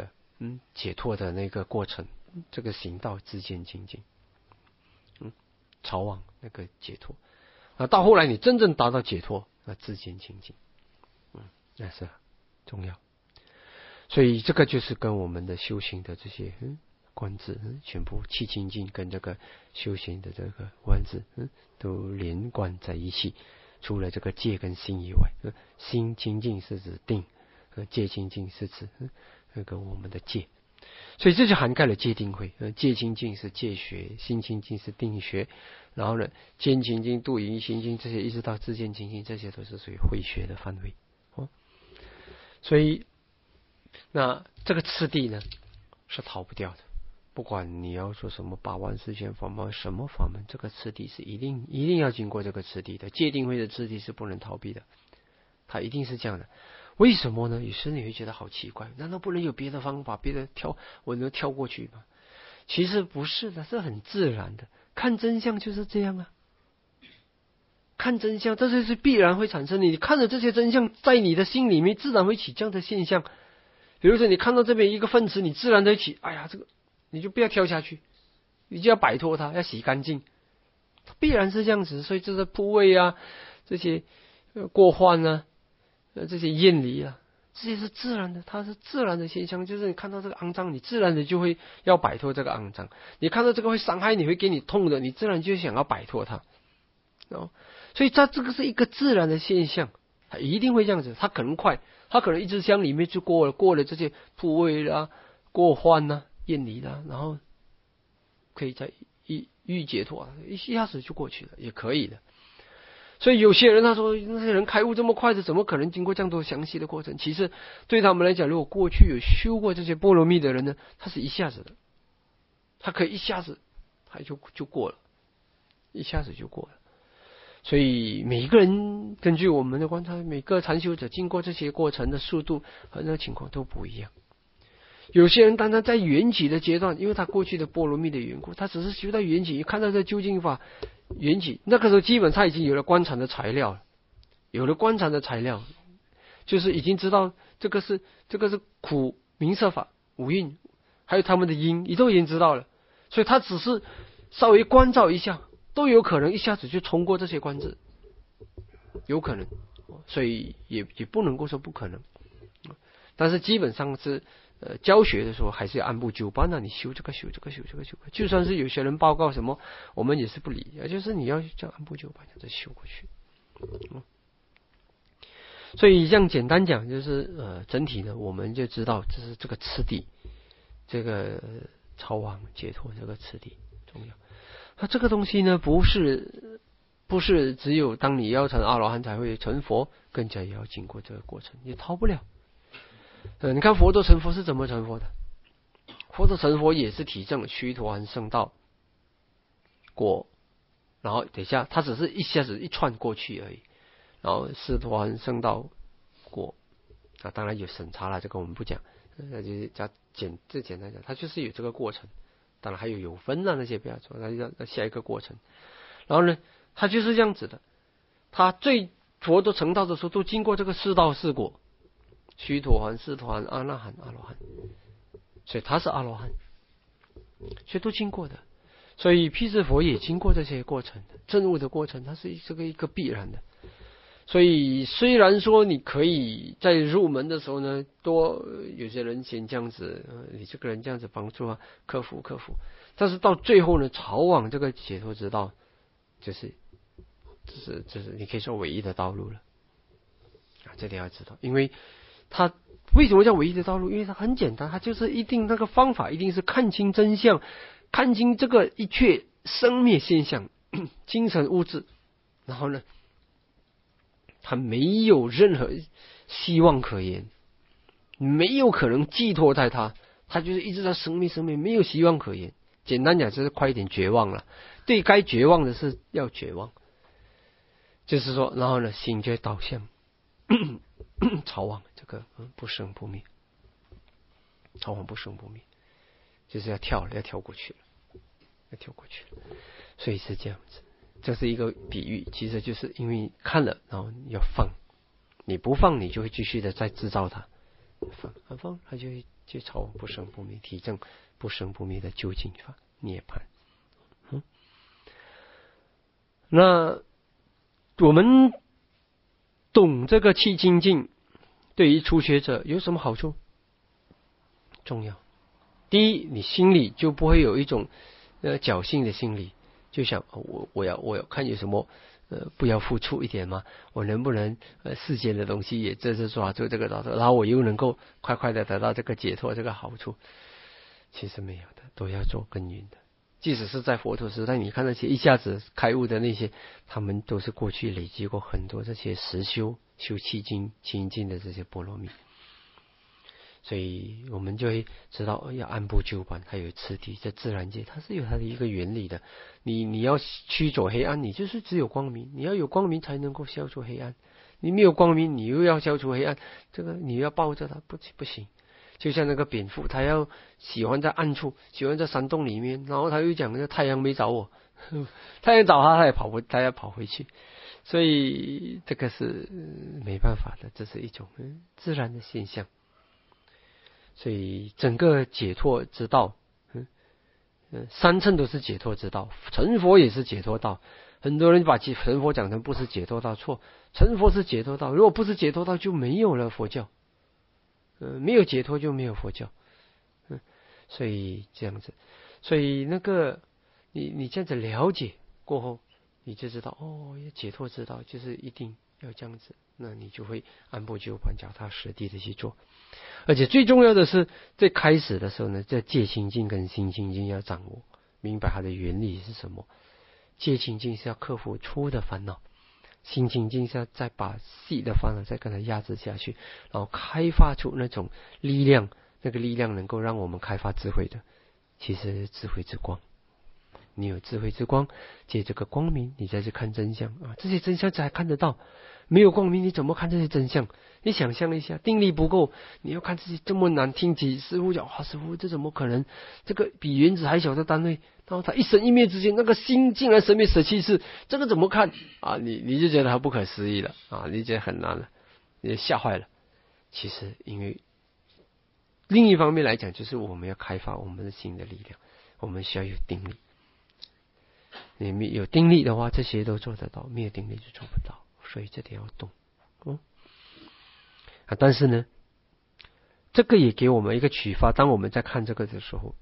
嗯解脱的那个过程，这个行道自见清净，嗯，朝往那个解脱。啊，到后来你真正达到解脱，那自见清净，嗯，那是重要。所以这个就是跟我们的修行的这些嗯观自，嗯，全部气清净跟这个修行的这个观自，嗯，都连贯在一起。除了这个戒跟心以外，嗯，心清净是指定，呃，戒清净是指嗯那个我们的戒。所以这就涵盖了戒定慧。呃，戒清净是戒学，心清净是定学，然后呢，坚清净、度淫心净这些，一直到自见清净，这些都是属于慧学的范围。哦，所以那这个次第呢是逃不掉的。不管你要说什么八万四千法门，什么法门，这个次第是一定一定要经过这个次第的。戒定慧的次第是不能逃避的，它一定是这样的。为什么呢？有时你会觉得好奇怪，难道不能有别的方法，别的跳我能跳过去吗？其实不是的，是很自然的。看真相就是这样啊，看真相，这就是必然会产生的。你看着这些真相，在你的心里面自然会起这样的现象。比如说，你看到这边一个粪池，你自然的起，哎呀，这个你就不要跳下去，你就要摆脱它，要洗干净，必然是这样子。所以这些铺位啊，这些过患啊，呃，这些厌离啊，这些是自然的，它是自然的现象。就是你看到这个肮脏，你自然的就会要摆脱这个肮脏；你看到这个会伤害你，会给你痛的，你自然就想要摆脱它。哦，所以它这个是一个自然的现象，它一定会这样子。它可能快，它可能一支香里面就过了过了这些铺位啦、过患啦、厌离啦，然后可以再一欲解脱，一下子就过去了，也可以的。所以有些人他说那些人开悟这么快的，怎么可能经过这样多详细的过程？其实对他们来讲，如果过去有修过这些波罗蜜的人呢，他是一下子的，他可以一下子他就就过了，一下子就过了。所以每一个人根据我们的观察，每个禅修者经过这些过程的速度和那个情况都不一样。有些人单单在缘起的阶段，因为他过去的波罗蜜的缘故，他只是修到缘起，一看到这究竟法缘起，那个时候基本上已经有了观察的材料了，有了观察的材料，就是已经知道这个是这个是苦名色法五蕴，还有他们的因，你都已经知道了，所以他只是稍微关照一下，都有可能一下子就冲过这些关字，有可能，所以也也不能够说不可能，但是基本上是。呃，教学的时候还是要按部就班的，你修这个修这个修这个修，就算是有些人报告什么，我们也是不理，就是你要这样按部就班的修过去。嗯，所以这样简单讲，就是呃，整体呢，我们就知道这是这个次第，这个超往解脱这个次第重要。那这个东西呢，不是不是只有当你要成阿罗汉才会成佛，更加也要经过这个过程，也逃不了。呃，你看佛陀成佛是怎么成佛的？佛陀成佛也是体证须陀洹圣道果，然后等一下他只是一下子一串过去而已，然后须陀洹圣道果啊，当然有审查了，这个我们不讲，那就加简最简单讲，它就是有这个过程，当然还有有分啊那些不要说，那那下一个过程，然后呢，它就是这样子的，他最佛陀成道的时候都经过这个四道四果。须陀洹、斯陀洹、阿那含、阿罗汉，所以他是阿罗汉，所以都经过的。所以辟支佛也经过这些过程，证悟的过程，它是这个一个必然的。所以虽然说你可以在入门的时候呢，多有些人先这样子，呃、你这个人这样子帮助啊，克服克服，但是到最后呢，朝往这个解脱之道，就是就是就是你可以说唯一的道路了啊，这里要知道，因为。他为什么叫唯一的道路？因为它很简单，它就是一定那个方法一定是看清真相，看清这个一切生灭现象，精神物质，然后呢，他没有任何希望可言，没有可能寄托在他，他就是一直在生灭生灭，没有希望可言。简单讲就是快一点绝望了，对该绝望的是要绝望，就是说，然后呢，心就导向朝往这个不生不灭，朝往不生不灭，就是要跳了，要跳过去了，要跳过去了，所以是这样子。这是一个比喻，其实就是因为看了，然后要放，你不放，你就会继续的再制造它， 放啊放，他就就朝不生不灭，体证不生不灭的究竟法涅槃。嗯，那我们懂这个气清净，对于初学者有什么好处？重要。第一，你心里就不会有一种呃侥幸的心理，就想、哦、我我要我要看有什么呃不要付出一点吗？我能不能呃世间的东西也这是抓住这个抓住，然后我又能够快快的得到这个解脱这个好处？其实没有的，都要做耕耘的。即使是在佛陀时代，你看那些一下子开悟的那些，他们都是过去累积过很多这些实修修气精清净的这些波罗蜜。所以我们就会知道要按部就班，它有次第，在自然界它是有它的一个原理的。你你要驱走黑暗，你就是只有光明，你要有光明才能够消除黑暗。你没有光明，你又要消除黑暗，这个你要抱着它不不行。就像那个蝙蝠，它要喜欢在暗处，喜欢在山洞里面，然后他又讲太阳没找我，太阳找他，他也跑回，他要跑回去。所以这个是没办法的，这是一种自然的现象。所以整个解脱之道，嗯嗯，三乘都是解脱之道，成佛也是解脱道。很多人把成佛讲成不是解脱道，错，成佛是解脱道。如果不是解脱道，就没有了佛教。嗯，没有解脱就没有佛教。嗯，所以这样子，所以那个你你这样子了解过后，你就知道哦，解脱之道就是一定要这样子，那你就会按部就班、脚踏实地的去做。而且最重要的是，在开始的时候呢，在戒清净跟心清净要掌握，明白它的原理是什么。戒清净是要克服粗的烦恼，心清净是要再把细的烦恼再跟它压制下去，然后开发出那种力量，那个力量能够让我们开发智慧的，其实智慧之光。你有智慧之光，借这个光明，你再去看真相啊，这些真相才看得到。没有光明，你怎么看这些真相？你想象一下，定力不够，你要看这些这么难听起。师父讲，哇，师父这怎么可能？这个比原子还小的单位，然后他一生一灭之间，那个心竟然生灭舍弃是，这个怎么看啊？你你就觉得它不可思议了啊，你觉得很难了，你吓坏了。其实，因为另一方面来讲，就是我们要开发我们的心的力量，我们需要有定力。你有定力的话，这些都做得到；没有定力就做不到。所以这点要动，嗯啊，但是呢，这个也给我们一个启发。当我们在看这个的时候，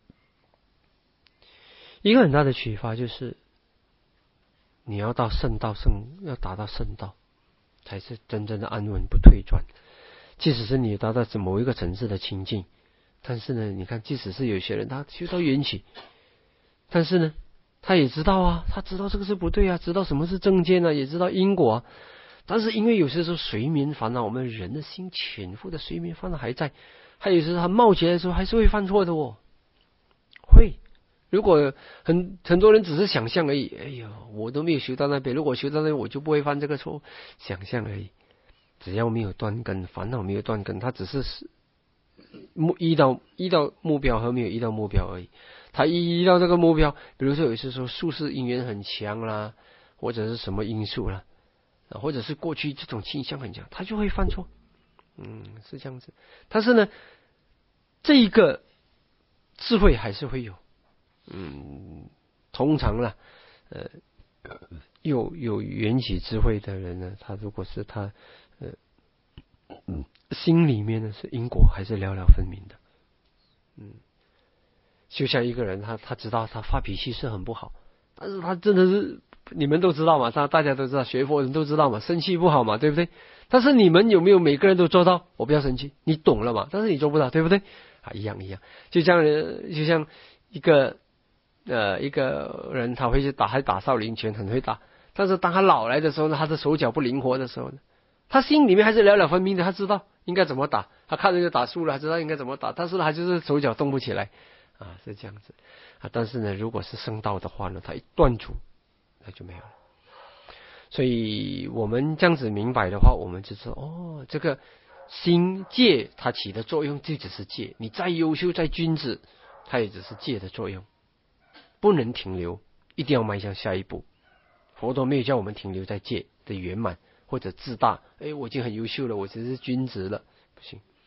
一个很大的启发就是，你要到圣道，圣要达到圣道，才是真正的安稳不退转。即使是你达到某一个层次的清净，但是呢，你看，即使是有些人他修到缘起，但是呢，他也知道啊，他知道这个是不对啊，知道什么是正见啊，也知道因果啊。但是因为有些时候睡眠烦恼，我们人的心潜伏的睡眠烦恼还在，还有时候他冒起来的时候还是会犯错的哦。会，如果很很多人只是想象而已，哎呦，我都没有修到那边，如果修到那边，我就不会犯这个错，想象而已。只要没有断根，烦恼没有断根，他只是目依到依到目标和没有依到目标而已。他一依到这个目标，比如说有一次说宿世因缘很强啦，或者是什么因素啦。或者是过去这种倾向很强，他就会犯错，嗯，是这样子。但是呢，这一个智慧还是会有，嗯，通常啦，呃，有有缘起智慧的人呢，他如果是他，呃，心里面呢是因果还是了了分明的，嗯，就像一个人，他他知道他发脾气是很不好，但是他真的是。你们都知道嘛，大大家都知道，学佛人都知道嘛，生气不好嘛，对不对？但是你们有没有每个人都做到？我不要生气，你懂了嘛？但是你做不到，对不对？啊，一样一样，就像就像一个呃一个人，他会去打，还打少林拳，很会打，但是当他老来的时候呢，他的手脚不灵活的时候呢，他心里面还是了了分明的，他知道应该怎么打，他看着就打输了，他知道应该怎么打，但是他就是手脚动不起来啊，是这样子啊。但是呢，如果是圣道的话呢，他一断除。那就没有了。所以我们这样子明白的话，我们就知道哦，这个心戒它起的作用就只是戒。你再优秀再君子，它也只是戒的作用，不能停留，一定要迈向下一步。佛陀没有叫我们停留在戒的圆满或者自大，哎，我已经很优秀了，我只是君子了，不行。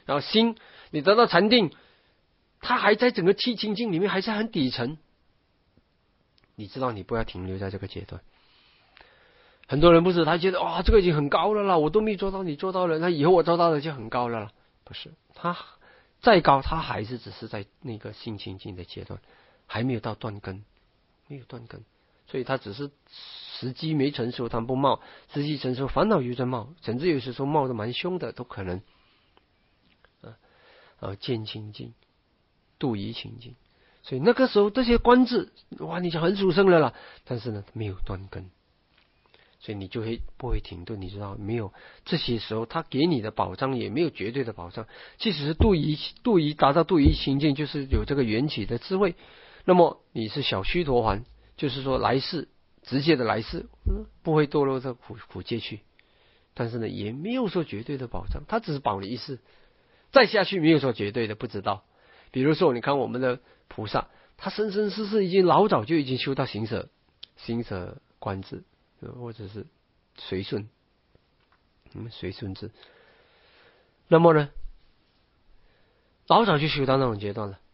然后心你得到禅定，它还在整个气清净里面，还是很底层。你知道你不要停留在这个阶段。很多人不是他觉得哇、哦、这个已经很高了啦，我都没做到，你做到了，那以后我做到了就很高了啦。不是，他再高他还是只是在那个心清净的阶段，还没有到断根，没有断根，所以他只是时机没成熟，他不冒；时机成熟，烦恼又在冒，甚至有时候冒得蛮凶的，都可能。啊啊，见清净，度疑清净，所以那个时候这些观智，哇，你就很殊胜了啦。但是呢，没有断根。所以你就会不会停顿，你知道没有？这些时候他给你的保障也没有绝对的保障，即使是度疑度疑达到度疑清净，就是有这个缘起的智慧。那么你是小须陀洹，就是说来世直接的来世，嗯，不会堕落到苦苦界去。但是呢，也没有说绝对的保障，他只是保你一世，再下去没有说绝对的，不知道。比如说，你看我们的菩萨，他生生世世已经老早就已经修到行舍行舍观智。或者是随顺，嗯，随顺智。那么呢，老早就修到那种阶段了。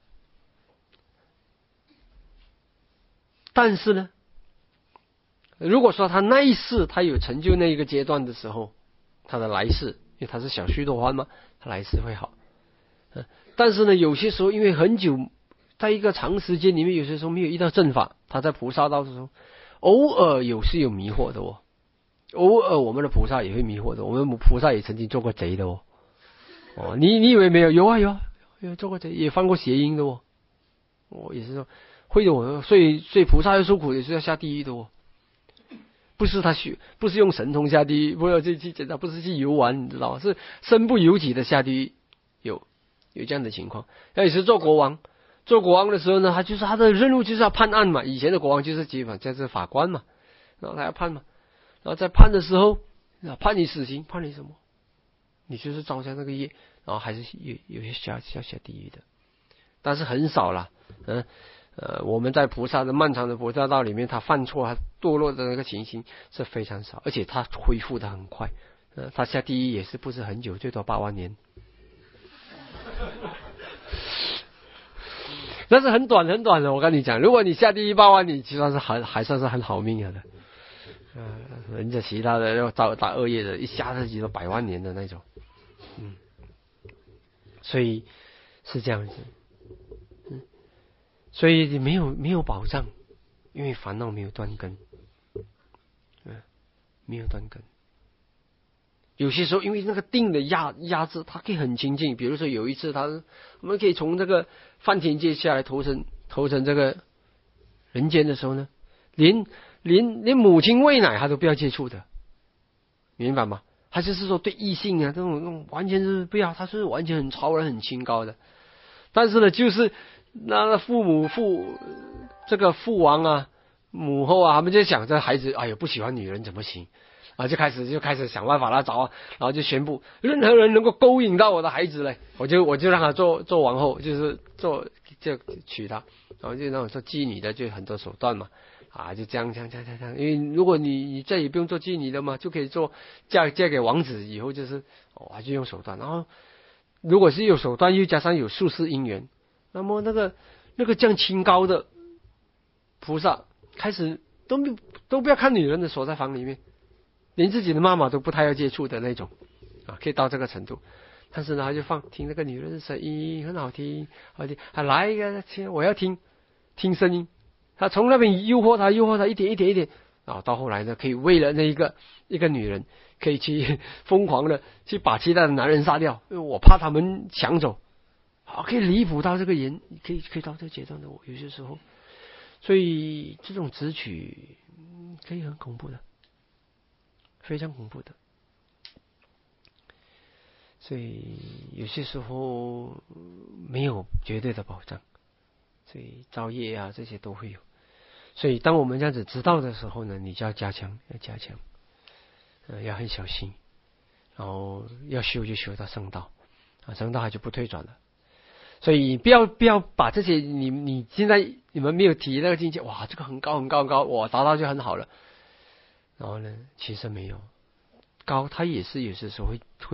但是呢，如果说他那一世他有成就那一个阶段的时候，他的来世，因为他是小须陀洹嘛，他来世会好。嗯，但是呢，有些时候因为很久，在一个长时间里面，有些时候没有遇到正法，他在菩萨道的时候，偶尔有是有迷惑的哦。偶尔我们的菩萨也会迷惑的，我们菩萨也曾经做过贼的哦。哦，你你以为没有？有啊有啊，有做过贼，也犯过邪淫的哦。我、哦、也是说会的哦，所以所以菩萨要受苦也是要下地狱的哦。不是他去，不是用神通下地狱，不要去去检查，不是去游玩，你知道吗？是身不由己的下地狱，有有这样的情况。那也是做国王，做国王的时候呢，他就是他的任务就是要判案嘛。以前的国王就是基本就是法官嘛，然后他要判嘛。然后在判的时候，判你死刑，判你什么？你就是造下那个业，然后还是有有些下下下地狱的，但是很少啦。嗯呃，我们在菩萨的漫长的菩萨道里面，他犯错、他堕落的那个情形是非常少，而且他恢复的很快。呃，他下地狱也是不是很久，最多八万年，那是很短很短的。我跟你讲，如果你下地狱八万年，其实是还还算是很好命的。嗯，人家其他的要造大恶业的，一下子几多百万年的那种，嗯，所以是这样子，嗯，所以没有没有保障，因为烦恼没有断根，嗯，没有断根。有些时候因为那个定的压压制，它可以很清净。比如说有一次他，他我们可以从这个梵天界下来投成投成这个人间的时候呢，连。连连母亲喂奶他都不要接触的，明白吗？他就是说对异性啊这种这种完全是不要，他是完全很超然很清高的。但是呢，就是那父母父这个父王啊母后啊，他们就想这孩子哎呀不喜欢女人怎么行啊，就开始就开始想办法来找啊，然后就宣布任何人能够勾引到我的孩子嘞，我就我就让他做做王后，就是做就娶她，然后就那种做妓女的就很多手段嘛。啊，就这样这样这样这样，因为如果你你再也不用做妓女了嘛，就可以做嫁嫁给王子，以后就是哦，就用手段。然后如果是有手段，又加上有宿世姻缘，那么那个那个这样清高的菩萨，开始都都不要看女人的，锁在房里面，连自己的妈妈都不太要接触的那种啊，可以到这个程度。但是呢，他就放听那个女人的声音，很好听，好听，还来一个听，我要听听声音。他从那边诱惑他，诱惑他一点一点一点，啊，到后来呢，可以为了那一个一个女人，可以去疯狂的去把其他的男人杀掉，因为我怕他们抢走，啊，可以离谱到这个人，可以可以到这个阶段的。我有些时候，所以这种执取可以很恐怖的，非常恐怖的。所以有些时候没有绝对的保障，所以造业啊这些都会有。所以当我们这样子知道的时候呢，你就要加强，要加强，呃，要很小心，然后要修就修到圣道，啊，圣道它就不退转了。所以不要不要把这些你你现在你们没有提那个境界，哇，这个很高很高很高，哇，达到就很好了。然后呢，其实没有高，它也是有些时候会会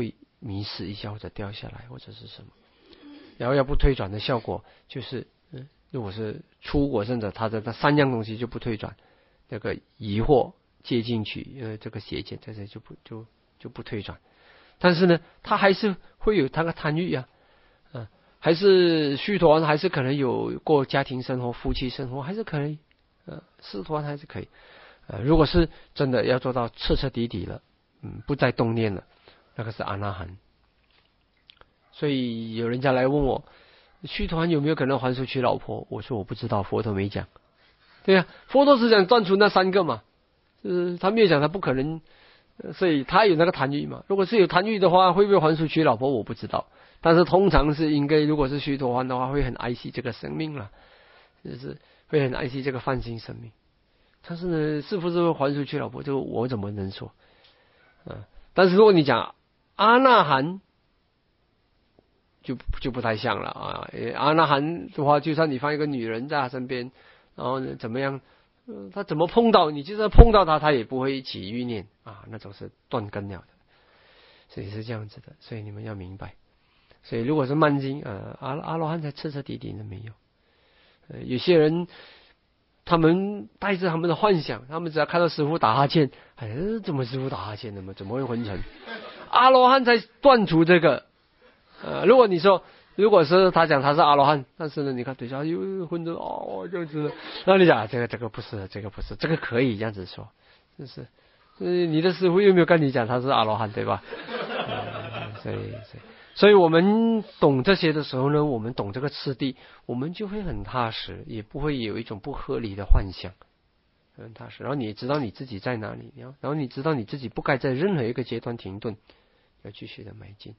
迷失一下或者掉下来或者是什么。然后要不退转的效果就是，嗯，如果是初果圣者，他的那三样东西就不退转，那个疑惑接进去，呃，这个邪见在这就不就就不退转。但是呢，他还是会有他的贪欲啊，啊，还是须陀洹还是可能有过家庭生活、夫妻生活，还是可以，呃，斯陀洹还是可以。呃，如果是真的要做到彻彻底底了，嗯，不再动念了，那个是阿那含。所以有人家来问我，须陀洹有没有可能还俗娶老婆？我说我不知道，佛陀没讲。对呀、啊，佛陀只讲断除那三个嘛，呃，他没有讲他不可能，所以他有那个贪欲嘛。如果是有贪欲的话，会不会还俗娶老婆？我不知道。但是通常是应该，如果是须陀洹的话，会很爱惜这个生命了，就是会很爱惜这个梵行生命。但是呢，是不是会还俗娶老婆？这个我怎么能说？啊，但是如果你讲阿那含。就就不太像了啊！阿那含的话，就算你放一个女人在他身边，然后呢怎么样，呃、他怎么碰到你，就算碰到他，他也不会起欲念啊，那种是断根了的，所以是这样子的。所以你们要明白。所以如果是慢经，呃，阿阿罗汉才彻彻底底的没有。呃，有些人他们带着他们的幻想，他们只要看到师父打哈欠，哎，怎么师父打哈欠的嘛？怎么会昏沉？阿罗汉才断除这个。呃，如果你说，如果是他讲他是阿罗汉，但是呢，你看对象又混着哦这样子，那你讲这个这个不是，这个不是，这个可以这样子说，就是，呃，你的师父又没有跟你讲他是阿罗汉，对吧？嗯、所以，所以，所以我们懂这些的时候呢，我们懂这个次第，我们就会很踏实，也不会有一种不合理的幻想，很踏实。然后你知道你自己在哪里，然后你知道你自己不该在任何一个阶段停顿，要继续的迈进。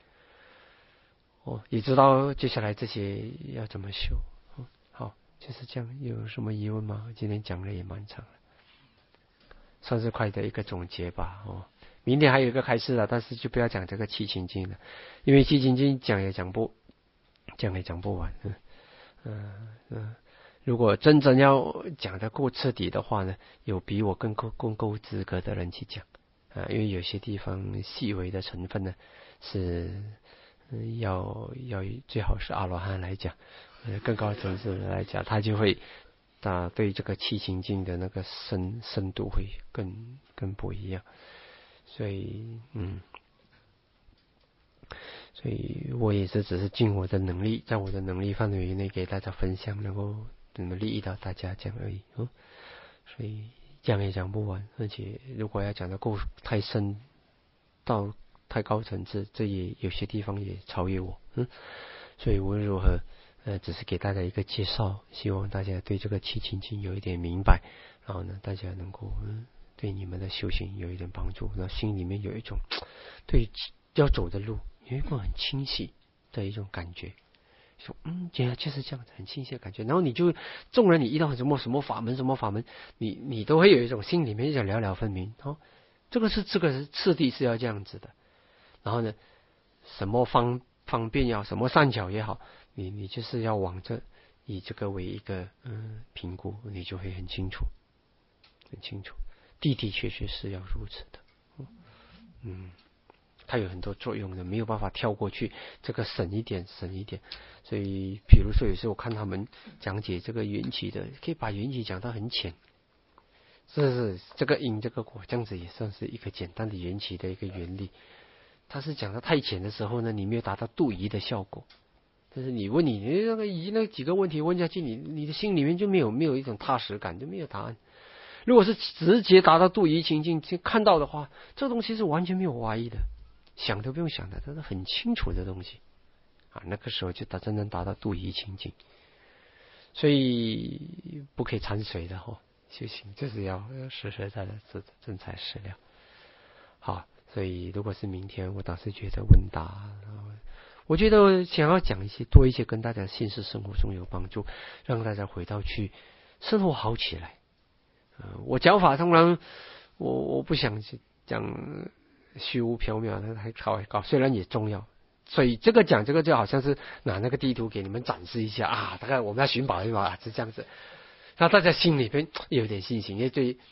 哦，也知道接下来这些要怎么修。哦、好，就是这样。有什么疑问吗？今天讲的也蛮长了，算是快的一个总结吧。哦，明天还有一个开示了，但是就不要讲这个七情经了，因为七情经讲也讲不，讲也讲不完。嗯嗯嗯，如果真正要讲得够彻底的话呢，有比我更够更够资格的人去讲啊，因为有些地方细微的成分呢是。嗯，要要最好是阿罗汉来讲，呃，更高层次的来讲，他就会，他对这个七情境的那个深深度会更更不一样。所以，嗯，所以我也是只是尽我的能力，在我的能力范围内给大家分享，能够能够利益到大家这样而已。嗯，所以讲也讲不完，而且如果要讲得够太深到。太高层次，这也有些地方也超越我，嗯，所以无论如何，呃，只是给大家一个介绍，希望大家对这个七情经有一点明白，然后呢，大家能够嗯对你们的修行有一点帮助，那心里面有一种对要走的路有一个很清晰的一种感觉，说嗯，原来就是这样子，很清晰的感觉，然后你就纵然你遇到什么什么法门什么法门，你你都会有一种心里面一种了了分明，哦，这个是这个是次第是要这样子的。然后呢，什么方方便也好，什么善巧也好，你你就是要往这以这个为一个嗯评估，你就会很清楚，很清楚，的的确确是要如此的。嗯，它有很多作用的，没有办法跳过去，这个省一点，省一点。所以，比如说有时候我看他们讲解这个缘起的，可以把缘起讲到很浅。这是这个因这个果，这样子也算是一个简单的缘起的一个原理。他是讲的太浅的时候呢，你没有达到度疑的效果。但是你问你那个疑那几个问题问下去，你你的心里面就没有没有一种踏实感，就没有答案。如果是直接达到度疑情境看到的话，这东西是完全没有怀疑的，想都不用想的，这是很清楚的东西啊。那个时候就达真正达到度疑情境，所以不可以掺水的哈、哦，修行就是要实实在在的真材实料。好。所以，如果是明天，我倒是觉得问答，我觉得想要讲一些多一些跟大家现实生活中有帮助，让大家回到去生活好起来。呃、我讲法通常我我不想讲虚无缥缈的，还稍微高，虽然也重要。所以这个讲这个就好像是拿那个地图给你们展示一下啊，大概我们要寻宝一把是这样子，让大家心里边有点信心，因为对啊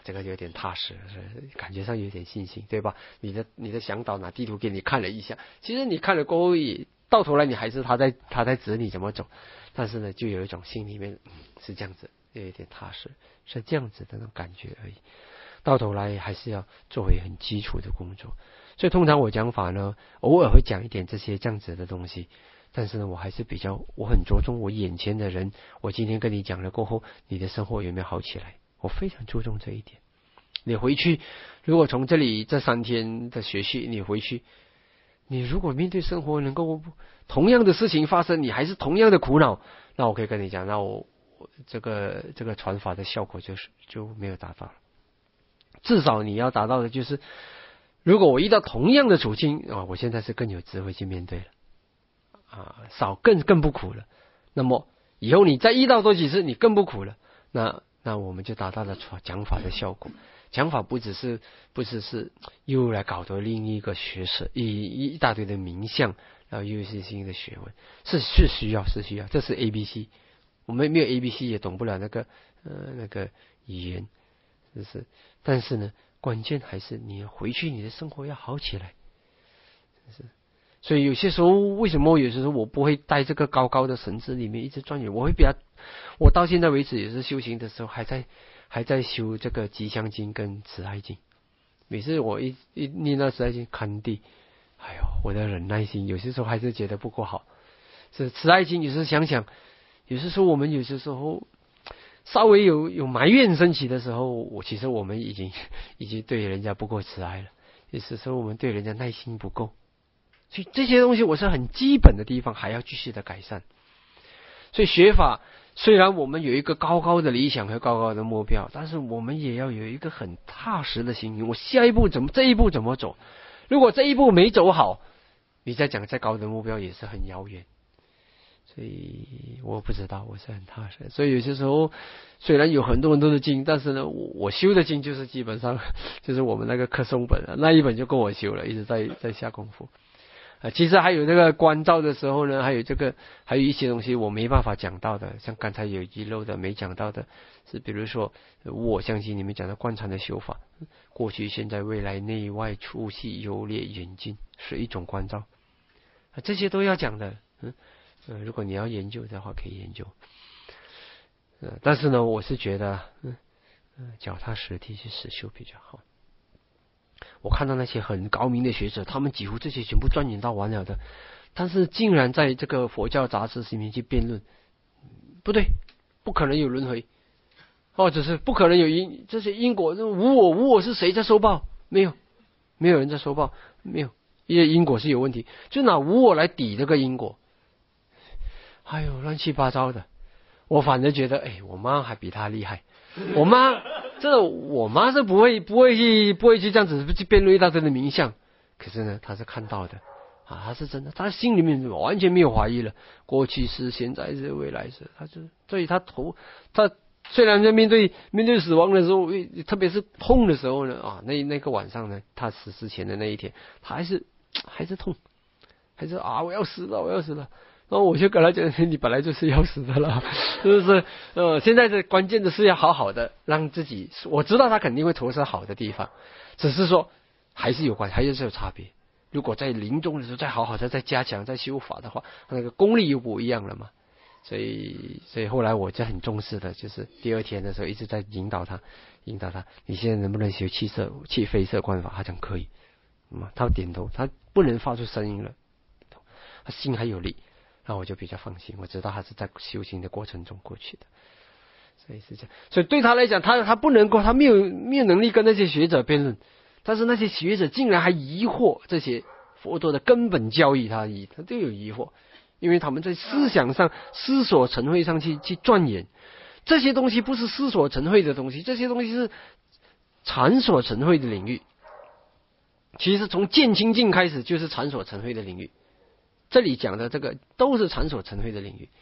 这个有点踏实，感觉上有点信心，对吧？你的你的向导拿地图给你看了一下，其实你看了过后也到头来你还是他在他在指你怎么走，但是呢，就有一种心里面、嗯、是这样子，有一点踏实，是这样子的那种感觉而已。到头来还是要做回很基础的工作，所以通常我讲法呢，偶尔会讲一点这些这样子的东西。但是呢，我还是比较，我很着重我眼前的人。我今天跟你讲了过后，你的生活有没有好起来？我非常注重这一点。你回去，如果从这里这三天的学习，你回去，你如果面对生活能够同样的事情发生，你还是同样的苦恼，那我可以跟你讲，那我这个这个传法的效果就是就没有达到了。至少你要达到的就是，如果我遇到同样的处境啊，我现在是更有智慧去面对了。啊，少更更不苦了。那么以后你再遇到多几次，你更不苦了。那那我们就达到了讲法的效果。讲法不只是不只是又来搞得另一个学识，一一大堆的名相，然后又是新的学问，是是需要是需要。这是 A B C， 我们没有 A B C 也懂不了那个呃那个语言，是不是？但是呢，关键还是你回去你的生活要好起来，是。所以有些时候，为什么有些时候我不会在这个高高的绳子里面一直钻研？我会比较，我到现在为止也是修行的时候，还在还在修这个吉祥经跟慈爱经。每次我一一念到慈爱经，看地，哎呦，我的忍耐心有些时候还是觉得不够好。是慈爱经，有时候想想，有些时候我们有些时候稍微有有埋怨升起的时候，我其实我们已经已经对人家不够慈爱了。有些时候我们对人家耐心不够。所以这些东西我是很基本的地方还要继续的改善。所以学法虽然我们有一个高高的理想和高高的目标，但是我们也要有一个很踏实的心。我下一步怎么这一步怎么走？如果这一步没走好，你再讲再高的目标也是很遥远。所以我不知道，我是很踏实。所以有些时候虽然有很多很多的经，但是呢，我我修的经就是基本上就是我们那个课诵本那一本就够我修了，一直在在下功夫。啊，其实还有这个观照的时候呢，还有这个还有一些东西我没办法讲到的，像刚才有遗漏的没讲到的，是比如说无我相信你们讲的观禅的修法，过去现在未来内外粗细优劣远近是一种观照，啊，这些都要讲的。嗯，呃，如果你要研究的话可以研究。呃，但是呢，我是觉得，嗯，呃，脚踏实地去实修比较好。我看到那些很高明的学者，他们几乎这些全部钻研到完了的，但是竟然在这个佛教杂志里面去辩论，不对，不可能有轮回，或者是不可能有因，这些因果无我，无我是谁在收报？没有，没有人在收报，没有，因为因果是有问题，就拿无我来抵这个因果，哎呦，乱七八糟的。我反而觉得，哎，我妈还比他厉害。我妈，这我妈是不会不会去不会去这样子去辩论一大堆的名相，可是呢，她是看到的啊，她是真的，她心里面完全没有怀疑了，过去是，现在是，未来是，她就所以她头，她虽然在面对面对死亡的时候，特别是痛的时候呢，啊，那那个晚上呢，她死之前的那一天，她还是还是痛，还是啊，我要死了，我要死了。然后我就跟他讲，你本来就是要死的了，是不是？呃，现在的关键的是要好好的让自己，我知道他肯定会投射好的地方，只是说还是有关，还是有差别。如果在临终的时候再好好的再加强再修法的话，那个功力又不一样了嘛。所以，所以后来我就很重视的，就是第二天的时候一直在引导他，引导他，你现在能不能学气色、气飞色观法？他讲可以，嗯，他点头，他不能发出声音了，他心还有力。那我就比较放心，我知道他是在修行的过程中过去的，所以是这样。所以对他来讲，他他不能够，他没有没有能力跟那些学者辩论，但是那些学者竟然还疑惑这些佛陀的根本教义，他疑他都有疑惑，因为他们在思想上、思索成慧上去去钻研，这些东西不是思索成慧的东西，这些东西是禅所成慧的领域。其实从见清净开始就是禅所成慧的领域。这里讲的这个都是禅所成慧的领域，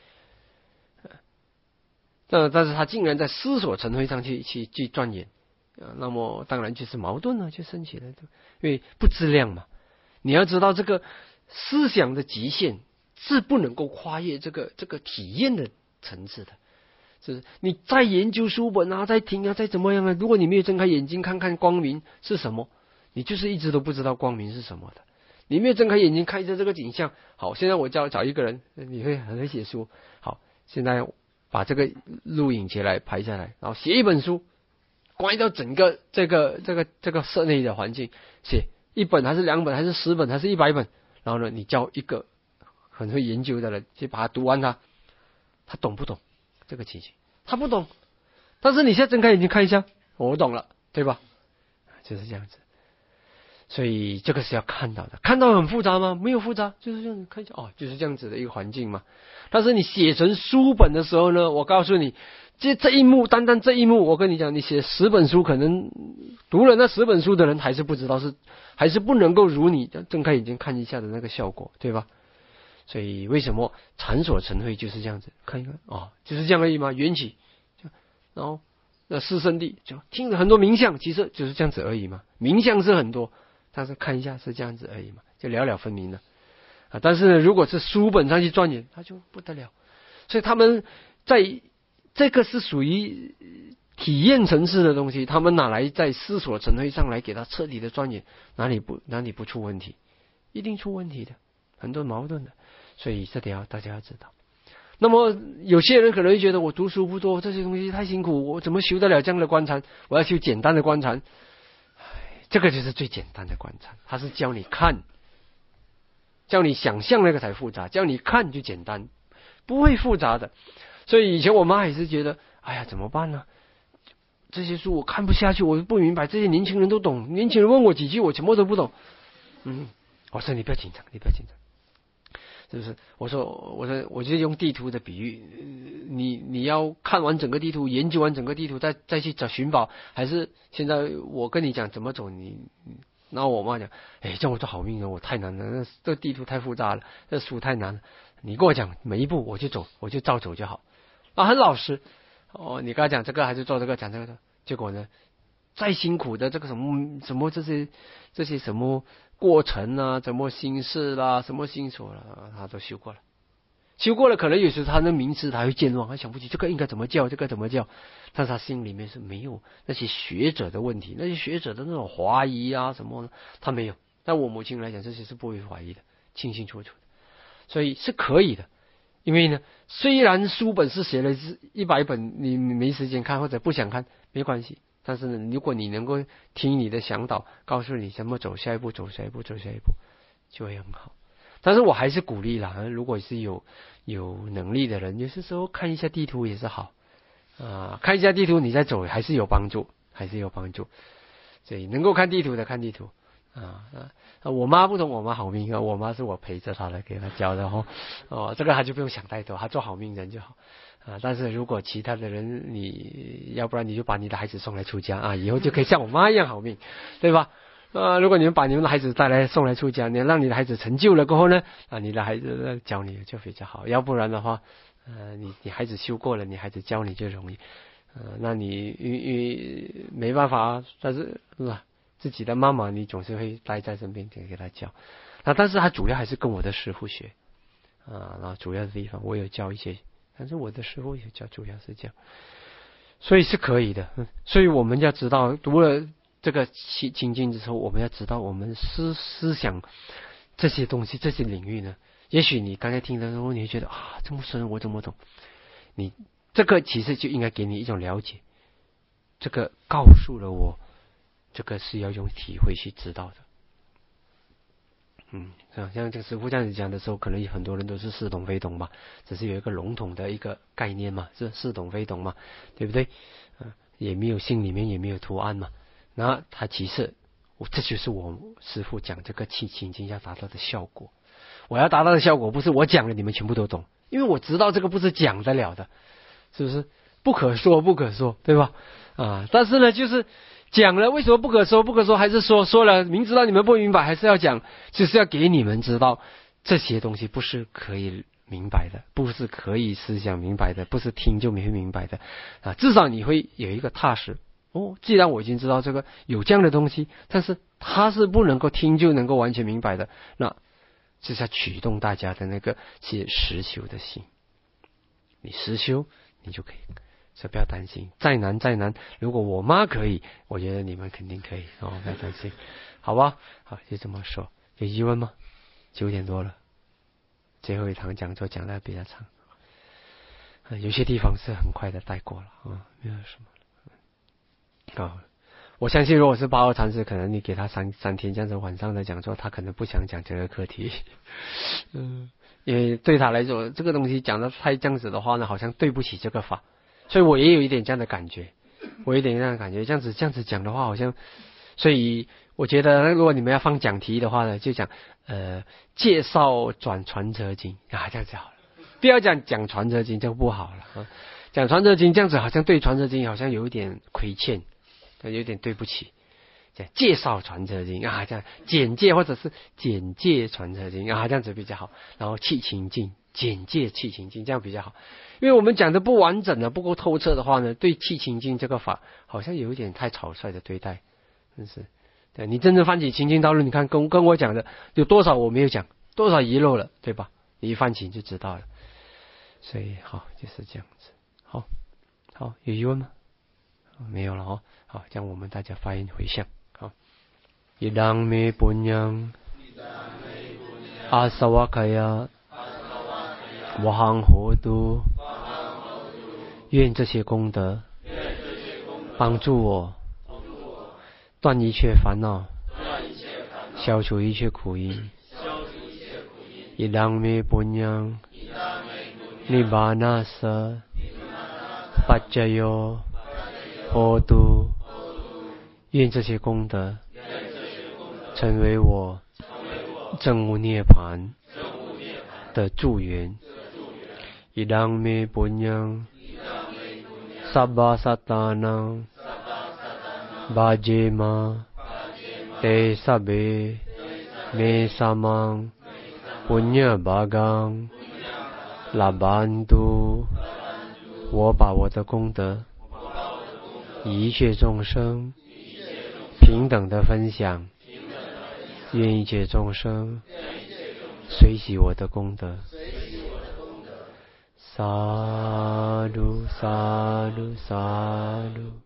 但但是他竟然在思所成慧上去去去钻研，那么当然就是矛盾了，就升起来，因为不知量嘛。你要知道这个思想的极限是不能够跨越这个这个体验的层次的， 是你再研究书本啊，再听啊，再怎么样啊，如果你没有睁开眼睛看看光明是什么，你就是一直都不知道光明是什么的。你没有睁开眼睛看着这个景象，好，现在我叫找一个人，你会很会写书，好，现在把这个录影起来拍下来，然后写一本书，关于到整个这个这个这个室内的环境，写一本还是两本还是十本还是一百本，然后呢，你叫一个很会研究的人去把它读完它，他懂不懂这个情形？他不懂，但是你现在睁开眼睛看一下，我懂了，对吧？就是这样子。所以这个是要看到的，看到很复杂吗？没有复杂，就是这样子看一下，哦，就是这样子的一个环境嘛。但是你写成书本的时候呢，我告诉你，这这一幕，单单这一幕，我跟你讲，你写十本书，可能读了那十本书的人还是不知道是，还是不能够如你睁开眼睛看一下的那个效果，对吧？所以为什么禅所成慧就是这样子，看一看，哦，就是这样而已嘛，缘起，然后那四圣谛就听了很多冥想，其实就是这样子而已嘛，冥想是很多。但是看一下是这样子而已嘛，就了了分明了啊。但是呢，如果是书本上去钻研，它就不得了。所以他们在这个是属于体验层次的东西，他们拿来在思索成慧上来给他彻底的钻研，哪里不哪里不出问题？一定出问题的，很多矛盾的。所以这点要大家要知道。那么有些人可能会觉得我读书不多，这些东西太辛苦，我怎么修得了这样的观禅？我要修简单的观禅。这个就是最简单的观禅，它是教你看，教你想象那个才复杂，教你看就简单，不会复杂的。所以以前我妈也是觉得，哎呀，怎么办呢？这些书我看不下去，我不明白，这些年轻人都懂，年轻人问我几句，我全部都不懂。嗯，我说你不要紧张，你不要紧张。是不是？我说，我说，我就用地图的比喻，你你要看完整个地图，研究完整个地图，再再去找寻宝，还是现在我跟你讲怎么走，你，然后我妈讲，哎，叫我做好命人，我太难了，那这地图太复杂了，这书太难了，你跟我讲每一步我就走，我就照走就好，啊，很老实。哦，你跟他讲这个还是做这个，讲这个的，结果呢，再辛苦的这个什么什么这些这些什么过程啊，什么心事啦，什么心所啦，他都修过了。修过了，可能有时候他的名词他会健忘，他想不起这个应该怎么叫，这个怎么叫，但是他心里面是没有那些学者的问题，那些学者的那种怀疑啊什么，他没有。但我母亲来讲，这些是不会怀疑的，清清楚楚的，所以是可以的。因为呢，虽然书本是写了一百本，你没时间看或者不想看，没关系。但是呢，如果你能够听你的向导，告诉你怎么走下一步，走下一步，走下一步，就会很好。但是我还是鼓励啦，如果是有有能力的人，有些时候看一下地图也是好啊，看一下地图你再走还是有帮助，还是有帮助。所以能够看地图的看地图啊啊！我妈不同，我妈好命啊，我妈是我陪着她的，给她教的哈。哦，这个她就不用想太多，她做好命人就好。啊，但是如果其他的人，你要不然你就把你的孩子送来出家啊，以后就可以像我妈一样好命，对吧？啊，如果你们把你们的孩子带来送来出家，你让你的孩子成就了过后呢，啊，你的孩子教你就比较好。要不然的话，呃，你你孩子修过了，你孩子教你就容易，呃，那你因因没办法，但是是吧？自己的妈妈你总是会待在身边给给他教，啊，但是他主要还是跟我的师父学啊，然后主要的地方我有教一些。但是我的师父也教，主要是这样，所以是可以的。所以我们要知道，读了这个清清净之后，我们要知道我们思思想这些东西，这些领域呢，也许你刚才听的时候，你会觉得啊，这么深我怎么懂？你这个其实就应该给你一种了解，这个告诉了我，这个是要用体会去知道的。嗯，像这个师父这样子讲的时候，可能有很多人都是似懂非懂嘛，只是有一个笼统的一个概念嘛，是似懂非懂嘛，对不对？嗯，也没有心里面也没有图案嘛。那他其实，我这就是我师父讲这个气清净要达到的效果。我要达到的效果不是我讲了你们全部都懂，因为我知道这个不是讲得了的，是不是？不可说不可说，对吧？啊，但是呢，就是讲了，为什么不可说不可说？还是说说了，明知道你们不明白，还是要讲，就是要给你们知道这些东西不是可以明白的，不是可以思想明白的，不是听就没明白的啊。至少你会有一个踏实哦。既然我已经知道这个有这样的东西，但是它是不能够听就能够完全明白的，那就是要驱动大家的那个去实修的心。你实修，你就可以所以不要担心，再难再难，如果我妈可以，我觉得你们肯定可以哦，不要担心，好吧？好，就这么说。有疑问吗？九点多了，最后一堂讲座讲得比较长，嗯、有些地方是很快的带过了啊、嗯，没有什么。哦，我相信如果是八号禅师，可能你给他三三天这样子晚上的讲座，他可能不想讲这个课题，嗯，因为对他来说，这个东西讲的太这样子的话呢，好像对不起这个法，所以我也有一点这样的感觉，我有一点这样的感觉，这样子这样子讲的话，好像，所以我觉得如果你们要放讲题的话呢，就讲呃介绍转传哲经啊，这样子好了，不要讲讲传哲经，这样不好了啊，讲传哲经这样子好像对传哲经好像有一点亏欠，有点对不起。介绍传哲经啊，这样简介或者是简介传哲经啊，这样子比较好。然后气情境，简介气情境，这样比较好。因为我们讲的不完整的、不够透彻的话呢，对气情境这个法好像有一点太草率的对待，真是。对你真正翻起情境道路，你看跟跟我讲的有多少我没有讲，多少遗漏了，对吧？你一翻起就知道了。所以好，就是这样子。好，好，有疑问吗？没有了哦。好，这样我们大家发言回向。好，อิดังเมปุญญังอาสวะขยะวหังโหตุ愿这些功德帮助我断一切烦恼，消除一切苦因。อิดังเมปุญญังนิบานัสสะปัจจโยโหตุ愿这些功德成为我证悟涅槃的助缘。อิดังเมปุญญังสัพพะสัตตานังบาเจมาเตสัพเพเมสามังปุญญบากังลาบันตุ我把我的功德一切众生平等的分享，愿一切众生随喜我的功德。萨埵萨埵萨埵。